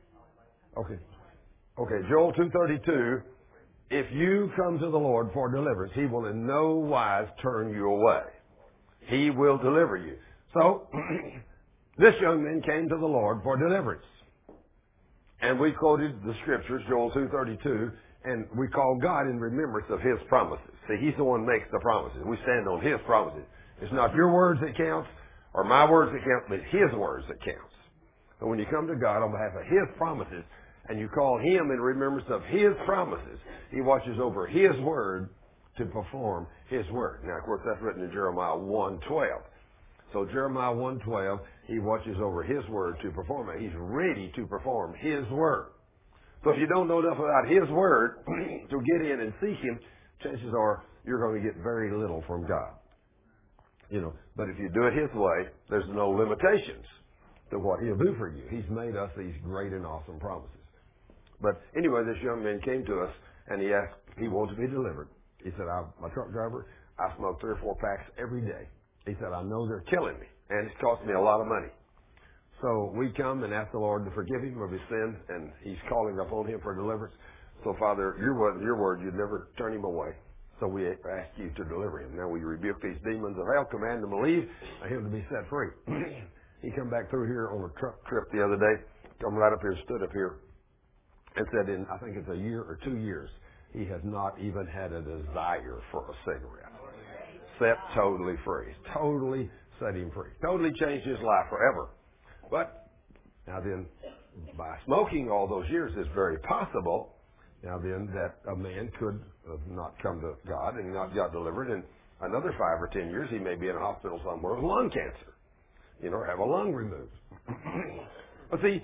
A: Okay, Joel 2:32. If you come to the Lord for deliverance, He will in no wise turn you away. He will deliver you. So, this young man came to the Lord for deliverance. And we quoted the scriptures, Joel 2:32, and we call God in remembrance of His promises. See, He's the one who makes the promises. We stand on His promises. It's not your words that counts or my words that count, but His words that counts. And when you come to God on behalf of His promises and you call Him in remembrance of His promises, He watches over His word to perform His word. Now, of course, that's written in Jeremiah 1:12. So Jeremiah 1:12, He watches over His word to perform it. He's ready to perform His word. So if you don't know enough about His word to get in and seek Him, chances are you're going to get very little from God. But if you do it His way, there's no limitations to what He'll do for you. He's made us these great and awesome promises. But anyway, this young man came to us and he wanted to be delivered. He said, I'm a truck driver. I smoke 3 or 4 packs every day. He said, I know they're killing me, and it's cost me a lot of money. So we come and ask the Lord to forgive him of his sins, and He's calling upon him for deliverance. So, Father, your word, you'd never turn him away. So we ask you to deliver him. Now we rebuke these demons of hell, command them to leave, and him to be set free. He come back through here on a truck trip the other day, come right up here, stood up here, and said in, I think it's a year or 2 years, he has not even had a desire for a cigarette. Set totally free. Totally set him free. Totally changed his life forever. But Now then, by smoking all those years, it's very possible, now then, that a man could not come to God and not got delivered. In another 5 or 10 years, he may be in a hospital somewhere with lung cancer, or have a lung removed. But see,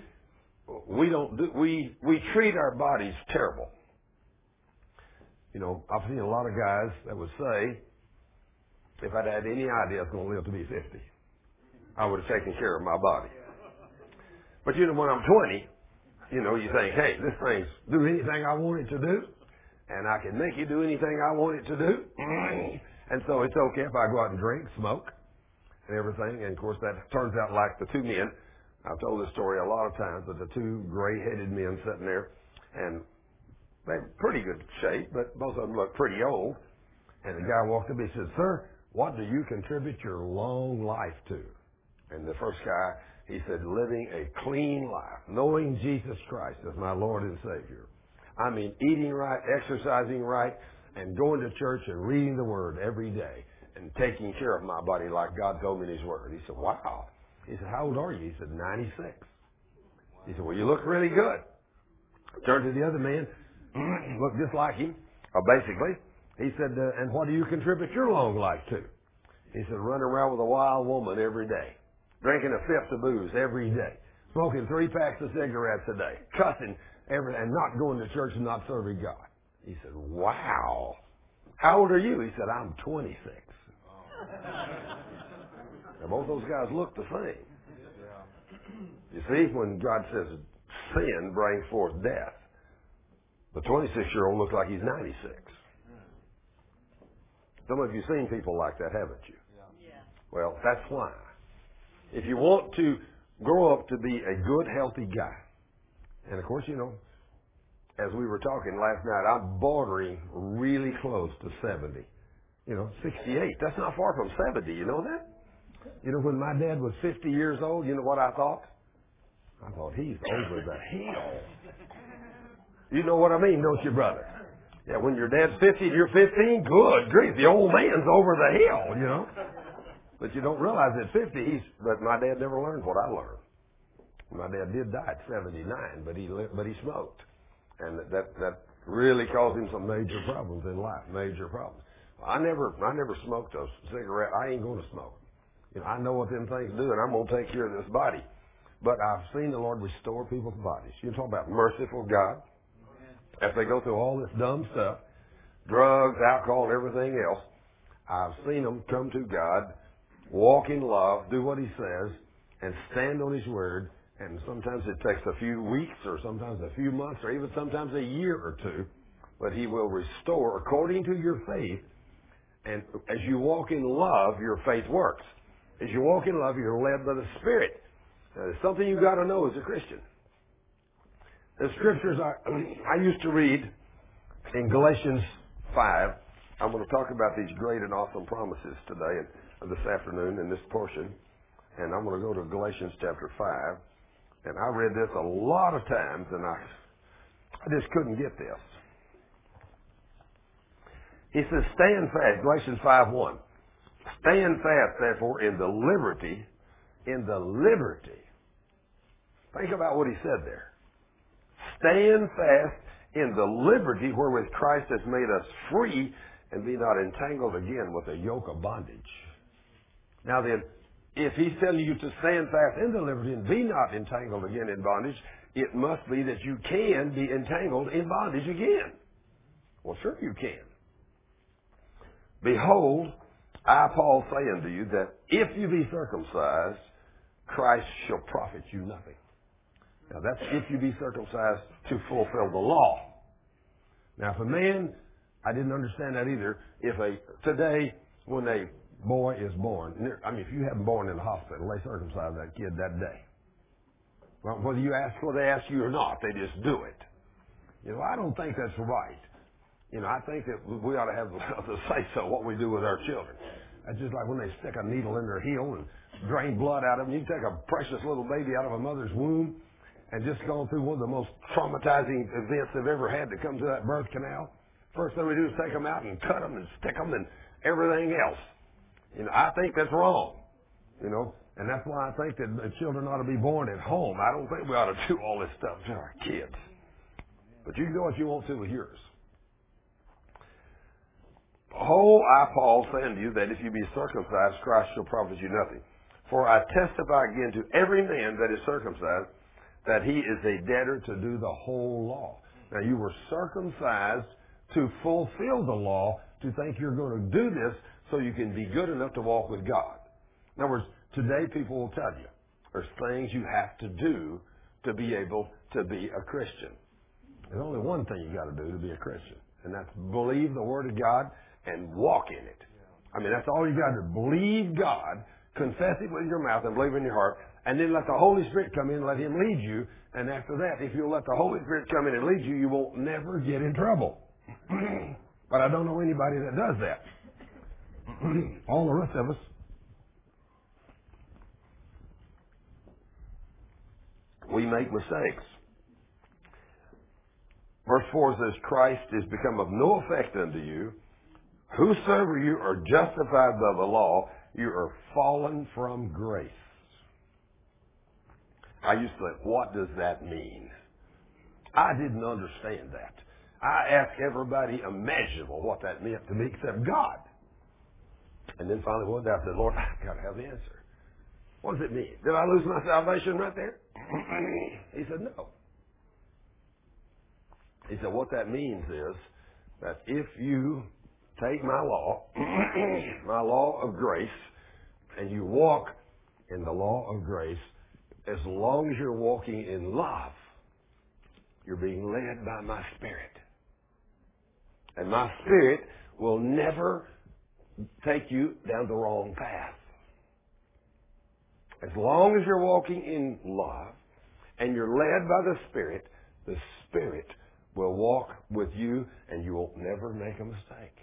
A: we treat our bodies terrible. I've seen a lot of guys that would say, if I'd had any idea I was going to live to be 50, I would have taken care of my body. But when I'm 20, you think, hey, this thing's do anything I want it to do, and I can make it do anything I want it to do. And so it's okay if I go out and drink, smoke, and everything. And of course, that turns out like the two men. I've told this story a lot of times, but the two gray-headed men sitting there, and they're in pretty good shape, but both of them look pretty old. And the guy walked up and he said, "Sir, what do you contribute your long life to?" And the first guy, he said, "Living a clean life, knowing Jesus Christ as my Lord and Savior. I mean, eating right, exercising right, and going to church and reading the Word every day and taking care of my body like God told me in His Word." He said, "Wow." He said, "How old are you?" He said, 96. He said, "Well, you look really good." Turned to the other man, looked just like him, basically. He said, "And what do you contribute your long life to?" He said, "Running around with a wild woman every day, drinking a fifth of booze every day, smoking 3 packs of cigarettes a day, cussing and not going to church and not serving God." He said, "Wow. How old are you?" He said, "I'm 26. Now, both those guys look the same. You see, when God says sin brings forth death, the 26-year-old looks like he's 96. Some of you have seen people like that, haven't you? Well, that's why. If you want to grow up to be a good, healthy guy, and of course, as we were talking last night, I'm bordering really close to 70. 68. That's not far from 70. You know that? When my dad was 50 years old, you know what I thought? I thought, he's over the hill. You know what I mean, don't you, brother? Yeah, when your dad's 50 and you're 15, good grief, the old man's over the hill, But you don't realize at 50, but my dad never learned what I learned. My dad did die at 79, but he smoked. And that really caused him some major problems in life, major problems. I never smoked a cigarette. I ain't going to smoke. I know what them things do, and I'm going to take care of this body. But I've seen the Lord restore people's bodies. You talk about merciful God. If they go through all this dumb stuff, drugs, alcohol, and everything else, I've seen them come to God, walk in love, do what He says, and stand on His Word. And sometimes it takes a few weeks, or sometimes a few months, or even sometimes a year or two. But He will restore according to your faith. And as you walk in love, your faith works. As you walk in love, you're led by the Spirit. Now, there's something you've got to know as a Christian. The scriptures I used to read in Galatians 5. I'm going to talk about these great and awesome promises today and this afternoon in this portion. And I'm going to go to Galatians chapter 5. And I read this a lot of times, and I just couldn't get this. He says, "Stand fast," Galatians 5:1. "Stand fast, therefore, in the liberty. Think about what he said there. "Stand fast in the liberty wherewith Christ has made us free, and be not entangled again with a yoke of bondage." Now then, if he's telling you to stand fast in the liberty and be not entangled again in bondage, it must be that you can be entangled in bondage again. Well, sure you can. "Behold, I, Paul, say unto you that if you be circumcised, Christ shall profit you nothing." Now that's if you be circumcised to fulfill the law. Now if a man, I didn't understand that either, today when a boy is born, if you have him born in the hospital, they circumcise that kid that day. Well, whether they ask you or not, they just do it. I don't think that's right. I think that we ought to have the say-so what we do with our children. That's just like when they stick a needle in their heel and drain blood out of them. You can take a precious little baby out of a mother's womb and just gone through one of the most traumatizing events they've ever had to come to that birth canal. First thing we do is take them out and cut them and stick them and everything else. I think that's wrong. And that's why I think that the children ought to be born at home. I don't think we ought to do all this stuff to our kids. But you can do what you want to with yours. Behold, I, Paul, say unto you that if you be circumcised, Christ shall profit you nothing. For I testify again to every man that is circumcised that he is a debtor to do the whole law. Now, you were circumcised to fulfill the law, to think you're going to do this so you can be good enough to walk with God. In other words, today people will tell you there's things you have to do to be able to be a Christian. There's only one thing you got to do to be a Christian, and that's believe the Word of God and walk in it. I mean, that's all you got to do. Believe God, confess it with your mouth and believe in your heart, and then let the Holy Spirit come in and let Him lead you. And after that, if you'll let the Holy Spirit come in and lead you, you won't never get in trouble. But I don't know anybody that does that. All the rest of us, we make mistakes. Verse 4 says, Christ is become of no effect unto you. Whosoever you are justified by the law, you are fallen from grace. I used to think, what does that mean? I didn't understand that. I asked everybody imaginable what that meant to me except God. And then finally one day I said, Lord, I've got to have the answer. What does it mean? Did I lose my salvation right there? He said, no. He said, what that means is that if you take my law, my law of grace, and you walk in the law of grace, as long as you're walking in love, you're being led by my Spirit. And my Spirit will never take you down the wrong path. As long as you're walking in love and you're led by the Spirit will walk with you and you will never make a mistake.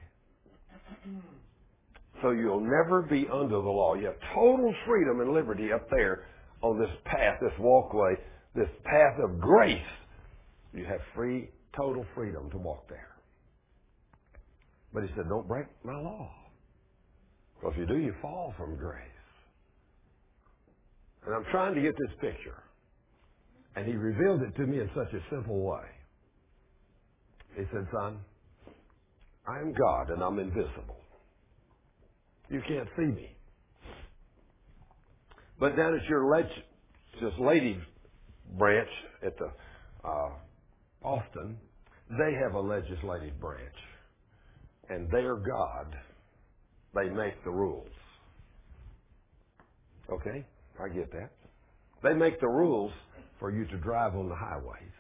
A: So you'll never be under the law. You have total freedom and liberty up there on this path, this walkway, this path of grace. You have total freedom to walk there. But he said, don't break my law. Because if you do, you fall from grace. And I'm trying to get this picture. And he revealed it to me in such a simple way. He said, son, I am God and I'm invisible. You can't see me. But down at your legislative branch at the Austin, they have a legislative branch. And their God, they make the rules. Okay? I get that. They make the rules for you to drive on the highways.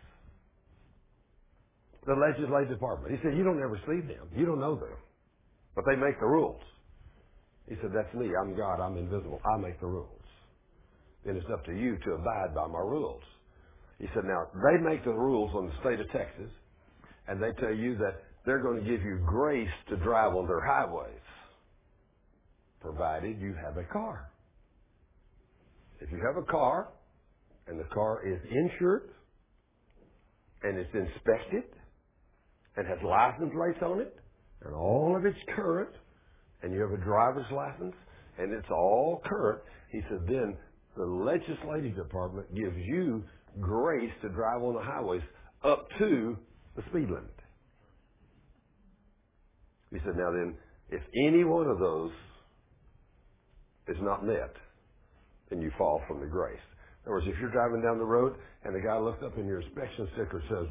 A: The legislative department. He said, you don't ever see them. You don't know them. But they make the rules. He said, that's me. I'm God. I'm invisible. I make the rules. Then it's up to you to abide by my rules. He said, now, they make the rules on the state of Texas, and they tell you that they're going to give you grace to drive on their highways, provided you have a car. If you have a car, and the car is insured, and it's inspected, and has license plates on it, and all of it's current, and you have a driver's license, and it's all current, he said, then the legislative department gives you grace to drive on the highways up to the speed limit. He said, now then, if any one of those is not met, then you fall from the grace. In other words, if you're driving down the road and the guy looks up and your inspection sticker says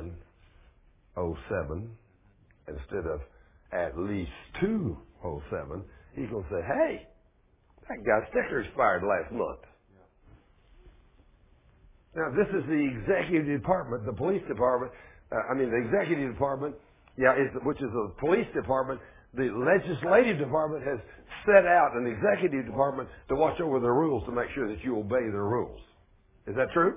A: 107 instead of at least 207, he's going to say, hey, that guy's sticker expired last month. Now, this is the executive department, the police department, the executive department, which is the police department. The legislative department has set out an executive department to watch over the rules to make sure that you obey the rules. Is that true?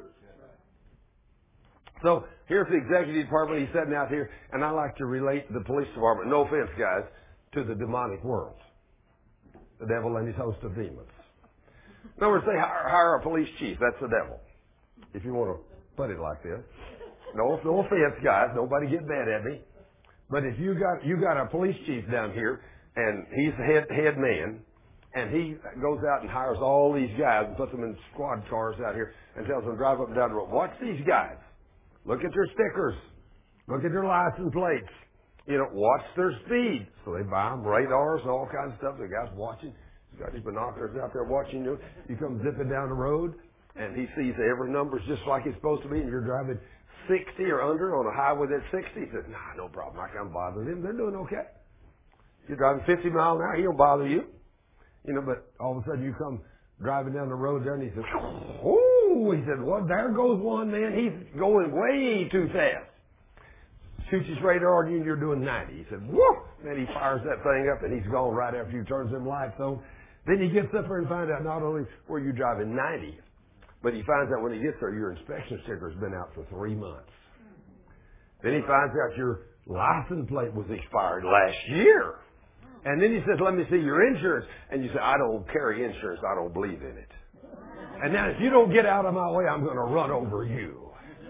A: So here's the executive department. He's sitting out here, and I like to relate the police department, no offense, guys, to the demonic world. The devil and his host of demons. In other words, they hire a police chief. That's the devil, if you want to put it like this. No offense, guys. Nobody get mad at me. But if you got a police chief down here, and he's the head man, And he goes out and hires all these guys and puts them in squad cars out here and tells them to drive up and down the road. Watch these guys. Look at their stickers. Look at their license plates. You know, watch their speed. So they buy them radars, all kinds of stuff. The guy's watching. He's got his binoculars out there watching you. You come zipping down the road, and he sees every number's just like it's supposed to be, and you're driving 60 or under on a highway that's 60. He says, nah, no problem. I can't bother them. They're doing okay. You're driving 50 miles an hour, he don't bother you. You know, but all of a sudden you come driving down the road there, and he says, oh, he said, well, there goes one, man. He's going way too fast. Shoots his radar on you, and you're doing 90. He said, whoa! Then he fires that thing up, and he's gone right after you turns them lights on. Then he gets up there and finds out not only were you driving 90, but he finds out when he gets there your inspection sticker's been out for 3 months. Then he finds out your license plate was expired last year. And then he says, let me see your insurance. And you say, I don't carry insurance. I don't believe in it. And now if you don't get out of my way, I'm going to run over you.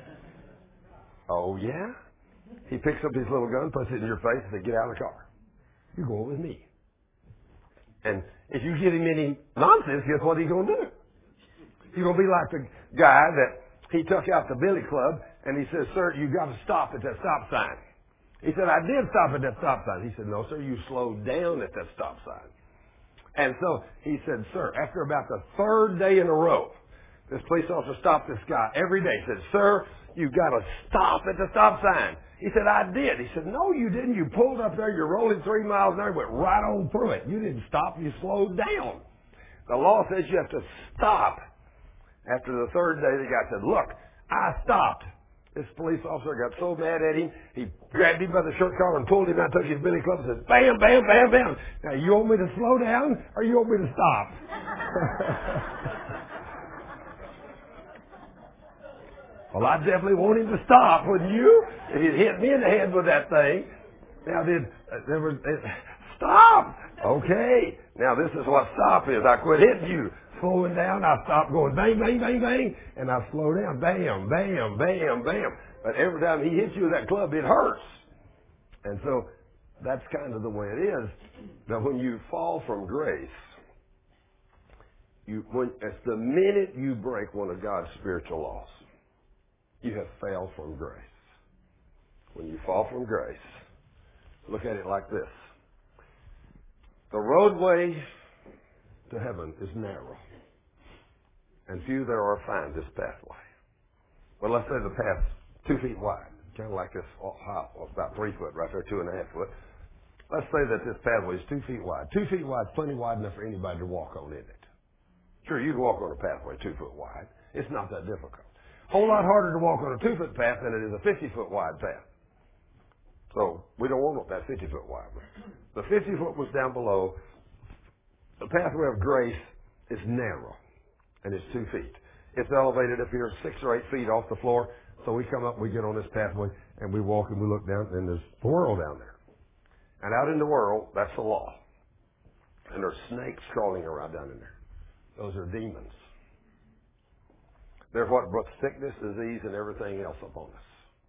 A: Oh, yeah? He picks up his little gun, puts it in your face, and says, get out of the car. You're going with me. And if you give him any nonsense, guess what he's going to do? He's going to be like the guy that he took out the billy club, and he says, sir, you got to stop at that stop sign. He said, I did stop at that stop sign. He said, no, sir, you slowed down at that stop sign. And so he said, sir, after about the third day in a row, this police officer stopped this guy every day. He said, sir, you got to stop at the stop sign. He said, I did. He said, no, you didn't. You pulled up there. You're rolling 3 miles an hour. Went right on through it. You didn't stop. You slowed down. The law says you have to stop. After the third day, the guy said, look, I stopped. This police officer got so mad at him, he grabbed him by the shirt collar and pulled him out, took his billy club and said, bam, bam, bam, bam. Now, you want me to slow down or you want me to stop? Well, I definitely want him to stop, wouldn't you? If he'd hit me in the head with that thing. Now, stop! Okay. Now, this is what stop is. I quit hitting you. Slowing down, I stop going bang, bang, bang, bang, and I slow down. Bam, bam, bam, bam. But every time he hits you with that club, it hurts. And so that's kind of the way it is. Now, when you fall from grace, it's the minute you break one of God's spiritual laws, you have failed from grace. When you fall from grace, look at it like this. The roadway to heaven is narrow, and few there are find this pathway. Well, let's say the path's 2 feet wide, kind of like this, about 3 foot right there, 2.5 foot. Let's say that this pathway is 2 feet wide. 2 feet wide is plenty wide enough for anybody to walk on, isn't it? Sure, you can walk on a pathway 2 foot wide. It's not that difficult. A whole lot harder to walk on a 2 foot path than it is a 50 foot wide path. So we don't want that 50 foot wide one. The 50 foot was down below. The pathway of grace is narrow, and it's 2 feet. It's elevated up here 6 or 8 feet off the floor. So we come up, we get on this pathway, and we walk and we look down, and there's the world down there. And out in the world, that's the law. And there's snakes crawling around down in there. Those are demons. They're what brought sickness, disease, and everything else upon us.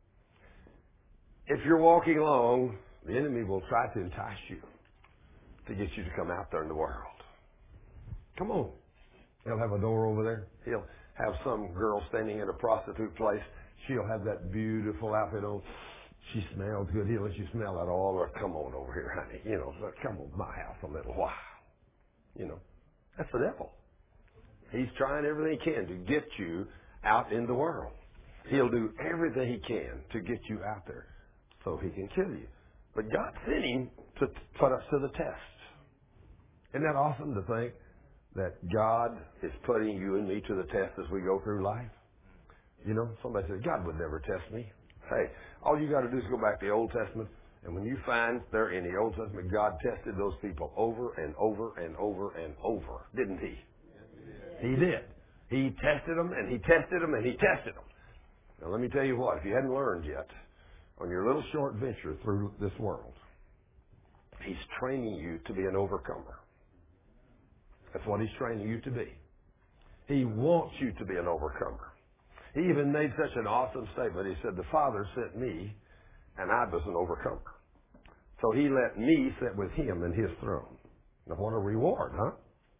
A: If you're walking along, the enemy will try to entice you to get you to come out there in the world. Come on. He'll have a door over there. He'll have some girl standing in a prostitute place. She'll have that beautiful outfit on. She smells good. He'll let you smell it all. Or come on over here, honey. You know, come on to my house a little while. You know, that's the devil. He's trying everything he can to get you out in the world. He'll do everything he can to get you out there so he can kill you. But God sent him to put us to the test. Isn't that awesome to think that God is putting you and me to the test as we go through life? You know, somebody says, God would never test me. Hey, all you got to do is go back to the Old Testament, and when you find there in the Old Testament, God tested those people over and over and over and over, didn't he? He did. He tested them, and he tested them, and he tested them. Now, let me tell you what, if you hadn't learned yet, on your little short venture through this world, he's training you to be an overcomer. That's what he's training you to be. He wants you to be an overcomer. He even made such an awesome statement. He said, the Father sent me, and I was an overcomer. So he let me sit with him in his throne. Now, what a reward, huh?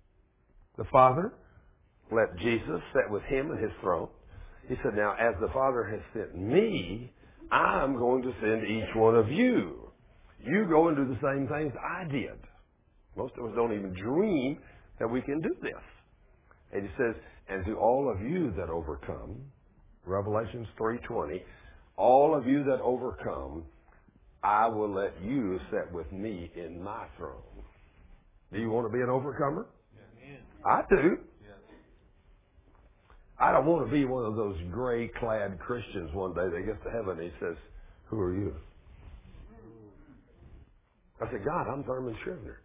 A: The Father let Jesus sit with him in his throne. He said, now, as the Father has sent me, I'm going to send each one of you. You go and do the same things I did. Most of us don't even dream that we can do this. And he says, and to all of you that overcome, Revelations 3:20, all of you that overcome, I will let you sit with me in my throne. Do you want to be an overcomer? Yes. I do. Yes. I don't want to be one of those gray-clad Christians one day that gets to heaven and he says, who are you? I said, God, I'm Thurman Scrivener.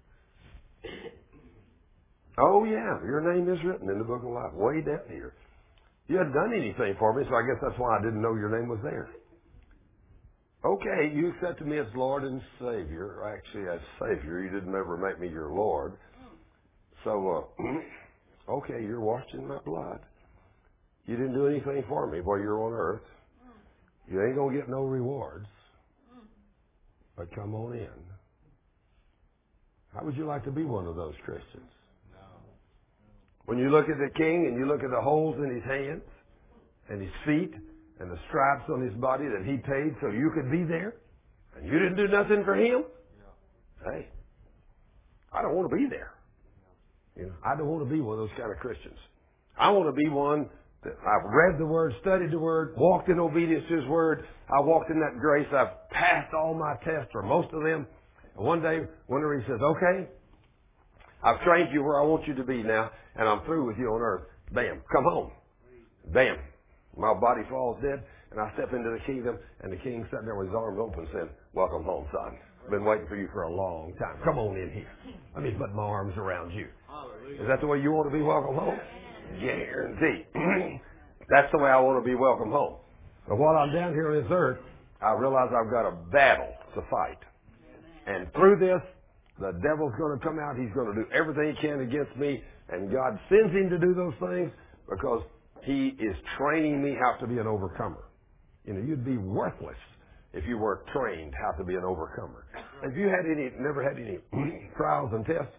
A: Oh, yeah, your name is written in the book of life, way down here. You hadn't done anything for me, so I guess that's why I didn't know your name was there. Okay, you accepted me as Lord and Savior. Actually, as Savior. You didn't ever make me your Lord. So, okay, you're washed in my blood. You didn't do anything for me while you're on earth. You ain't going to get no rewards. But come on in. How would you like to be one of those Christians? When you look at the king and you look at the holes in his hands and his feet and the stripes on his body that he paid so you could be there, and you didn't do nothing for him, hey, I don't want to be there. You know, I don't want to be one of those kind of Christians. I want to be one that I've read the Word, studied the Word, walked in obedience to His Word. I walked in that grace. I've passed all my tests, or most of them. And one day, whenever He says, okay, I've trained you where I want you to be now, and I'm through with you on earth. Bam, come home. Bam. My body falls dead, and I step into the kingdom, and the king sitting there with his arms open saying, welcome home, son. I've been waiting for you for a long time. Come on in here. Let me put my arms around you. Is that the way you want to be welcome home? Guarantee. That's the way I want to be welcome home. But while I'm down here on this earth, I realize I've got a battle to fight. And through this, the devil's going to come out. He's going to do everything he can against me. And God sends him to do those things because he is training me how to be an overcomer. You know, you'd be worthless if you weren't trained how to be an overcomer. Have you never had any trials and tests?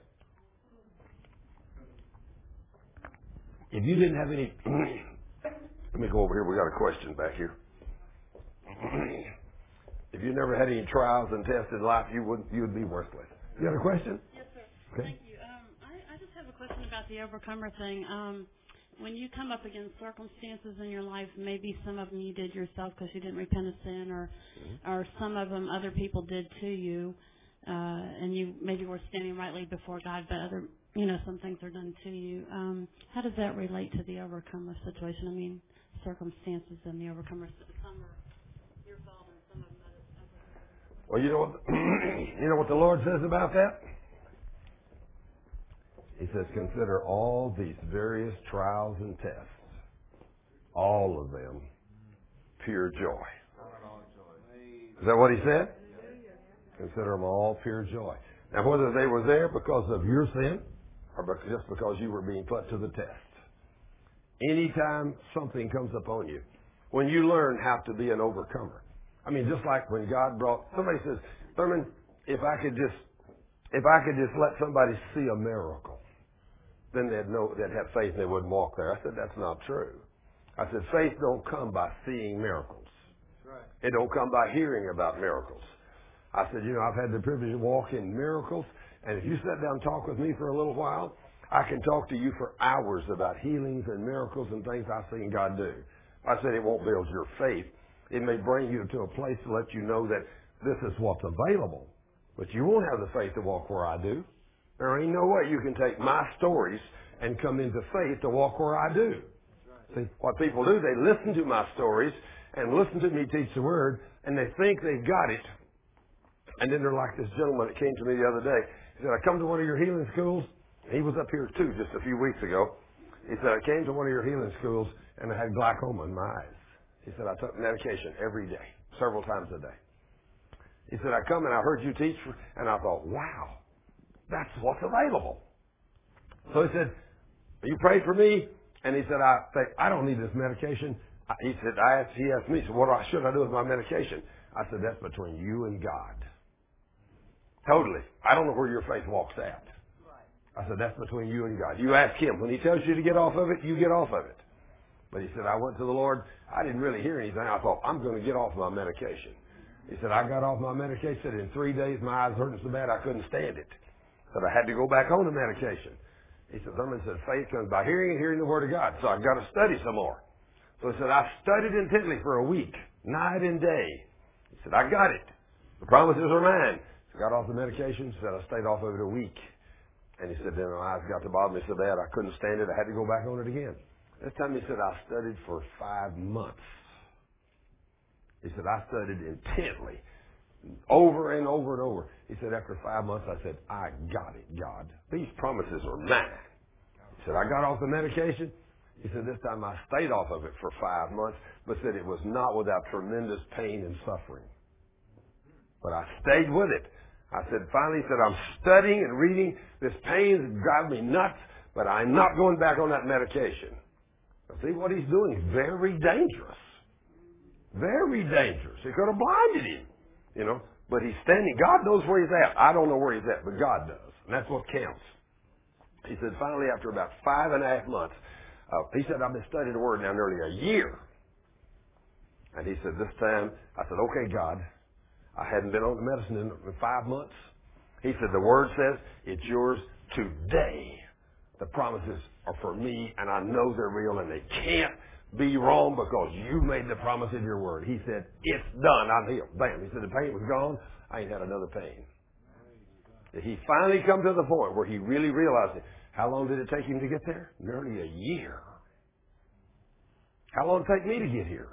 A: If you didn't have any, let me go over here. We got a question back here. If you never had any trials and tests in life, you would be worthless. You got a question?
F: Yes, sir.
A: Okay.
F: Thank you. I just have a question about the overcomer thing. When you come up against circumstances in your life, maybe some of them you did yourself because you didn't repent of sin, or some of them other people did to you, and you maybe were standing rightly before God, but some things are done to you. How does that relate to the overcomer situation? I mean, circumstances and the overcomer. Some are your fault, and some of them other.
A: Well, you know what the Lord says about that? He says, consider all these various trials and tests, all of them, pure joy. Is that what he said? Consider them all pure joy. Now, whether they were there because of your sin or just because you were being put to the test, anytime something comes upon you, when you learn how to be an overcomer, I mean, just like when God brought, somebody says, Thurman, if I could just let somebody see a miracle, then they'd have faith and they wouldn't walk there. I said, that's not true. I said, faith don't come by seeing miracles. Right. It don't come by hearing about miracles. I said, I've had the privilege to walk in miracles, and if you sit down and talk with me for a little while, I can talk to you for hours about healings and miracles and things I've seen God do. I said, it won't build your faith. It may bring you to a place to let you know that this is what's available, but you won't have the faith to walk where I do. There ain't no way you can take my stories and come into faith to walk where I do. See, what people do, they listen to my stories and listen to me teach the Word, and they think they've got it. And then they're like this gentleman that came to me the other day. He said, I come to one of your healing schools. And he was up here, too, just a few weeks ago. He said, I came to one of your healing schools, and I had glaucoma in my eyes. He said, I took medication every day, several times a day. He said, I come and I heard you teach, and I thought, wow. That's what's available. So he said, you prayed for me? And he said, I don't need this medication. He asked me, so what should I do with my medication? I said, that's between you and God. Totally. I don't know where your faith walks at. I said, that's between you and God. You ask him. When he tells you to get off of it, you get off of it. But he said, I went to the Lord. I didn't really hear anything. I thought, I'm going to get off my medication. He said, I got off my medication. In 3 days, my eyes hurting so bad I couldn't stand it. Said I had to go back on the medication. He said, Thurman said, faith comes by hearing and hearing the Word of God. So I've got to study some more. So he said, I studied intently for a week, night and day. He said, I got it. The promises are mine. So got off the medication. Said I stayed off of it a week. And he said, then my eyes got to bother me so bad I couldn't stand it. I had to go back on it again. This time he said, I studied for 5 months. He said, I studied intently, over and over and over. He said, after 5 months, I said, I got it, God. These promises are mine. He said, I got off the medication. He said, this time I stayed off of it for 5 months, but said it was not without tremendous pain and suffering. But I stayed with it. I said, finally, he said, I'm studying and reading. This pain drives me nuts, but I'm not going back on that medication. Now, see, what he's doing is very dangerous. Very dangerous. It could have blinded him, you know. But he's standing. God knows where he's at. I don't know where he's at, but God does. And that's what counts. He said, finally, after about 5.5 months, he said, I've been studying the Word now nearly a year. And he said, this time, I said, okay, God. I hadn't been on the medicine in 5 months. He said, the Word says, it's yours today. The promises are for me, and I know they're real, and they can't be wrong because you made the promise in your Word. He said, it's done. I'm healed. Bam. He said, the pain was gone. I ain't had another pain. He finally come to the point where he really realized it. How long did it take him to get there? Nearly a year. How long did it take me to get here?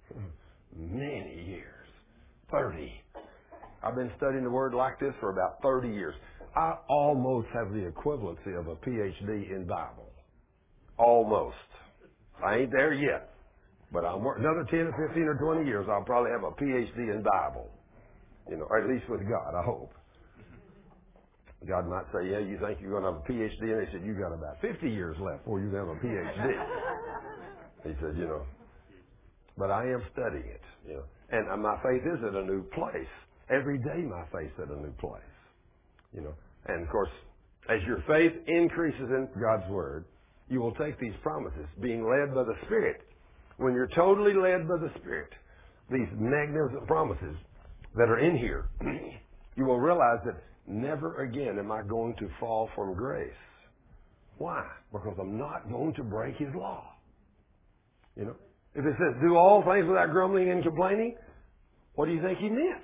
A: Many years. 30. I've been studying the Word like this for about 30 years. I almost have the equivalency of a PhD in Bible. Almost. I ain't there yet. But I'm another 10 or 15 or 20 years, I'll probably have a PhD in Bible. You know, or at least with God, I hope. God might say, yeah, you think you're going to have a PhD? And he said, you got about 50 years left before you have a PhD. He said, you know, but I am studying it, you know. And my faith is at a new place. Every day my faith's at a new place, you know. And, of course, as your faith increases in God's Word, you will take these promises, being led by the Spirit. When you're totally led by the Spirit, these magnificent promises that are in here, you will realize that never again am I going to fall from grace. Why? Because I'm not going to break His law. You know, if it says, do all things without grumbling and complaining, what do you think He meant?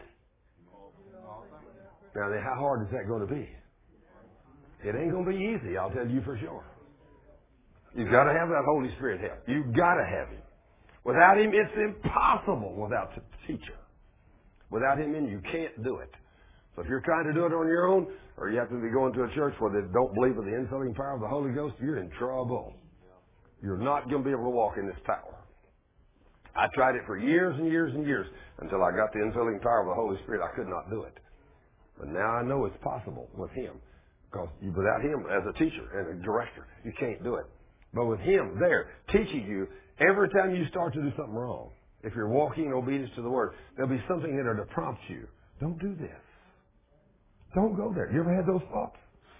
A: Now, how hard is that going to be? It ain't going to be easy, I'll tell you for sure. You've got to have that Holy Spirit help. You've got to have Him. Without Him, it's impossible without the teacher. Without Him in, you can't do it. So if you're trying to do it on your own, or you have to be going to a church where they don't believe in the infilling power of the Holy Ghost, you're in trouble. You're not going to be able to walk in this power. I tried it for years and years and years until I got the infilling power of the Holy Spirit. I could not do it. But now I know it's possible with Him. Because without Him as a teacher and a director, you can't do it. But with Him there, teaching you, every time you start to do something wrong, if you're walking in obedience to the Word, there'll be something in there to prompt you. Don't do this. Don't go there. You ever had those thoughts?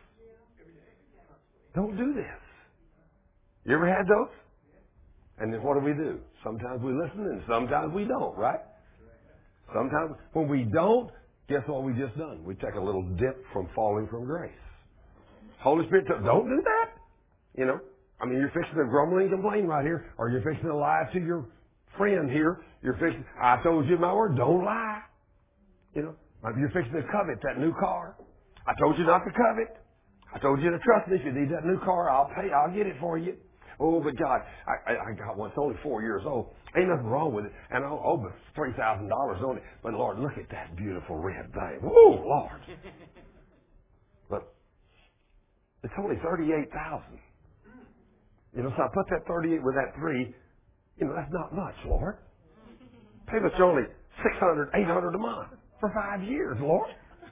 A: Don't do this. You ever had those? And then what do? Sometimes we listen and sometimes we don't, right? Sometimes when we don't, guess what we just done? We take a little dip from falling from grace. Holy Spirit said, don't do that. You know, I mean, you're fixing to grumble and complain right here, or you're fixing to lie to your friend here. You're fixing, I told you my word, don't lie. You know, you're fixing to covet that new car. I told you not to covet. I told you to trust me. If you need that new car, I'll get it for you. Oh, but God, I got one. It's only 4 years old. Ain't nothing wrong with it. And I'll owe $3,000 on it. But Lord, look at that beautiful red thing. Woo, Lord. But it's only $38,000. You know, so I put that 38 with that 3. You know, that's not much, Lord. Payments are only $600, $800 a month for 5 years, Lord.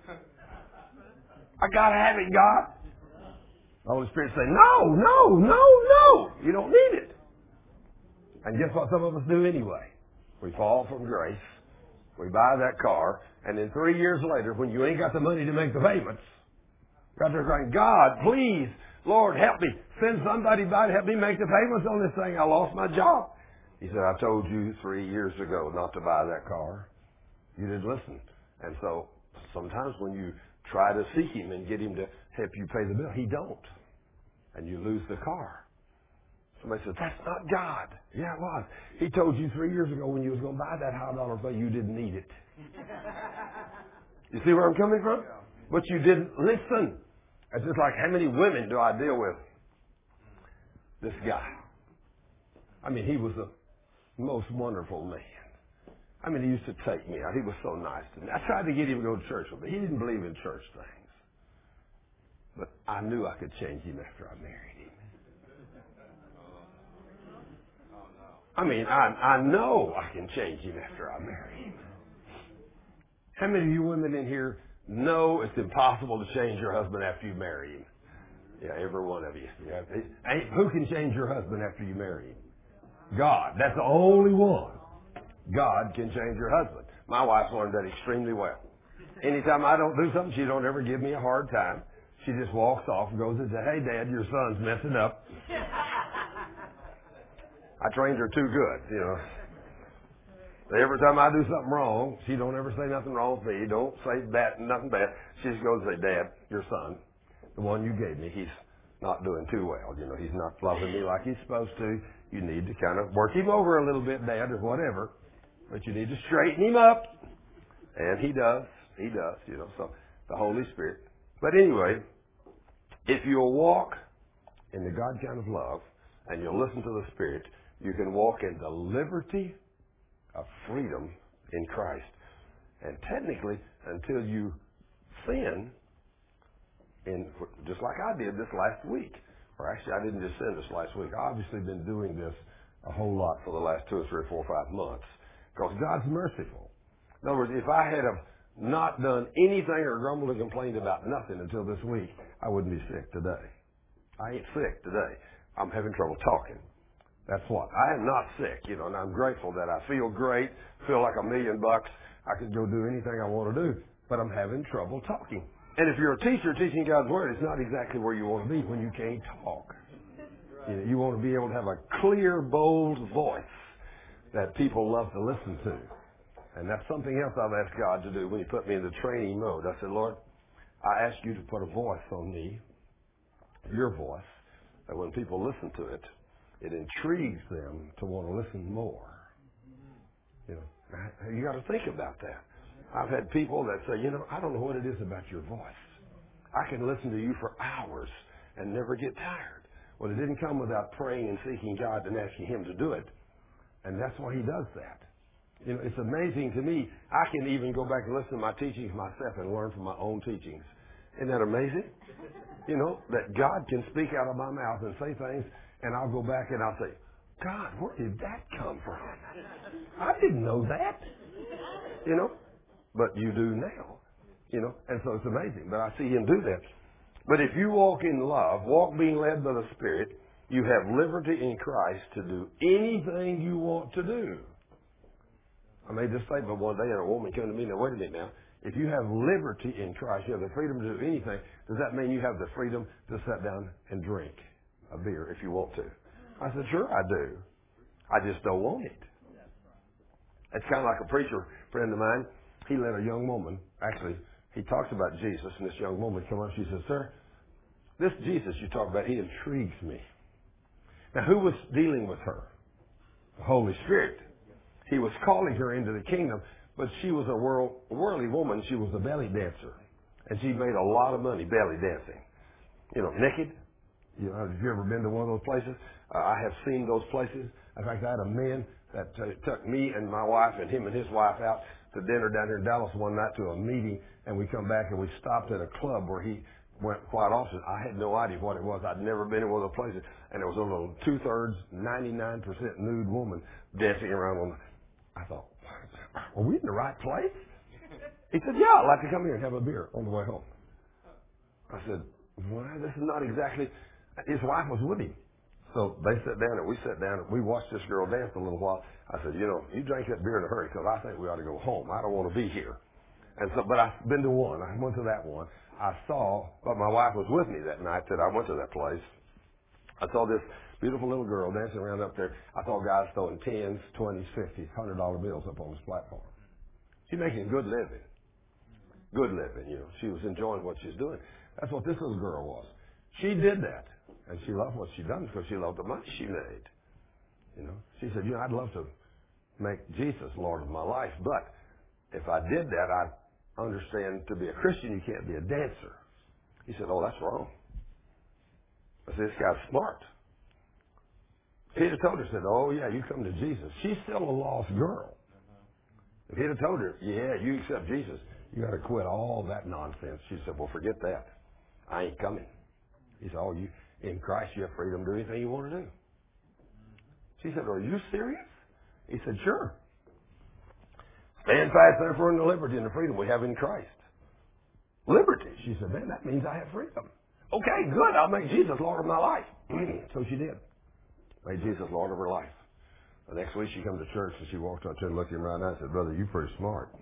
A: I gotta have it, God. The Holy Spirit say, no. You don't need it. And guess what some of us do anyway? We fall from grace. We buy that car. And then 3 years later, when you ain't got the money to make the payments, You're out there crying, God, please, Lord, help me. Send somebody by to help me make the payments on this thing. I lost my job. He said, I told you 3 years ago not to buy that car. You didn't listen. And so sometimes when you try to seek him and get him to help you pay the bill, he don't. And you lose the car. Somebody says, that's not God. Yeah, it was. He told you 3 years ago when you was going to buy that high dollar thing, you didn't need it. You see where I'm coming from? But you didn't listen. It's just like, how many women do I deal with? This guy. I mean, he was the most wonderful man. I mean, he used to take me out. He was so nice to me. I tried to get him to go to church with me. He didn't believe in church things. But I knew I could change him after I married him. I mean, I know I can change him after I marry him. How many of you women in here know it's impossible to change your husband after you marry him? Yeah, every one of you. Yeah. Who can change your husband after you marry him? God. That's the only one. God can change your husband. My wife's learned that extremely well. Anytime I don't do something, she don't ever give me a hard time. She just walks off and goes and says, hey, Dad, your son's messing up. I trained her too good, you know. Every time I do something wrong, she don't ever say nothing wrong with me. Don't say nothing bad. She just goes and say, Dad, your son, the one you gave me, he's not doing too well. You know, he's not loving me like he's supposed to. You need to kind of work him over a little bit, Dad, or whatever. But you need to straighten him up. And he does. He does, you know. So the Holy Spirit. But anyway, if you'll walk in the God kind of love and you'll listen to the Spirit, you can walk in the liberty of freedom in Christ. And technically, until you sin, just like I did this last week. Or actually, I didn't just sin this last week. I've obviously been doing this a whole lot for the last 2 or 3 or 4 or 5 months. Because God's merciful. In other words, if I had not done anything or grumbled and complained about nothing until this week, I wouldn't be sick today. I ain't sick today. I'm having trouble talking. That's what. I am not sick, you know, and I'm grateful that I feel great, feel like $1 million. I could go do anything I want to do, but I'm having trouble talking. And if you're a teacher teaching God's Word, it's not exactly where you want to be when you can't talk. You know, you want to be able to have a clear, bold voice that people love to listen to. And that's something else I've asked God to do when He put me in the training mode. I said, Lord, I ask you to put a voice on me, your voice, that when people listen to it, it intrigues them to want to listen more. You know, you got to think about that. I've had people that say, you know, I don't know what it is about your voice. I can listen to you for hours and never get tired. Well, it didn't come without praying and seeking God and asking Him to do it. And that's why He does that. You know, it's amazing to me. I can even go back and listen to my teachings myself and learn from my own teachings. Isn't that amazing? You know, that God can speak out of my mouth and say things, and I'll go back and I'll say, God, where did that come from? I didn't know that. You know, but you do now. You know, and so it's amazing. But I see Him do that. But if you walk in love, walk being led by the Spirit, you have liberty in Christ to do anything you want to do. I made this statement one day, and a woman came to me, now wait a minute now. If you have liberty in Christ, you have the freedom to do anything, does that mean you have the freedom to sit down and drink a beer if you want to? I said, sure I do. I just don't want it. It's kind of like a preacher friend of mine. He led a young woman. Actually, he talks about Jesus, and this young woman came up. She says, sir, this Jesus you talk about, he intrigues me. Now, who was dealing with her? The Holy Spirit. He was calling her into the kingdom, but she was a worldly woman. She was a belly dancer, and she made a lot of money belly dancing. You know, naked. You know, have you ever been to one of those places? I have seen those places. In fact, I had a man that took me and my wife and him and his wife out to dinner down here in Dallas one night to a meeting, and we come back and we stopped at a club where he went quite often. I had no idea what it was. I'd never been in one of those places, and there was a little 2/3, 99% nude woman dancing around on the... I thought, are we in the right place? He said, yeah, I'd like to come here and have a beer on the way home. I said, well, this is not exactly... His wife was with him. So they sat down and we sat down and we watched this girl dance a little while. I said, you know, you drank that beer in a hurry because I think we ought to go home. I don't want to be here. And so, but I've been to one. I went to that one. I saw, but my wife was with me that night that I went to that place. I saw this beautiful little girl dancing around up there. I saw guys throwing 10s, 20s, 50s, $100 bills up on this platform. She's making good living. Good living, you know. She was enjoying what she's doing. That's what this little girl was. She did that. And she loved what she done because she loved the money she made. You know. She said, you know, I'd love to make Jesus Lord of my life, but if I did that, I'd understand to be a Christian, you can't be a dancer. He said, oh, that's wrong. I said, this guy's smart. If he'd have told her, said, oh, yeah, you come to Jesus. She's still a lost girl. If he'd have told her, yeah, you accept Jesus, you got to quit all that nonsense. She said, well, forget that. I ain't coming. He said, oh, you in Christ, you have freedom to do anything you want to do. She said, are you serious? He said, sure. Stand fast, therefore, in the liberty and the freedom we have in Christ. Liberty. She said, man, that means I have freedom. Okay, good. I'll make Jesus Lord of my life. So she did. Made Jesus Lord of her life. The next week she come to church and she walked up to him, looked him right in the eye and said, brother, you're pretty smart.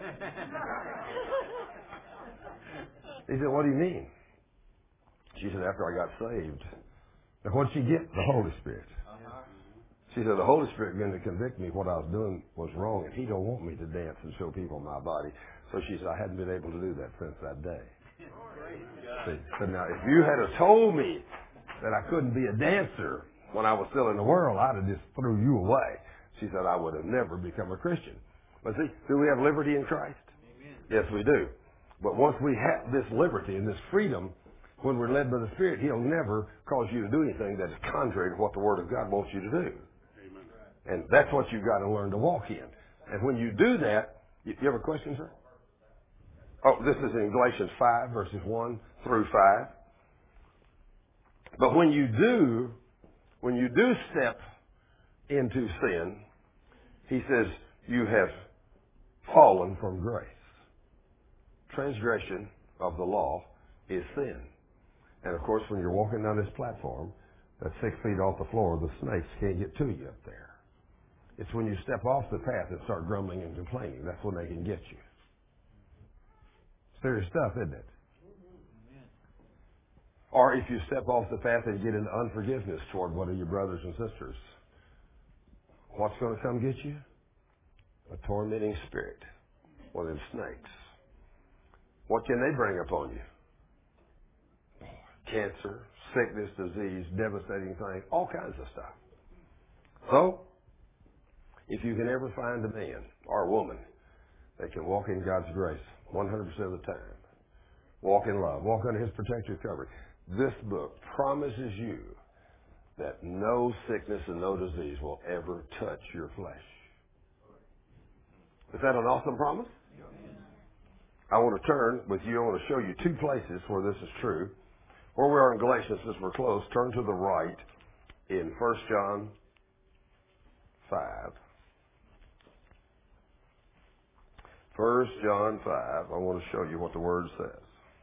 A: He said, what do you mean? She said, after I got saved. Now, what did she get? The Holy Spirit. She said, the Holy Spirit began to convict me what I was doing was wrong, and he don't want me to dance and show people my body. So she said, I hadn't been able to do that since that day. See, so now, if you had have told me that I couldn't be a dancer when I was still in the world, I'd have just threw you away. She said, I would have never become a Christian. But see, do we have liberty in Christ? Amen. Yes, we do. But once we have this liberty and this freedom, when we're led by the Spirit, he'll never cause you to do anything that is contrary to what the Word of God wants you to do. Amen. And that's what you've got to learn to walk in. And when you do that, you have a question, sir? Oh, this is in Galatians 5, verses 1 through 5. But when you do step into sin, he says, you have fallen from grace. Transgression of the law is sin. And of course, when you're walking down this platform, that's 6 feet off the floor, the snakes can't get to you up there. It's when you step off the path and start grumbling and complaining. That's when they can get you. Serious stuff, isn't it? Or if you step off the path and get into unforgiveness toward one of your brothers and sisters, what's going to come get you? A tormenting spirit. One of them snakes. What can they bring upon you? Cancer, sickness, disease, devastating things, all kinds of stuff. So, if you can ever find a man or a woman that can walk in God's grace 100% of the time, walk in love, walk under his protective covering, this book promises you that no sickness and no disease will ever touch your flesh. Is that an awesome promise? I want to turn with you. I want to show you 2 places where this is true. Where we are in Galatians, as we're close, turn to the right in 1 John 5. 1 John 5. I want to show you what the Word says.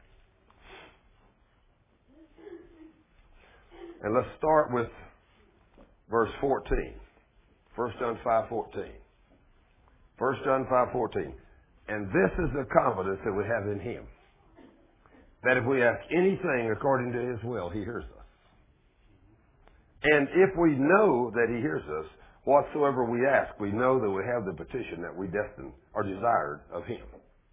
A: And let's start with verse 14. 1 John 5:14. 1 John 5:14. And this is the confidence that we have in him, that if we ask anything according to his will, he hears us. And if we know that he hears us, whatsoever we ask, we know that we have the petition that we destined or desired of him.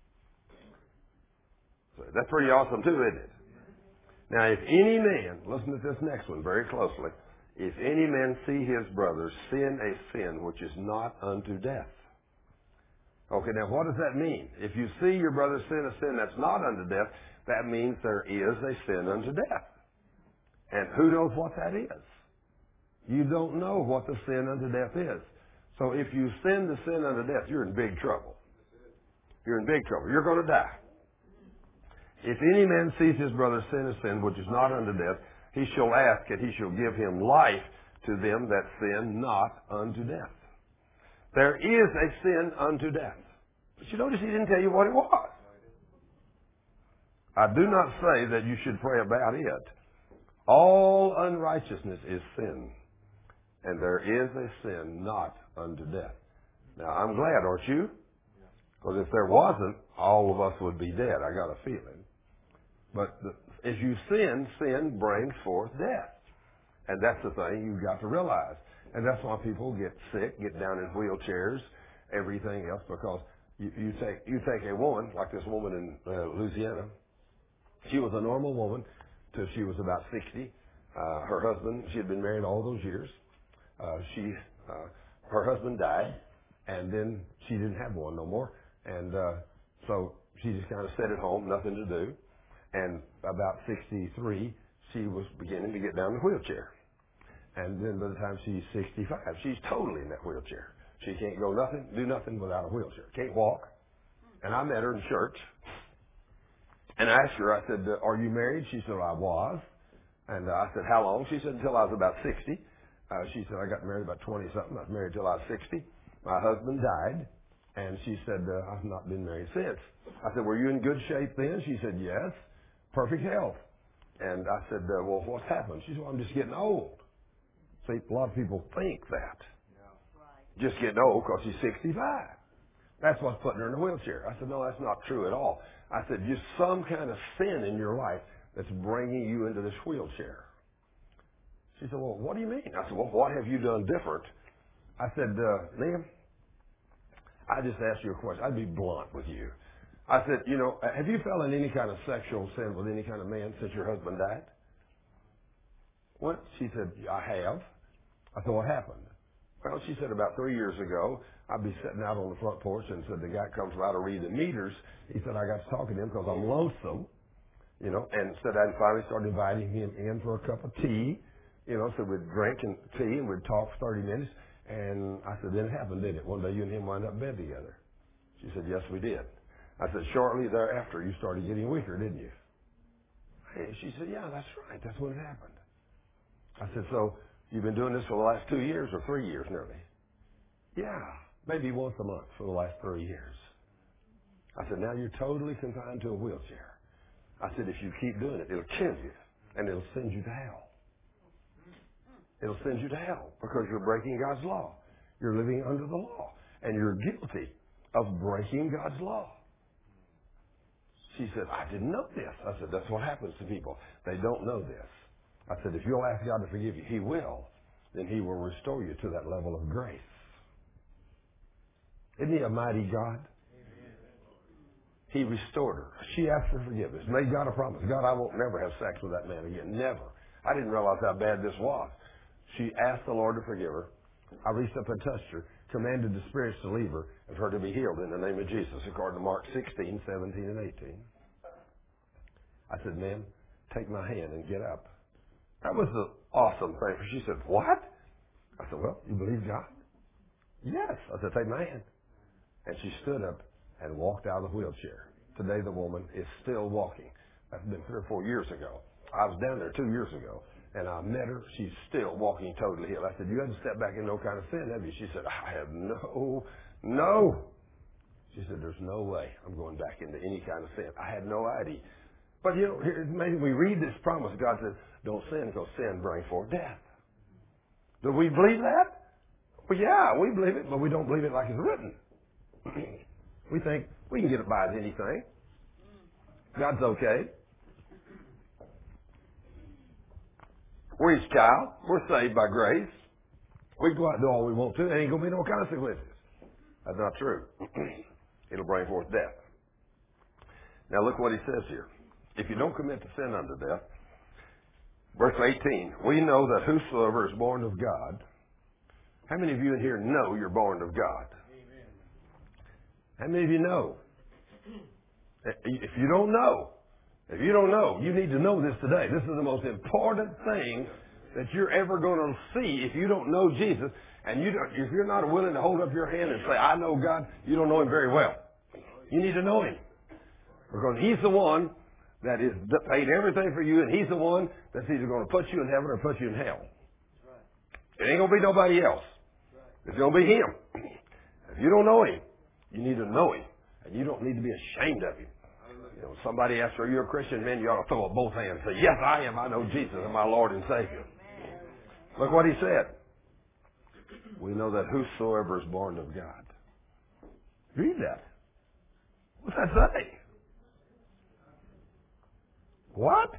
A: So that's pretty awesome too, isn't it? Now, if any man, listen to this next one very closely, if any man see his brother sin a sin which is not unto death. Okay, now what does that mean? If you see your brother sin a sin that's not unto death, that means there is a sin unto death. And who knows what that is? You don't know what the sin unto death is. So if you sin the sin unto death, you're in big trouble. You're in big trouble. You're going to die. If any man sees his brother sin a sin which is not unto death, he shall ask, and he shall give him life to them that sin not unto death. There is a sin unto death. But you notice he didn't tell you what it was. I do not say that you should pray about it. All unrighteousness is sin. And there is a sin not unto death. Now, I'm glad, aren't you? Because if there wasn't, all of us would be dead. I got a feeling. But as you sin, sin brings forth death. And that's the thing you've got to realize. And that's why people get sick, get down in wheelchairs, everything else, because you take a woman, like this woman in Louisiana. She was a normal woman till she was about 60. Her husband, she had been married all those years. Her husband died, and then she didn't have one no more. And so she just kind of sat at home, nothing to do. And about 63, she was beginning to get down in the wheelchair. And then by the time she's 65, she's totally in that wheelchair. She can't go do nothing without a wheelchair. Can't walk. And I met her in church. And I asked her, I said, are you married? She said, I was. And I said, how long? She said, until I was about 60. She said, I got married about 20-something. I was married till I was 60. My husband died. And she said, I've not been married since. I said, were you in good shape then? She said, yes. Perfect health. And I said, well, what's happened? She said, well, I'm just getting old. See, a lot of people think that. Just getting old because she's 65. That's what's putting her in a wheelchair. I said, no, that's not true at all. I said, just some kind of sin in your life that's bringing you into this wheelchair. She said, well, what do you mean? I said, well, what have you done different? I said, ma'am, I just asked you a question. I'd be blunt with you. I said, have you fell in any kind of sexual sin with any kind of man since your husband died? Well, she said, I have. I said, what happened? Well, she said, about 3 years ago, I'd be sitting out on the front porch and said, the guy comes by to read the meters. He said, I got to talking to him because I'm lonesome, and said I finally started inviting him in for a cup of tea, so we'd drink tea and we'd talk for 30 minutes. And I said, then it happened, didn't it? One day you and him wound up in bed together. She said, yes, we did. I said, shortly thereafter, you started getting weaker, didn't you? And she said, yeah, that's right. That's when it happened. I said, so you've been doing this for the last 2 years or 3 years nearly? Yeah, maybe once a month for the last 3 years. I said, now you're totally confined to a wheelchair. I said, if you keep doing it, it'll kill you, and it'll send you to hell. It'll send you to hell because you're breaking God's law. You're living under the law, and you're guilty of breaking God's law. She said, I didn't know this. I said, that's what happens to people. They don't know this. I said, if you'll ask God to forgive you, He will. Then He will restore you to that level of grace. Isn't He a mighty God? He restored her. She asked for forgiveness. Made God a promise. God, I won't never have sex with that man again. Never. I didn't realize how bad this was. She asked the Lord to forgive her. I reached up and touched her, commanded the spirits to leave her, and her to be healed in the name of Jesus, according to Mark 16, 17, and 18. I said, ma'am, take my hand and get up. That was the awesome thing. She said, what? I said, well, you believe God? Yes. I said, take my hand. And she stood up and walked out of the wheelchair. Today the woman is still walking. That's been 3 or 4 years ago. I was down there 2 years ago, and I met her. She's still walking totally healed. I said, you haven't stepped back in no kind of sin, have you? She said, I have no. She said, there's no way I'm going back into any kind of sin. I had no idea. But, it's amazing. We read this promise. God says, don't sin because sin brings forth death. Do we believe that? Well, yeah, we believe it, but we don't believe it like it's written. We think we can get it by as anything. God's okay. We're His child. We're saved by grace. We can go out and do all we want to. There ain't going to be no consequences. That's not true. It'll bring forth death. Now look what He says here. If you don't commit to sin unto death, verse 18, we know that whosoever is born of God. How many of you in here know you're born of God? Amen. How many of you know? If you don't know, you need to know this today. This is the most important thing that you're ever going to see if you don't know Jesus. And if you're not willing to hold up your hand and say, I know God, you don't know Him very well. You need to know Him. Because He's the one that is paid everything for you, and He's the one that's either going to put you in heaven or put you in hell. It ain't going to be nobody else. It's going to be Him. If you don't know Him, you need to know Him. And you don't need to be ashamed of Him. Somebody asks, are you a Christian? Man, you ought to throw up both hands and say, yes, I am. I know Jesus is my Lord and Savior. Look what He said. We know that whosoever is born of God. Read that. What's that say? What?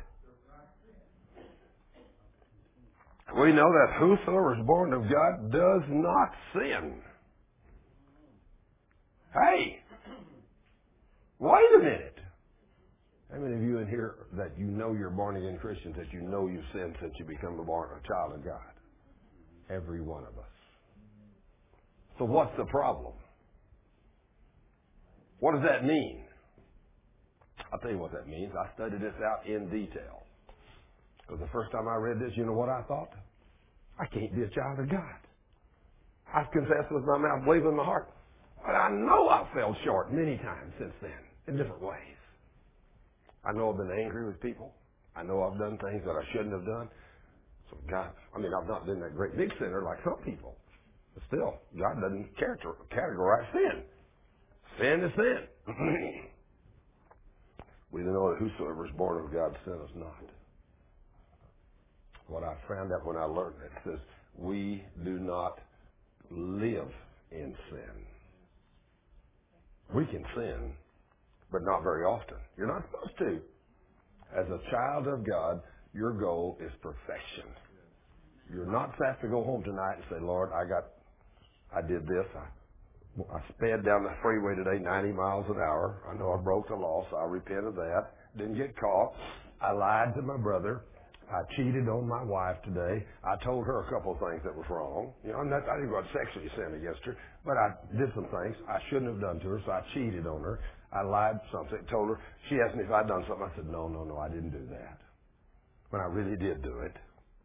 A: We know that whosoever is born of God does not sin. Hey, wait a minute. How many of you in here that you know you're born again Christians, that you know you've sinned since you become a child of God? Every one of us. So what's the problem? What does that mean? I'll tell you what that means. I studied this out in detail. Because the first time I read this, you know what I thought? I can't be a child of God. I've confessed with my mouth, believed in my heart. But I know I've fell short many times since then, in different ways. I know I've been angry with people. I know I've done things that I shouldn't have done. So God, I've not been that great big sinner like some people. But still, God doesn't categorize sin. Sin is sin. We know that whosoever is born of God sinneth not. What I found out when I learned it says, we do not live in sin. We can sin, but not very often. You're not supposed to. As a child of God, your goal is perfection. You're not supposed to go home tonight and say, Lord, I did this. I sped down the freeway today 90 miles an hour. I know I broke the law, so I repent of that. Didn't get caught. I lied to my brother. I cheated on my wife today. I told her a couple of things that was wrong. I didn't go sexually sin against her, but I did some things I shouldn't have done to her, so I cheated on her. I lied something, told her. She asked me if I'd done something. I said, no, I didn't do that. But I really did do it.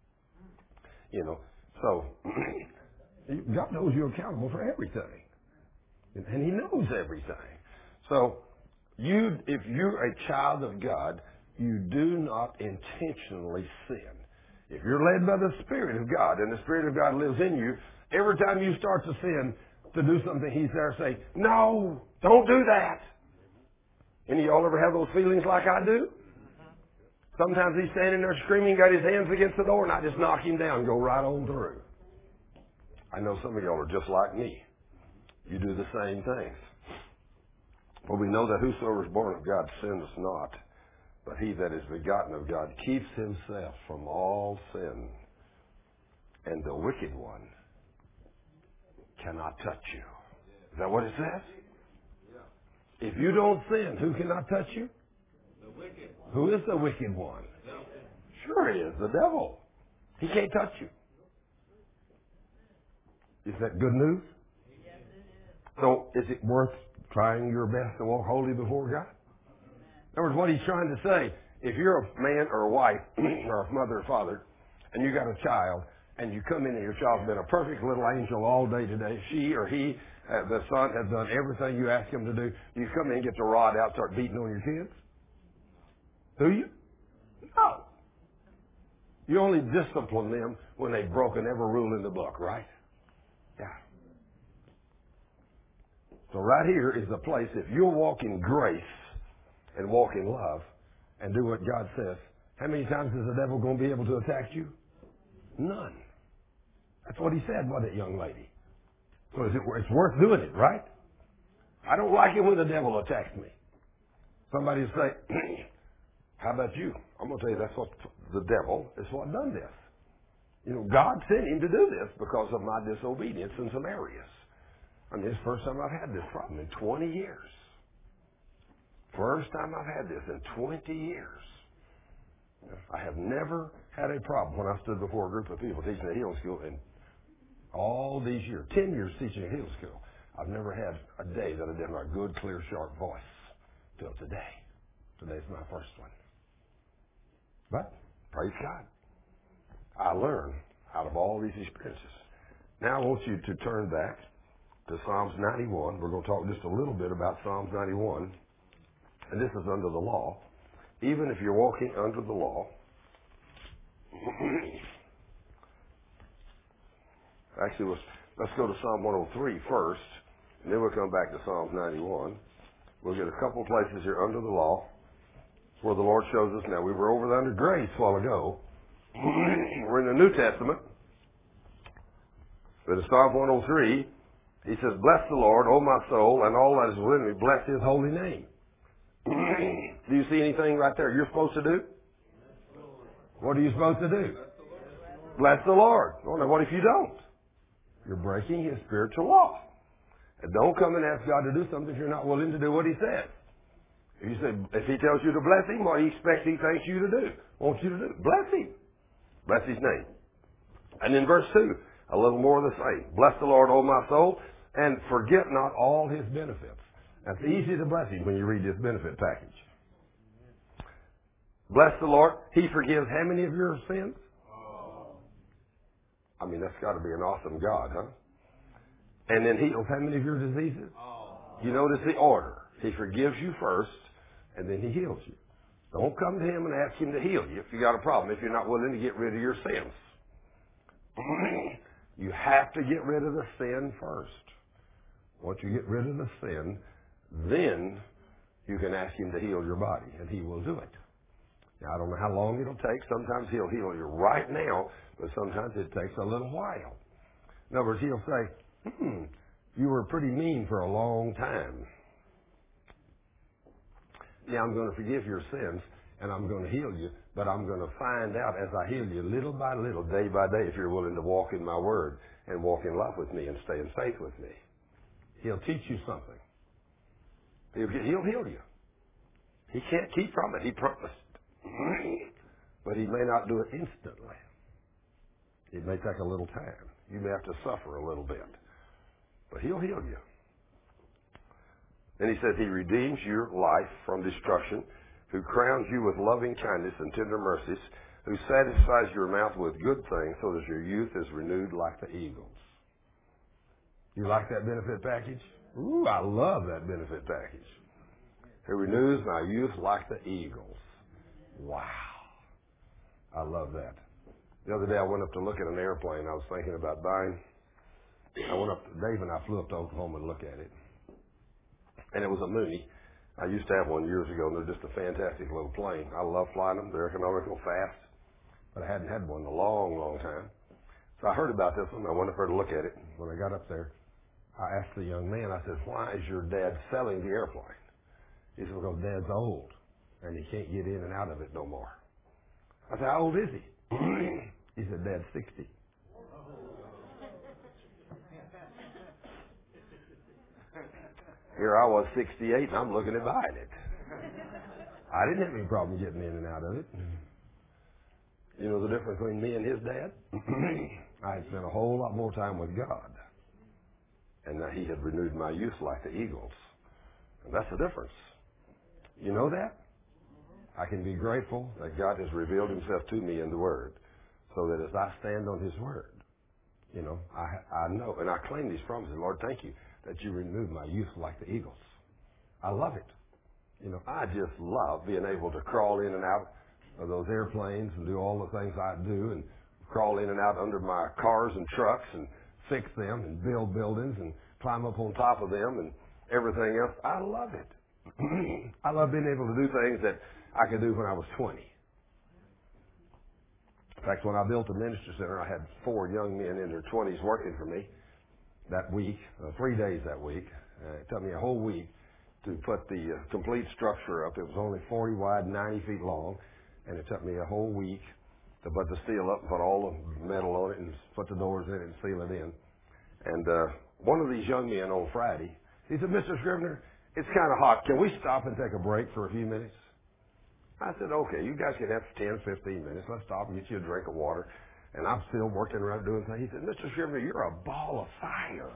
A: So God knows you're accountable for everything. And He knows everything. So if you're a child of God, you do not intentionally sin. If you're led by the Spirit of God and the Spirit of God lives in you, every time you start to sin, to do something, He's there to say, no, don't do that. Any of y'all ever have those feelings like I do? Sometimes He's standing there screaming, got His hands against the door, and I just knock Him down and go right on through. I know some of y'all are just like me. You do the same things. But we know that whosoever is born of God sinneth not. But he that is begotten of God keeps himself from all sin. And the wicked one cannot touch you. Is that what it says? If you don't sin, who cannot touch you?
D: The wicked one.
A: Who is the wicked one? Sure it is, the devil. He can't touch you. Is that good news? So is it worth trying your best to walk holy before God? In other words, what He's trying to say, if you're a man or a wife or a mother or father and you got a child and you come in and your child's been a perfect little angel all day today, she or he, the son, has done everything you ask him to do, you come in and get the rod out and start beating on your kids? Do you? No. You only discipline them when they've broken every rule in the book, right? Yeah. So right here is the place, if you'll walk in grace and walk in love and do what God says, how many times is the devil going to be able to attack you? None. That's what he said, wasn't it, young lady? So it's worth doing it, right? I don't like it when the devil attacks me. Somebody will say, how about you? I'm going to tell you that's what the devil is what done this. God sent him to do this because of my disobedience in some areas. It's the first time I've had this problem in 20 years. First time I've had this in 20 years. I have never had a problem when I stood before a group of people teaching at healing school in all these years, 10 years teaching at healing school. I've never had a day that I didn't have a good, clear, sharp voice till today. Today's my first one. But, praise God, I learned out of all these experiences. Now I want you to turn back to Psalms 91. We're going to talk just a little bit about Psalms 91. And this is under the law. Even if you're walking under the law, actually, let's go to Psalm 103 first, and then we'll come back to Psalms 91. We'll get a couple of places here under the law where the Lord shows us. Now, we were over there under grace a while ago. We're in the New Testament. But in Psalm 103, he says, bless the Lord, O my soul, and all that is within me. Bless His holy name. Do you see anything right there you're supposed to do? What are you supposed to do? Bless the Lord. Well, now what if you don't? You're breaking His spiritual law. And don't come and ask God to do something if you're not willing to do what He says. If you say, if He tells you to bless Him, what He expects He thinks you to do, wants you to do. Bless Him. Bless His name. And in verse 2, a little more of the same. Bless the Lord, O my soul, and forget not all His benefits. That's easy to bless Him when you read this benefit package. Bless the Lord. He forgives how many of your sins? I mean, that's got to be an awesome God, huh? And then heals how many of your diseases? You notice the order. He forgives you first, and then He heals you. Don't come to Him and ask Him to heal you if you got a problem, if you're not willing to get rid of your sins. You have to get rid of the sin first. Once you get rid of the sin, then you can ask Him to heal your body, and He will do it. Now, I don't know how long it'll take. Sometimes He'll heal you right now, but sometimes it takes a little while. In other words, He'll say, you were pretty mean for a long time. Now I'm going to forgive your sins, and I'm going to heal you, but I'm going to find out as I heal you little by little, day by day, if you're willing to walk in my word and walk in love with me and stay in faith with me. He'll teach you something. He'll heal you. He can't keep from it. He promised. But He may not do it instantly. It may take a little time. You may have to suffer a little bit. But He'll heal you. And He says He redeems your life from destruction, who crowns you with loving kindness and tender mercies, who satisfies your mouth with good things so that your youth is renewed like the eagles. You like that benefit package? Ooh, I love that benefit package. Who renews my youth like the eagles. Wow. I love that. The other day I went up to look at an airplane I was thinking about buying. Dave and I flew up to Oklahoma to look at it. And it was a Mooney. I used to have one years ago, and they're just a fantastic little plane. I love flying them. They're economical, fast. But I hadn't had one in a long, long time. So I heard about this one. I went up there to look at it. When I got up there, I asked the young man, I said, why is your dad selling the airplane? He said, because Dad's old, and he can't get in and out of it no more. I said, how old is he? He said, Dad's 60. Here I was 68, and I'm looking at buying it. I didn't have any problem getting in and out of it. You know the difference between me and his dad? I had spent a whole lot more time with God. And He had renewed my youth like the eagles. And that's the difference. You know that? I can be grateful that God has revealed Himself to me in the Word, so that as I stand on His Word, you know, I know, and I claim these promises. Lord, thank you that you renewed my youth like the eagles. I love it. You know, I just love being able to crawl in and out of those airplanes and do all the things I do, and crawl in and out under my cars and trucks and fix them and build buildings and climb up on top of them and everything else. I love it. I love being able to do things that I could do when I was 20. In fact, when I built the ministry center, I had 4 young men in their 20s working for me that week, 3 days that week. It took me a whole week to put the complete structure up. It was only 40 wide, 90 feet long, and it took me a whole week to put the steel up and put all the metal on it and put the doors in it and seal it in. And one of these young men on Friday, he said, Mr. Scrivener, it's kind of hot. Can we stop and take a break for a few minutes? I said, okay, you guys can have 10, 15 minutes. Let's stop and get you a drink of water. And I'm still working around doing things. He said, Mr. Scrivener, you're a ball of fire.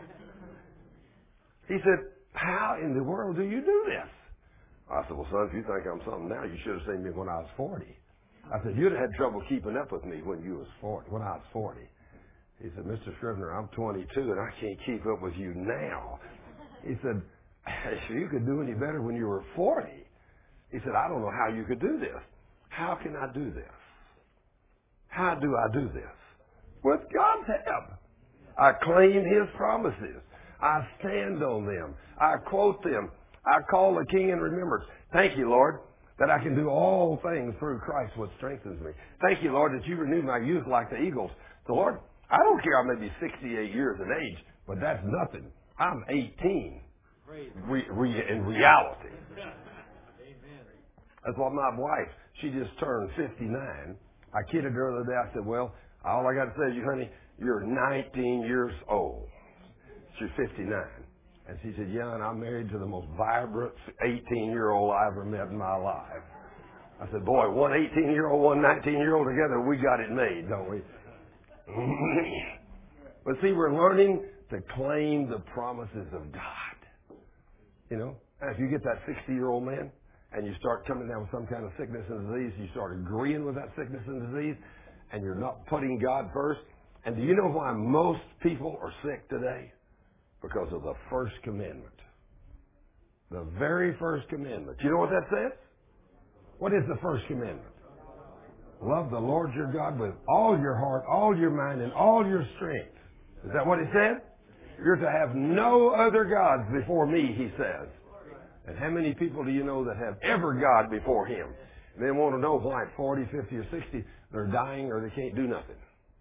A: He said, how in the world do you do this? I said, well, son, if you think I'm something now, you should have seen me when I was 40. I said, you'd have had trouble keeping up with me when I was 40. He said, Mr. Scrivener, I'm 22 and I can't keep up with you now. He said, you could do any better when you were 40. He said, I don't know how you could do this. How can I do this? How do I do this? With God's help. I claim His promises. I stand on them. I quote them. I call the King in remembrance. Thank you, Lord, that I can do all things through Christ which strengthens me. Thank you, Lord, that you renew my youth like the eagles. So, Lord, I don't care I may be 68 years in age, but that's nothing. I'm 18 in reality. That's why my wife, she just turned 59, I kidded her the other day. I said, well, all I got to say is, honey, you're 19 years old. She's 59. And she said, yeah, and I'm married to the most vibrant 18-year-old I ever met in my life. I said, boy, one 18-year-old, one 19-year-old together, we got it made, don't we? But see, we're learning to claim the promises of God. You know, and if you get that 60-year-old man and you start coming down with some kind of sickness and disease, you start agreeing with that sickness and disease, and you're not putting God first. And do you know why most people are sick today? Because of the first commandment. The very first commandment. You know what that says? What is the first commandment? Love the Lord your God with all your heart, all your mind, and all your strength. Is that what it said? You're to have no other gods before me, he says. And how many people do you know that have ever God before him? And they want to know why at 40, 50, or 60 they're dying or they can't do nothing.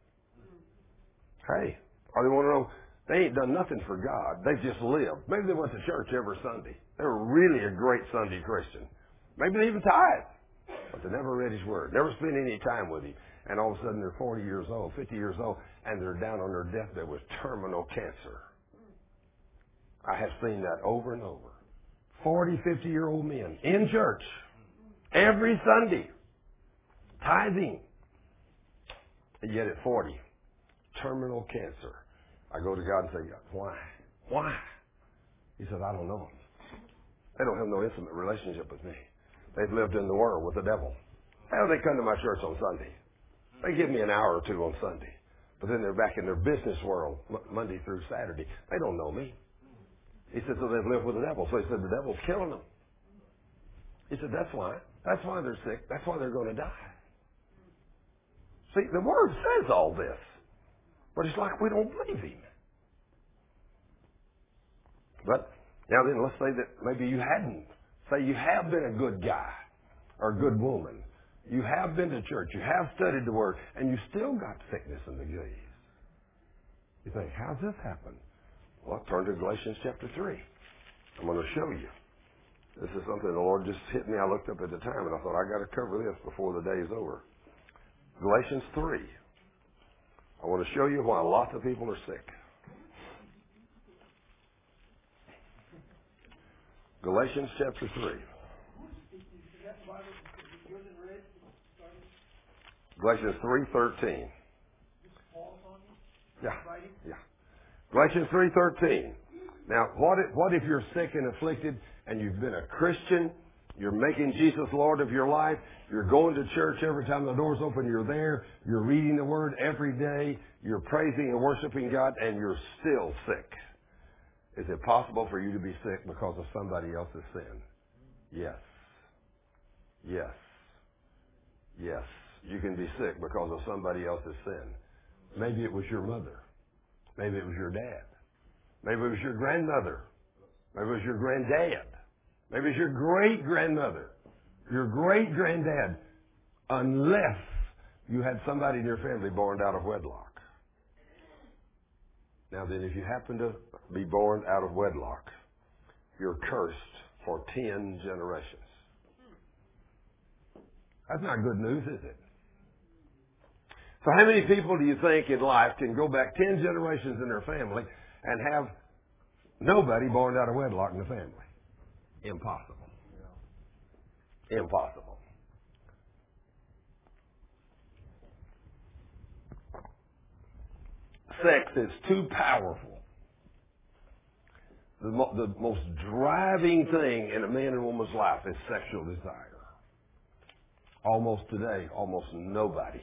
A: Hey, or they want to know they ain't done nothing for God. They've just lived. Maybe they went to church every Sunday. They were really a great Sunday Christian. Maybe they even tithe. But they never read his word. Never spent any time with him. And all of a sudden they're 40 years old, 50 years old, and they're down on their deathbed with terminal cancer. I have seen that over and over. 40, 50-year-old men in church every Sunday, tithing. And yet at 40, terminal cancer. I go to God and say, why? Why? He said, I don't know. They don't have no intimate relationship with me. They've lived in the world with the devil. How do they come to my church on Sunday? They give me an hour or two on Sunday. But then they're back in their business world Monday through Saturday. They don't know me. He said, so they've lived with the devil. So he said, the devil's killing them. He said, that's why. That's why they're sick. That's why they're going to die. See, the Word says all this. But it's like we don't believe him. But now then, let's say that maybe you hadn't. Say you have been a good guy or a good woman. You have been to church. You have studied the Word. And you still got sickness and disease. You think, how's this happen? Well, turn to Galatians chapter 3. I'm going to show you. This is something the Lord just hit me. I looked up at the time and I thought, I got to cover this before the day is over. Galatians 3. I want to show you why lots of people are sick. Galatians chapter 3. Galatians 3:13. Yeah. Galatians 3:13. Now, what if you're sick and afflicted and you've been a Christian? You're making Jesus Lord of your life. You're going to church every time the door's open. You're there. You're reading the Word every day. You're praising and worshiping God, and you're still sick. Is it possible for you to be sick because of somebody else's sin? Yes. Yes. Yes. You can be sick because of somebody else's sin. Maybe it was your mother. Maybe it was your dad. Maybe it was your grandmother. Maybe it was your granddad. Maybe it's your great-grandmother. Your great-granddad. Unless you had somebody in your family born out of wedlock. Now then, if you happen to be born out of wedlock, you're cursed for 10 generations. That's not good news, is it? So how many people do you think in life can go back 10 generations in their family and have nobody born out of wedlock in the family? Impossible. Impossible. Sex is too powerful. The most driving thing in a man and woman's life is sexual desire. Almost today, almost nobody.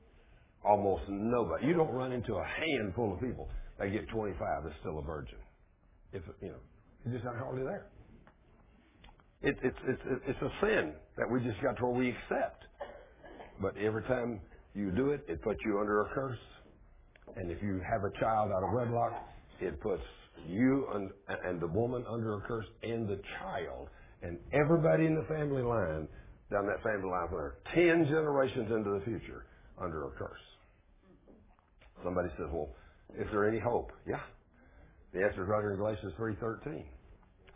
A: You don't run into a handful of people. They get 25 that's still a virgin. It's just not hardly there. It's a sin that we just got to where we accept. But every time you do it, it puts you under a curse. And if you have a child out of wedlock, it puts you and the woman under a curse and the child and everybody in the family line, down that family line, for 10 generations into the future, under a curse. Somebody says, well, is there any hope? Yeah. The answer is right here in Galatians 3:13.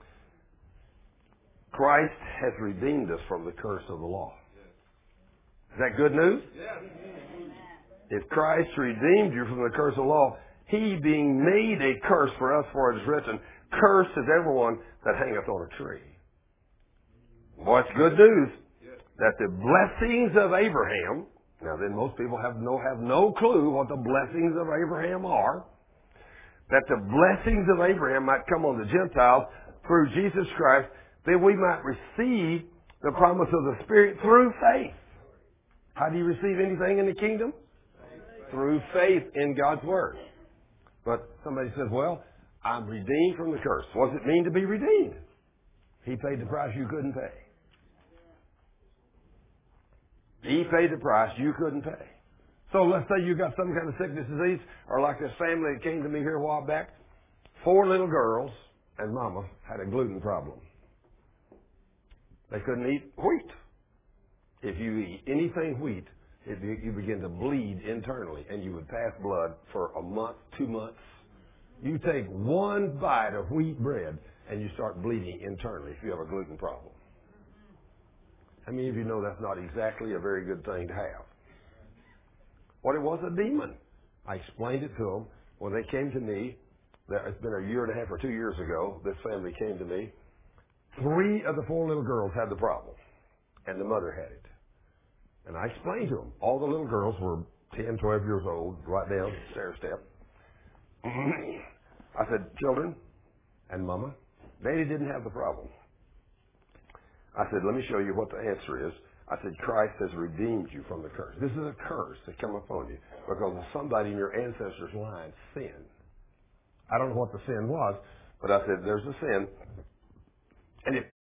A: Christ has redeemed us from the curse of the law. Is that good news? If Christ redeemed you from the curse of the law, he being made a curse for us, for it is written, cursed is everyone that hangeth on a tree. Well, it's good news that the blessings of Abraham, now then most people have no clue what the blessings of Abraham are, that the blessings of Abraham might come on the Gentiles through Jesus Christ, that we might receive the promise of the Spirit through faith. How do you receive anything in the kingdom? Through faith in God's Word. But somebody says, well, I'm redeemed from the curse. What does it mean to be redeemed? He paid the price you couldn't pay. He paid the price you couldn't pay. So let's say you got some kind of sickness, disease, or like this family that came to me here a while back. 4 little girls and mama had a gluten problem. They couldn't eat wheat. If you eat anything wheat, you begin to bleed internally, and you would pass blood for a month, 2 months. You take one bite of wheat bread, and you start bleeding internally if you have a gluten problem. How many of you know that's not exactly a very good thing to have? What it was, a demon. I explained it to them. When they came to me, it's been a year and a half or 2 years ago, this family came to me. 3 of the 4 little girls had the problem, and the mother had it. And I explained to them. All the little girls were 10, 12 years old, right down the stair step. I said, children and mama, Daddy didn't have the problem. I said, let me show you what the answer is. I said, Christ has redeemed you from the curse. This is a curse that come upon you because somebody in your ancestors' line sinned. I don't know what the sin was, but I said, there's a sin. And if